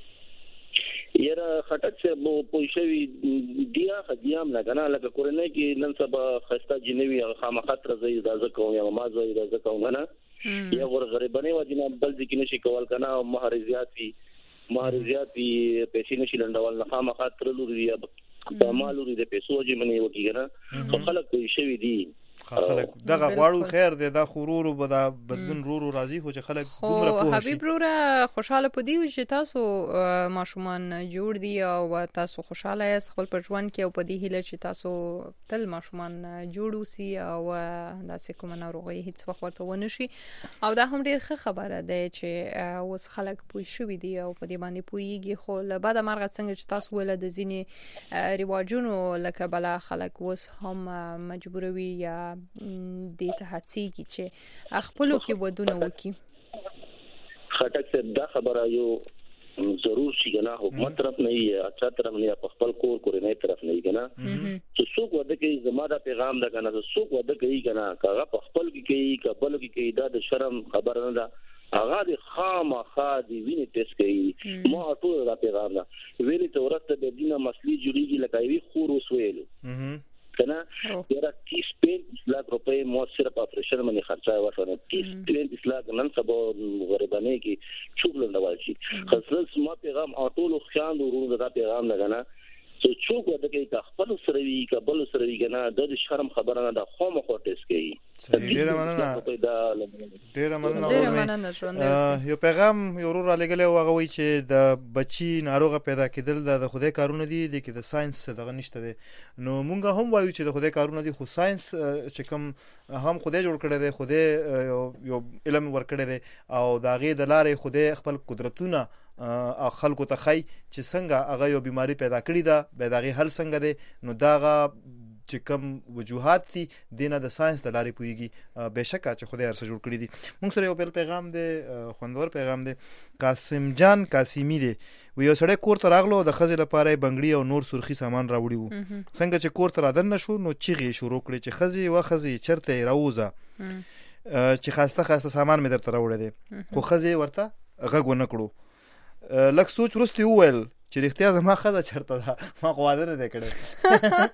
یره خټک څه مو پوښوي دیا خديام نه کنه لکه کورنۍ کې نن سبا خسته جنوي خامخاتره زې اجازه کوم یا ما زې اجازه کوم نه یا ور غریبانه وجنه بل ځکه نشي کول کنه مهارزيات وي مهارزيات وي پیسې نشي لندول نه خامخاتره لوري یا د مالوري د پیسو جمنې وږي کنه خلک پوښوي دي خلک دغه غواړو خیر دی دا خورور او دا بدلون رورو راضي خو چې خلک دومره پوه شي. حبیب روره خوشاله پدی و چې تاسو ماشومان جوړ دي او تاسو خوشاله یاست خپل په ژوند کې او پدی هله چې تاسو تل ماشومان جوړ وسی او داسې کوم ناروغي هیڅ وخت ورته ونشي او دا هم ډیر ښه خبره ده چې اوس خلک پوه شوي دي او پدی باندې پوهیږي خو له بعد مرغه څنګه چې تاسو ول د ځینې رواجونو لکه بلا خلک اوس هم مجبوروي یا د ته هڅيږي چې خپلو کې ودونه وکي. خټک څه دا خبره یو ضرور شي کنه حکومت طرف نه یې اچھا طرف نه په خپل کور کورنۍ طرف نه کنه چې څوک وده کوي زماده پیغام ده کنه څوک وده کوي کنه هغه په خپل کې کوي کبل کې کوي دا د شرم خبر نه ده هغه د خامخا دی ویني تس کوي ما ټول دا پیغام ده ویلي ته ورته د دینه مسلې جوړیږي لکه وی خور وسویل کنه یاره تیس پینتیس لاکھ روپے مو صرف آپریشن باندې خرچه وشو تیس پینتیس لاکھ نن سبا غریبانه کې چوب لندوال شي خاصه ما پیغام اټولو خیان ورو دا پیغام لګنه چې څوک ودا کې خپل سره وی کبل سره وی کنه د شرم خبره نه د خو مخ ټیس کوي. ډیر مننه ډیر مننه یو پیغام یو ور لګلې او هغه وی چې د بچی ناروغه پیدا کېدل د خدای کارونه دي د کې د ساينس دغه نشته دي نو مونږ هم وایو چې د خدای کارونه دي خو ساينس چې کوم هم خدای جوړ کړی دی خدای یو علم ور کړی دی او دا غي د لارې خدای خپل قدرتونه خلکو ته خی چې څنګه هغه یو بیماری پیدا کړی ده به دغه حل څنګه دی نو داغه چې کوم وجوهات دي دینه د ساينس د لارې پويږي بهشکه چې خدای هرڅه جوړ کړی دي. موږ سره یو بل پیغام دی خوندور پیغام دی قاسم جان قاسمی دی و یو سړی کور ته راغلو د خزې لپاره بنگړي او نور سرخي سامان راوړي وو څنګه چې کور ته رادن نشو نو چیغې شروع کړې چې خزې و خزې چرته راوځه چې خاسته خاسته سامان مې درته راوړی دی خو خزې ورته غږ ونه کړو لک سوچ ورسته وویل چې رښتیا زما خزه چرته ده ما خو واده نه کړې.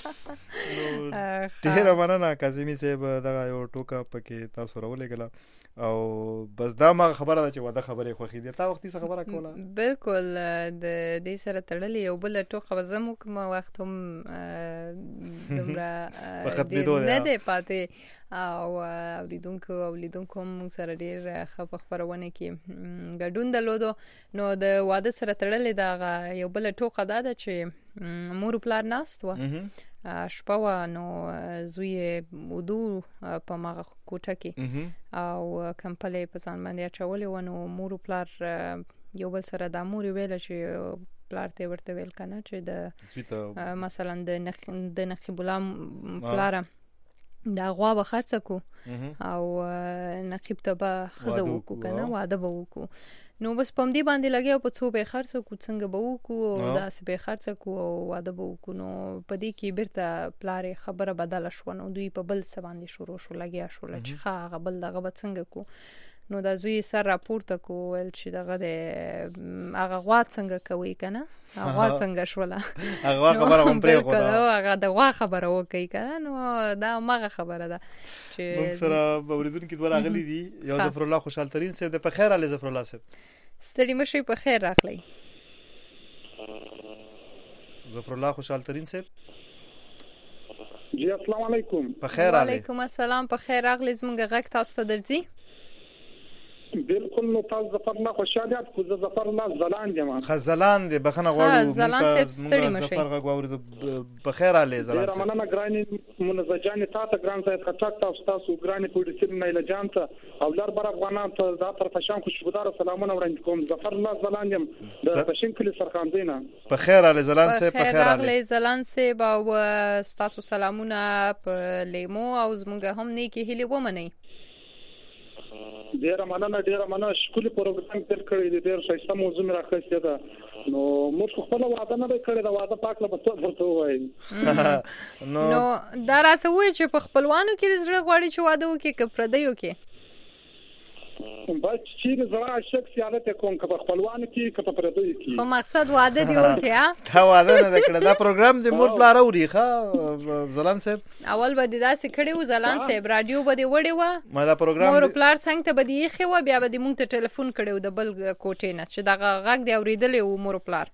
ډیره مننه قاسمی صاحب دا یو ټوکا پکې تاسو راولېګل او بس دا ما خبره ده چې واده خبرې خوخي دي تا وختي څه خبره کوله. بالکل د دې سره تړلې یو بل ټوکا وزمو کوم وخت هم دمرا نه دی پاتې او اوریدونکو اولیدونکو هم سره ډیر خبر خبرونه کې ګډون درلودو نو د واده سره تړلې دا یو بل ټوکا ده چې مور پلار ناست و شپه نو زوی ودو په ماغه کوټه کې او کمپلې په ځان باندې اچولې و نو مور پلار یو بل سره د مور ویل چې پلار ته ورته ویل کنه چې د مثلا د د نقیب الله پلار دا غوا به خرڅ کو او نقیب ته به خزه وکړو کنه واده به وکړو نو بس پم دې باندې لګیا په څو به خرڅ کو څنګه به وکړو دا څه به خرڅ کو او واده به وکړو نو په دې کې بیرته پلار خبره بدله شو نو دوی په بل څه باندې شروع شو لګیا شو چې ښه هغه بل دغه به څنګه کو نو دا زوی سر راپورته کو ول چې دغه د هغه غوا څنګه کوي کنه هغه څنګه شولا هغه خبره هم پرې خو دا هغه د غوا خبره وکي کنه نو دا ماغه خبره ده چې موږ سره باوریدون کې دوه راغلي دي یو ظفر الله خوشحال ترين سه د په خیر علي ظفر الله سه ستړي مشي په خیر راغلی ظفر الله خوشحال ترين سه جی السلام علیکم په خیر علي وعلیکم السلام په خیر راغلی زمونږ غږ تاسو ته درځي بالکل نو تاسو ظفر الله خوشاله یاد خو ظفر الله زلان یم خزلان دی بخنه غواړو زلان سپ ستړي مشي ظفر غواړو په خیر علي زلان سپ مننه ګرانی منزجان ته ته ګران ځای خټک تاسو تاسو ګرانی پوډیسر نه لجان ته او لار بر افغانان ته ذات طرف شان خوشبودار سلامونه وړاندې کوم ظفر الله زلان یم د پښین کلی سرخان دینا په خیر علي زلان سپ په خیر علي زلان سپ او تاسو سلامونه په لیمو او زمونږ هم نیکی هلي ومنئ ډیر مننه ډیر مننه شکل پروګرام تر کړی دی ډیر ښه موضوع مې راخسته ده نو موږ خپل واده نه کړی دا واده پاک له پته ورته وای نو دا راته وای چې په خپلوانو کې زړه غواړي چې واده وکړي که پردیو کې بس چې زړه شخص یادت کوم که په خپلوانو کې که په پردیو کې خو مقصد واده دی وکړي دا واده نه کړی دا پروګرام د مور پلار اوري ښه زلان صاحب اول به د داسې کړي و زلان صاحب رادیو به دی وړي و ما دا پروګرام مور پلار څنګه ته به دی خو بیا به دی مونږ ته ټلیفون کړي د بل کوټې نه چې دا غږ دی اوریدلې و مور پلار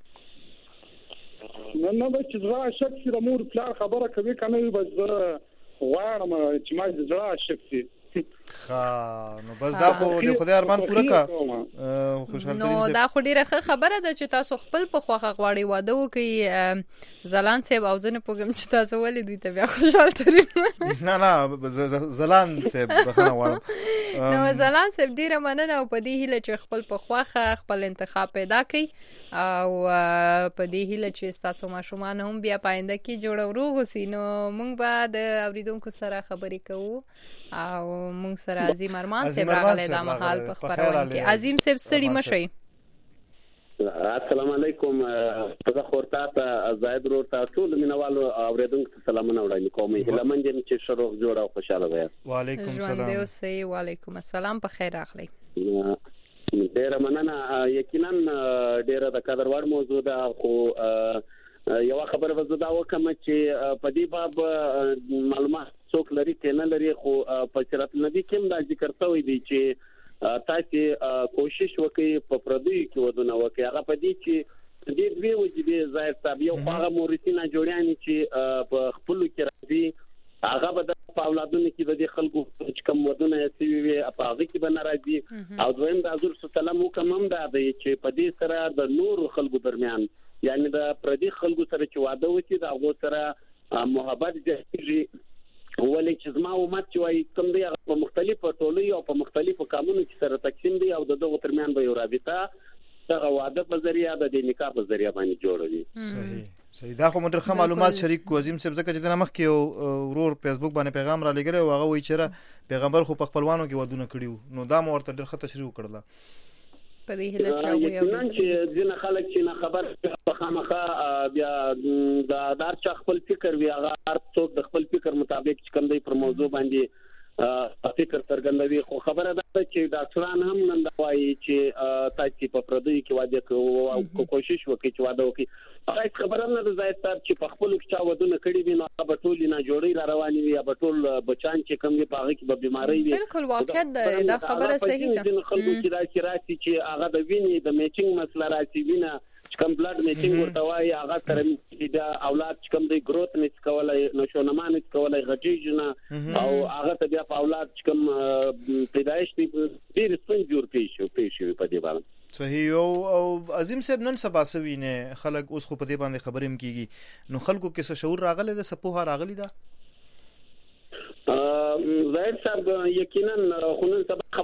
نه نه به چې زړه شخص د مور پلار خبره کوي کنه بس غواړم چې ما زړه شخص خا نو بس دا خو د خدای ارمان پوره کا خوشحال نو دا خو ډیره ښه خبره ده چې تاسو خپل په خوخه غواړي واده وکي زلان صاحب او زنه پوګم چې تاسو ولې دوی ته بیا خوشحال ترين نه نه زلان صاحب بخنه غواړم نو زلان صاحب ډیره مننه او په دې هیله چې خپل په خوخه خپل انتخاب پیدا کړي او په دې هیله چې تاسو ماشومان هم بیا پاینده کې جوړ ورو غوسی نو مونږ به د اوریدونکو سره خبرې کوو او مونږ سره عظیم ارمان صاحب راغلی دا مهال په خبرونه کې عظیم صاحب ستړي مشئ السلام علیکم زه خورتا ته زاید ورته ټول مینوالو اوریدونکو ته سلامونه وړاندې کوم هله من دې چې شروع جوړ او خوشاله وي وعلیکم السلام ژوند دې اوسئ وعلیکم السلام په خیر راغلی ډیره مننه یقینا ډیره د قدر وړ موضوع ده خو یو خبره وزدا وکم چې په دې باب معلومات څوک لري کنه لري خو په شرط نبی کې دا ذکر شوی دی چې تاسو کوشش وکړئ په پردوی کې ودونه وکړئ هغه په دې چې دې دوی وجبې ظاهر صاحب یو هغه مورثینا جوړیان چې په خپل کې راځي هغه به د اولادونو کې د خلکو چې کوم ودونه یې وي په هغه کې به ناراضي او دویم د حضور سلام حکم هم دا دی چې په دې سره د نور خلکو درمیان یعنی د پردي خلکو سره چې واده وکړي دا هغه سره محبت جوړیږي ولې چې زما امت چې وایي کوم دی په مختلفو ټولنو او په مختلفو قانونو کې سره تقسیم دي او د دغه ترمیان به یو رابطه دغه واده په ذریعہ د نکاح په ذریعہ باندې جوړوي صحیح صحیح دا خو مدرخه معلومات شریک کو عظیم صاحب زکه چې د نمخ کې ورور فیسبوک باندې پیغام را لګره او هغه وایي چې پیغمبر خو په خپلوانو کې ودونه کړیو نو دا مو ورته ډېر ښه تشریح وکړله په دې هله چې وایي یقینا چې ځینې خلک چې نه خبر په خامخا بیا دا دار چا خپل فکر وی هغه هر څوک د خپل فکر مطابق چې کوم دی پر موضوع باندې فکر څرګندوي خو خبره ده چې ډاکټران هم نن دا وایي چې تاسو په پردوی کې واده کوو کوشش وکړئ چې واده وکړئ هغه خبره نه ده زاید صاحب چې په خپل کې چا ودونه کړی وي نو هغه ټول نه جوړي را رواني وي یا ټول بچان چې کوم دی په هغه کې به بیماری وي بالکل واقعیت دا خبره صحیح ده خلکو چې راځي راځي چې هغه د وینې د میچینګ مسله راځي وینه چې کوم بلډ میچینګ ورته وایي هغه سره د اولاد چې کوم دی گروث نس کولای نشونه مان کولای غټیږي او هغه ته بیا په اولاد چې کوم پیدایش دی ډیر څنګه جوړ پیښو پیښو په دې باندې صحیح او عظیم صاحب نن سبا سوي نه خلک اوس خو په دې باندې خبرې م کیږي نو خلکو کې څه شعور راغلی ده سپوها راغلی ده ظاهر صاحب یقینا خو نن سبا خبره ده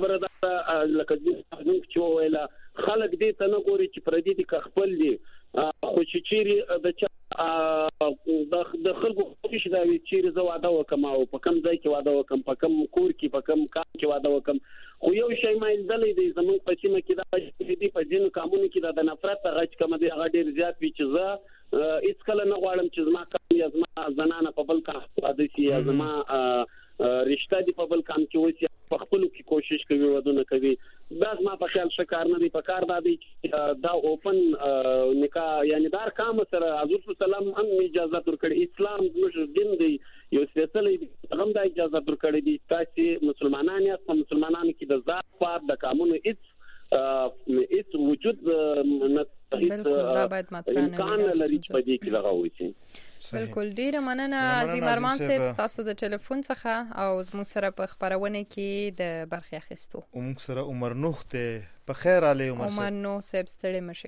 ته لکه څنګه چې ویله خلک دې ته نه ګوري چې پردي دي که خپل دي خو چې چیرې د چا د خلکو خوښ دا وي چیرې زه واده وکم او په کوم ځای کې واده وکم په کوم کور کې په کوم کار کې واده وکم خو یو شی مایندلې دی زموږ په سیمه کې دا دي په ځینو کامونو کې دا د نفرت غږ کوم دی هغه ډېر زیات وي چې زه هیڅ کله نه غواړم چې زما کام یا زما زنانه په بل کام واده شي یا زما رشتہ دی په بل کام کې وسی په خپل کې کوشش کوي ودونه کوي دا زما په خیال څه کار نه دی په کار دا دی دا اوپن نکاح یعنی دار کام سره حضرت سلام هم اجازه ورکړي اسلام زموږ دین دی یو سپیشلی هم دا اجازه ورکړي دي چې مسلمانان یا مسلمانانو کې د ذات پات د قانون هیڅ هیڅ وجود نه امکان لري چې په دې کې لغوي شي. بالکل ډیره مننه عظیم ارمان صاحب تاسو د ټلیفون څخه او زموږ سره په خبرونه کې د برخې اخیستو. موږ سره عمر نوح ته په خیر علي عمر عمر نوح صاحب ستړي مشه.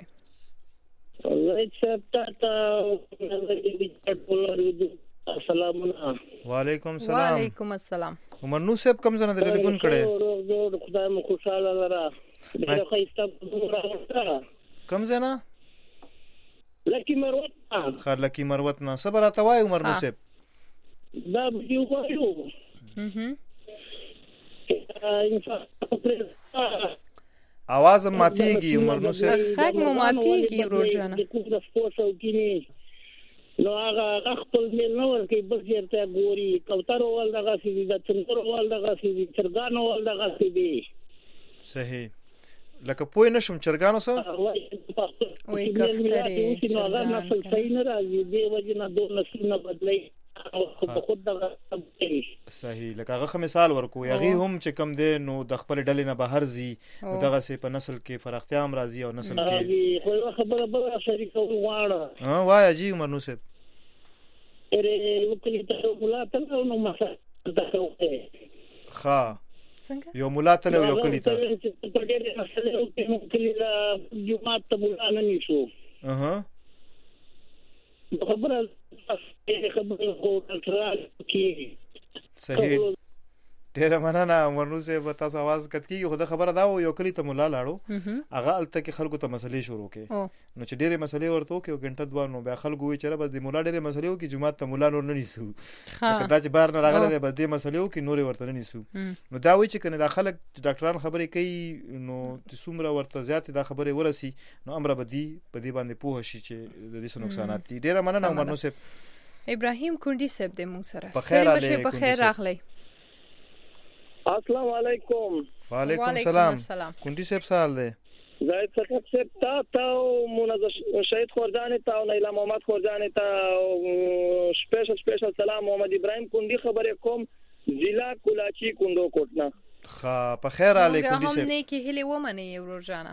السلام علیکم. وعلیکم السلام. وعلیکم السلام. عمر نوح صاحب کوم ځنه د ټلیفون کړي؟ خدای مو خوشاله لره. ډیره ښه کوم ځنه؟ لکی مروت خار لکی مروت نه صبر اتوای عمر نو صاحب دا یو وایو هم आवाज ماتيږي عمر نو صاحب خاک مو ماتيږي ورجانه د سپورټ او کینی نو هغه خپل مل نو ورکی بس یې ګوري کوتر ول دغه سي د څنګه ول دغه سي چرګان ول دغه سي صحیح لکه پوه نشم چرګانو سره وای کفتره نو هغه نسل صحیح نه راځي دی وجنه دوه نسل نه بدلای او خود دغه صحیح لکه هغه مثال ورکو یغي هم چې کم دی نو د خپل ډلې نه بهر زی دغه سي په نسل کې فرقتیا هم راځي او نسل کې خو خبره بل شریکو غواړه ها وای جی عمر نو صاحب اره وکړي ته مولا ته نو مسله ده ښه یو مولا ته یو کلی ته په ډېر مسله او په کلی لا جمعه ته مولا نه نشو اها خبره خبره خو ترال کی صحیح ډېر مننه عمر نو صاحب تاسو आवाज کټ کی خو دا خبره دا یو کلی ته مولا لاړو هغه الته کې خلکو ته مسلې شروع کړي نو چې ډېرې مسلې ورته کې یو غنټه دوه نو بیا خلکو وی چېرې بس د مولا ډېرې مسلې وکي جمعه ته مولا نور نه نیسو دا چې بار نه راغله بس دې مسلې وکي نور ورته نه نیسو نو دا وی چې کنه دا خلک ډاکټران خبرې کوي نو څومره ورته زیات دا خبرې ورسي نو امر بدی په دې باندې پوه شي چې د دې نقصانات دي. ډېر مننه عمر نو صاحب. ابراهیم کونډي صاحب دې مو سره په خیر علي په خیر راغلی. السلام علیکم. وعلیکم السلام. کونډي صاحب سوال دی. زاید صاحب صاحب تا تا منظم شهید خورجان تا او نیلا محمد خورجان تا سپیشل سپیشل سلام محمد ابراهیم کونډي خبرې کوم ضلع کولاچی کندو کوټنا. ښه په خیر علي کونډي صاحب. هم نه کې هلي ومنه ورجانه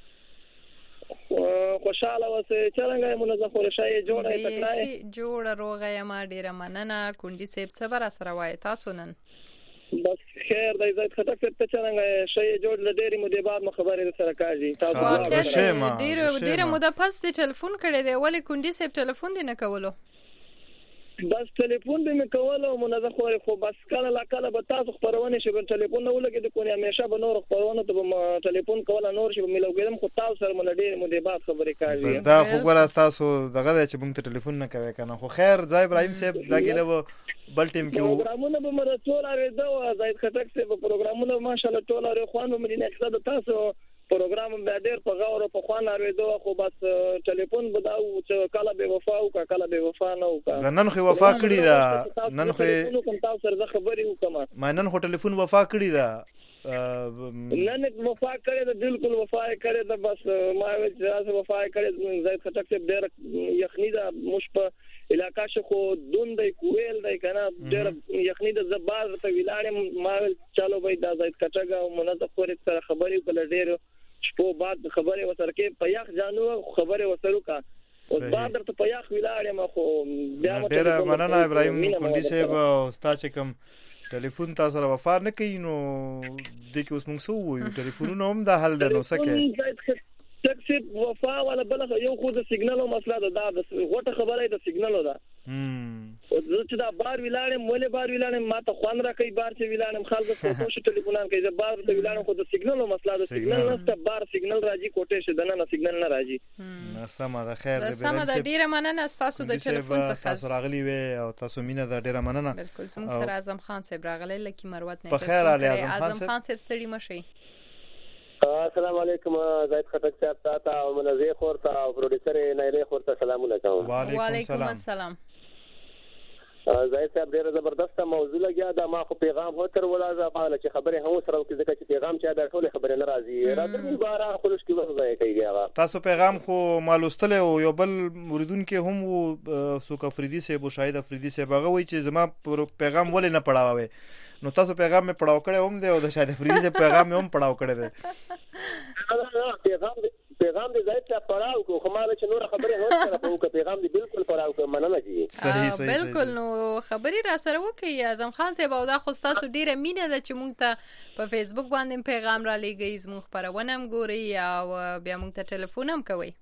خوشاله وسه څنګه منظم خورشای جوړه تکړه جوړه روغه ما ډیره مننه کونډي صاحب صبر سره وای تاسو نن بس خیر دای زید خطا ته څنګه شی جوړ لډيري مو د بعد خبرې سره کاږي تاسو ډیر ډیر مو د پاس ته ټلیفون کړی دی ولی کونډي صاحب ټلیفون دی نه کولو بس ټلیفون به مې کولو منظم خوري خو بس کله لا کله به تاسو خبرونه شي په ټلیفون نه ولګي د کوی همیشه به نور خبرونه ته ټلیفون کوله نور شي ملوګم خو تاسو سره مونږ ډیر مو د بعد خبرې کاږي بس دا خو ګور تاسو دغه چې مونږ ته ټلیفون نه کوي کنه خو خیر ځای ابراهيم صاحب دا ګله بل ټیم کې پروګرامونه به مر ټول اړیدو زید خټک صاحب پروګرامونه ماشاءالله ټول اړ خوانو مې نه اقصد تاسو پروګرام به ډېر په غوړ په خوان اړیدو خو بس ټلیفون بداو چې کله به وفا او کله به وفا نه وکړه نن خو وفا کړی دا نن خو کوم تاسو سره خبرې وکم ما نن خو ټلیفون وفا کړی دا نن وفا کړی دا بالکل وفا کړی دا بس ما چې وفا کړی زید خټک صاحب ډېر یخنی دا مش په علاقہ شخو دون دی کویل دی کنه ډېر یخنی د زباز په ویلاړم ما چالو به دا زید خټک او منظم خوري سره خبرې کول ډېر شپو بعد خبره وسره کې په یخ جانو خبره وسرو کا او بعد درته په یخ ویلاړم خو بیا مو ډېر مننه ابراهيم کونډي صاحب استاد چې کوم ټلیفون تاسو سره وفا نه کوي نو د کې اوس موږ سو وو ټلیفونونه هم د حل د نو سکه ټیکس صرف وفا ولا بل یو خو د سیګنالو مسله ده دا د غوټه خبره ده سیګنالو ده او چې دا بار ویلاړم مولې بار ویلاړم ما ته خوان را کوي بار چې ویلاړم خلک په کوشش ټلیفونان کوي چې بار ته ویلاړم خو د سیګنالو مسله ده سیګنال نشته بار سیګنال راځي کوټه شه دنه نه سیګنال نه راځي سم ده خیر ده سم ده ډیره مننه تاسو د ټلیفون څخه تاسو راغلی وي او تاسو مینه ده ډیره مننه بالکل زموږ سره اعظم خان صاحب راغلی لکه مروت نه په خیر علي اعظم خان صاحب ستړي مشي السلام علیکم زاید خټک صاحب تاسو او منزه خورته او پروډوسر نایله خورته سلامونه کوم وعلیکم السلام زاید صاحب ډیره زبردست موضوع لګیا دا ما خو پیغام هو تر ولازه پاله چې خبره هم سره کې ځکه چې پیغام چا د ټوله خبره ناراضي راځي بارا خلوش کې وځي کوي هغه تاسو پیغام خو مالوستل او یو بل مریدون کې هم سوک افریدي سه بو شاهد افریدي سه باغه وای چې زما پیغام ولې نه پڑھاوي نو تاسو پیغام می پڑھاو کړی هم دی او د شاهد افریدي سه پیغام هم پڑھاو کړی دی پیغام پیغام دې زاید ته پڑھاو کو خماله چې نور خبره هو سره په کو پیغام دې بالکل پڑھاو کو مننه جی صحیح صحیح بالکل نو خبري را سره وکي اعظم خان صاحب او دا خو تاسو ډیره مینه ده چې مونږ ته په فیسبوک باندې پیغام را لېږئ زموږ خبرونه هم ګوري او بیا مونږ ته ټلیفون هم کوي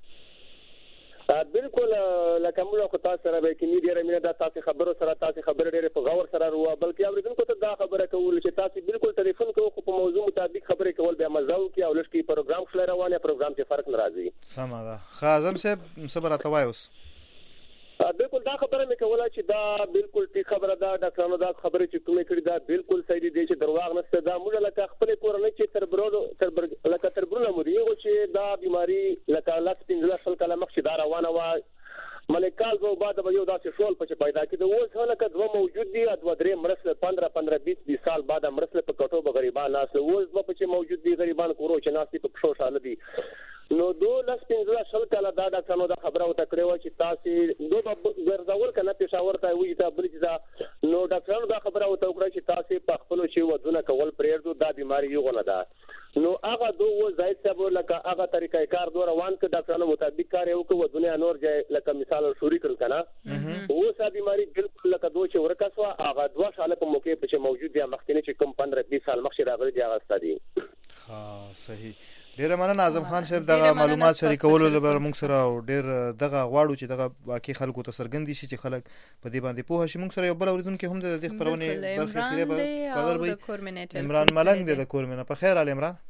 بالکل لکه موږ خو تاسو سره به کې ډیره مینه ده تاسو خبرو سره تاسو خبره ډیره په غور سره روا بلکې اوریدونکو ته دا خبره کول چې تاسو بالکل ټلیفون کوو خو په موضوع مطابق خبرې کول بیا مزه وکي او لږ کې پروګرام خل روانه پروګرام ته فرق ناراضي سم ده خازم صاحب صبر اتوایوس بالکل دا خبره مې کوله چې دا بالکل ټیک خبره ده ډاکټرانو دا خبره چې کومې کړې دا بالکل صحیح دي چې درواغ نشته دا موږ لکه خپل کورنۍ چې تر برودو تر لکه تر برونه مو دی چې دا بیماری لکه لاس پنځه سال کله مخکې دا روانه و ملکال زو بعد به یو داسې شول په چې پیدا کېده اوس هلکه دوه موجود دي دوه درې مرسله پندرہ پندرہ بیس بیس سال بعد مرسله په کټو به غریبان ناس اوس به په چې موجود دي غریبان کورو چې ناس په پښو شاله دي نو دو لاس پنځه سال کله دا ډاکټرانو دا خبره وته کړې و چې تاسو دوه ګرځول کنه پېښور ته وایي دا بل چې دا نو ډاکټرانو دا خبره وته وکړه چې تاسو په خپل شی ودونه کول پرېږدو دا بیماری یو غنه ده نو هغه دوه زاید صاحب لکه هغه طریقې کار دوه روان ک ډاکټرانو مطابق کار یو کو ودونه نور ځای لکه مثال شوري کړل کنه اوس دا بیماری بالکل لکه دوه چې ورکاسو هغه دوه سال په موقع په موجود دي مخکنی چې کوم پندرہ بیس سال مخکې راغلي دی هغه ستادي ها صحیح ډیر مننه اعظم خان صاحب دا معلومات شریکولو لپاره موږ سره ډیر دغه غواړو چې دغه واقعي خلکو ته سرګندې شي چې خلک په دې باندې پوه شي موږ سره یو بل اوریدونکو هم د دې خبرونه برخه کړي به قدر وي عمران ملنګ د کورمنه په خیر علي عمران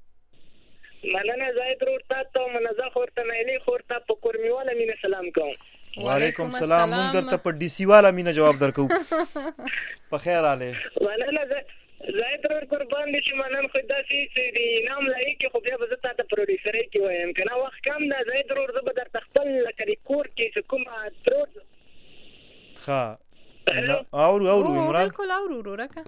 مننه زاید ورته ته منزه خورته مېلي خورته په کورمیواله مینه سلام کوم وعلیکم السلام موږ درته په ډي سی والا مینه جواب درکو په خیر علي مننه زاید ور قربان دي چې منن خو داسې چې دی نام لایق خو بیا به زه تاسو پروډوسر کې وایم کنه وخت کم ده زاید ور زه به در تخپل لکه کور کې کوم تر ښه او او عمران بالکل او ورو راکا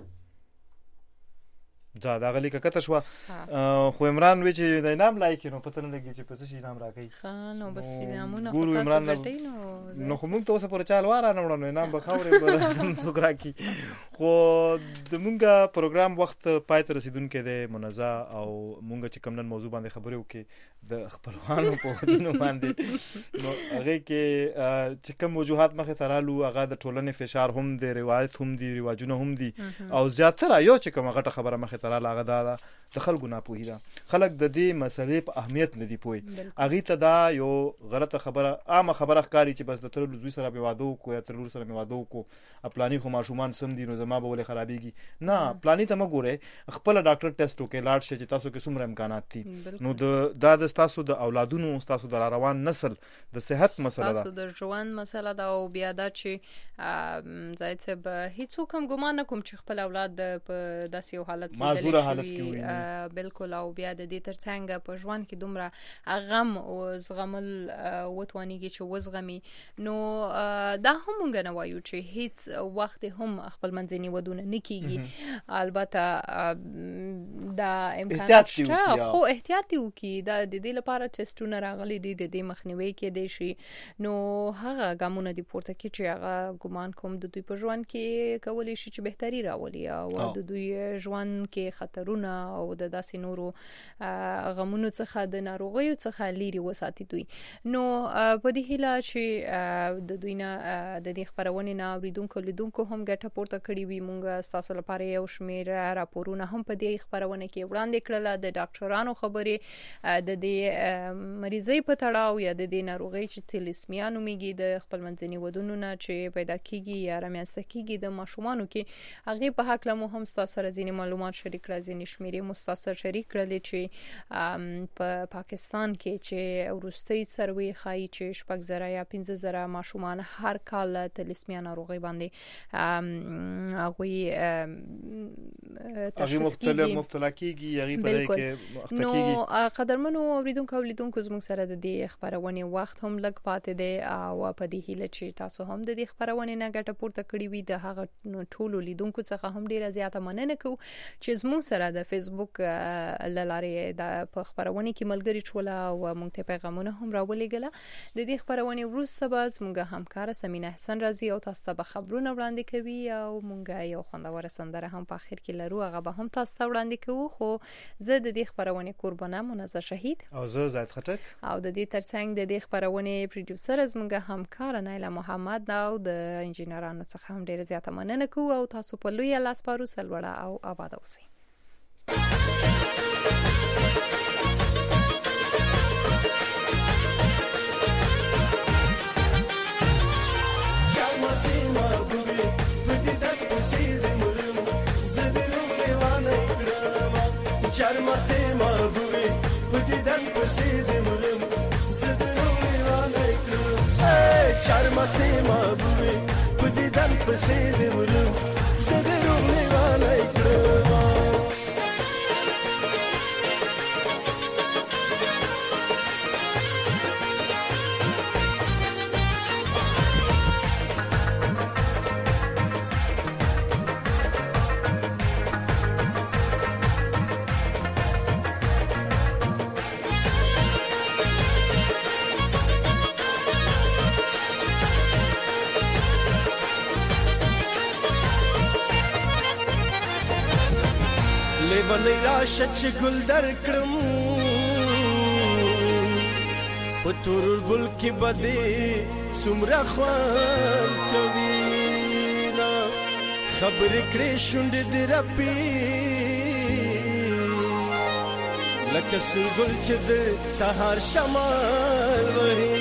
دا دا غلی کته شو خو عمران وی چې د نام لایق نو پته نه لګی چې پس شي نام راکې ښه نو بس نامونه ګورو عمران نو خو موږ ته اوسه پر چال واره نه وړو نام به خاورې بل سوګرا کی خو د مونږه پروګرام وخت پای ته رسیدونکې دی منزه او مونږ چې کوم نن موضوع باندې خبرې وکړي د خپلوانو په ودونو باندې نو هغه کې چې کوم وجوهات مخه ترالو هغه د ټولنې فشار هم دی روایت هم دی رواجونه هم دي او زیاتره یو چې کوم غټه خبره مخه تراله هغه دا د خلکو ناپوهي ده خلک د دې مسلې په اهمیت نه دی پوي هغه ته دا یو غلطه خبره عامه خبره ښکاری چې بس د تر لوی سره به واده کو یا تر لور سره به واده کو پلاني خو ماشومان سم دي نو زما به ولې خرابېږي نه پلاني ته مګوره خپل ډاکټر ټیسټ وکړي لاړ شي چې تاسو کې څومره امکانات دي نو د دا د تاسو د اولادونو تاسو د روان نسل د صحت مسله ده تاسو د ژوند مسله ده او بیا دا چې زاید صاحب هیڅ کوم ګمان نه کوم چې خپل اولاد په داسې حالت کې معذوره حالت کې وي بالکل او بیا د دې ترڅنګ په ژوند کې دومره غم او زغمل وتوانیږي چې وزغمي نو دا هم مونږ نه وایو چې هیڅ وخت هم خپل منځني ودونه نکېږي البته دا امکانات شته خو احتیاط وکړي دا د دې لپاره ټیسټونه راغلي دي د دې مخنیوي کې دي شي نو هغه ګامونه دي پورته کې چې هغه ګمان کوم د دوی په ژوند کې کولی شي چې بهتري راولي او د دوی ژوند کې خطرونه او د داسې نورو غمونو څخه د ناروغیو څخه لري وساتي دوی نو په دې هیله چې د دوی نه د دې خبرونه نه اوریدونکو لیدونکو هم ګټه پورته کړي وي مونږ تاسو لپاره یو شمېر راپورونه هم په دې خبرونه خبرونه کې وړاندې کړل د ډاکټرانو خبرې د دې مریضۍ په تړاو یا د دې ناروغۍ چې تلیسمیا نومېږي د خپل منځني ودونو نه چې پیدا کیږي یا رامنځته کیږي د ماشومانو کې هغه په حق له مو هم تاسو سره ځینې معلومات شریک کړل ځینې شمیرې مستاسر شریک کړل چې په پاکستان کې چې ورستۍ سروي خای چې شپږ زره یا پنځه زره ماشومان هر کال تلیسمیا ناروغي باندې هغه هغه مختلف مبتلا کیږي هغه په دې کې نو قدرمنو اوریدونکو اولیدونکو زموږ سره د دې خبرونه وخت هم لګ پاتې دی او په دې هیله چې تاسو هم د دې خبرونه نه ګټه پورته کړی وي د هغه ټولو لیدونکو څخه هم ډیره زیاته مننه کوم چې زموږ سره د فیسبوک لارې د خبرونه کې ملګری شول او موږ ته پیغامونه هم راولېګل د دې خبرونه وروسته به زموږ همکار سمینه حسن رضی او تاسو ته خبرونه وړاندې کوي او موږ یو خوندور سندره هم په اخر کې لرو هغه به هم تاسو ته وړاندې کوو خو زه د دې خبرونه قربانه منزه شهید او زه زید خټک او د دې ترڅنګ د دې خبرونه پروډوسر زموږ همکار نایله محمد او د انجینرانو څخه هم ډیره زیاته مننه کوو او تاسو په لوی لاس پارو سلوړه او آباد اوسئ چار مسته محبوبي پدې دن پسې زمرم زدرو وانه کړم چار مسته محبوبي پدې دن پسې زمرم زدرو وانه کړم لیوانی راشه چې ګل در کړم په تور ګل کې بده څومره خوان کوي نا خبر کړې شونډې دې رپي لکه سګل چې د سهار شمال وهي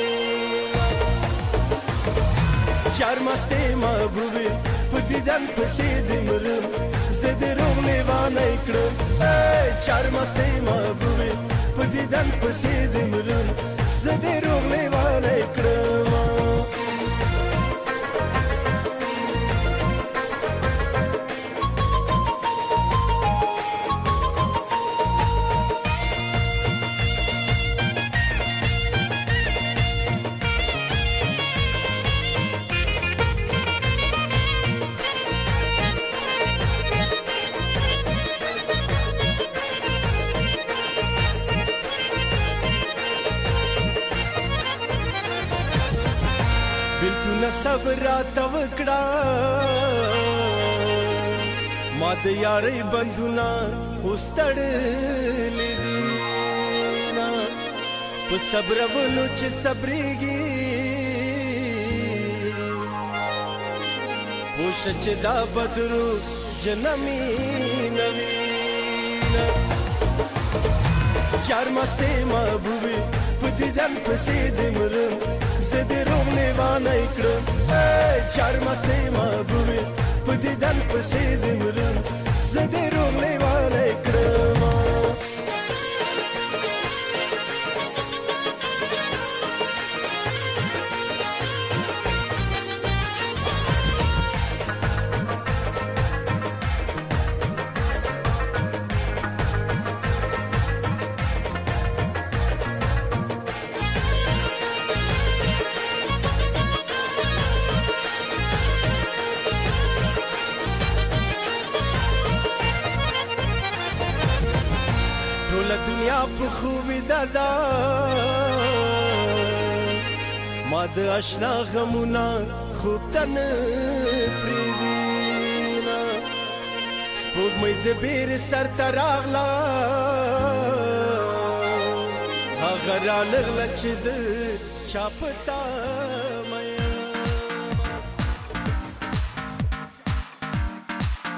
چار مسته محبوبي په دیدن پسې دې مرم زدرو لیوانه کړم چار مسته محبوبي په دیدن پسې دې مرم زدرو لیوانه کړم صبر راته وکړه ما د یارۍ بندونه وستړلې دي په صبر ولو چې صبرېږي پوښ چې دا بدرو جنمي نوي چار مسته محبوبي په دیدن پسې دې مرم زدرو لیوانه کړم چار مسته محبوبي په دیدن پسې دې مرم زدرو لیوانه کړم دنیا په خوبي دادا ما د آشنا غمونه خوب تن پریدینا سپوږمۍ د بیر سر ته راغله هغه رانغله چې د چا پتا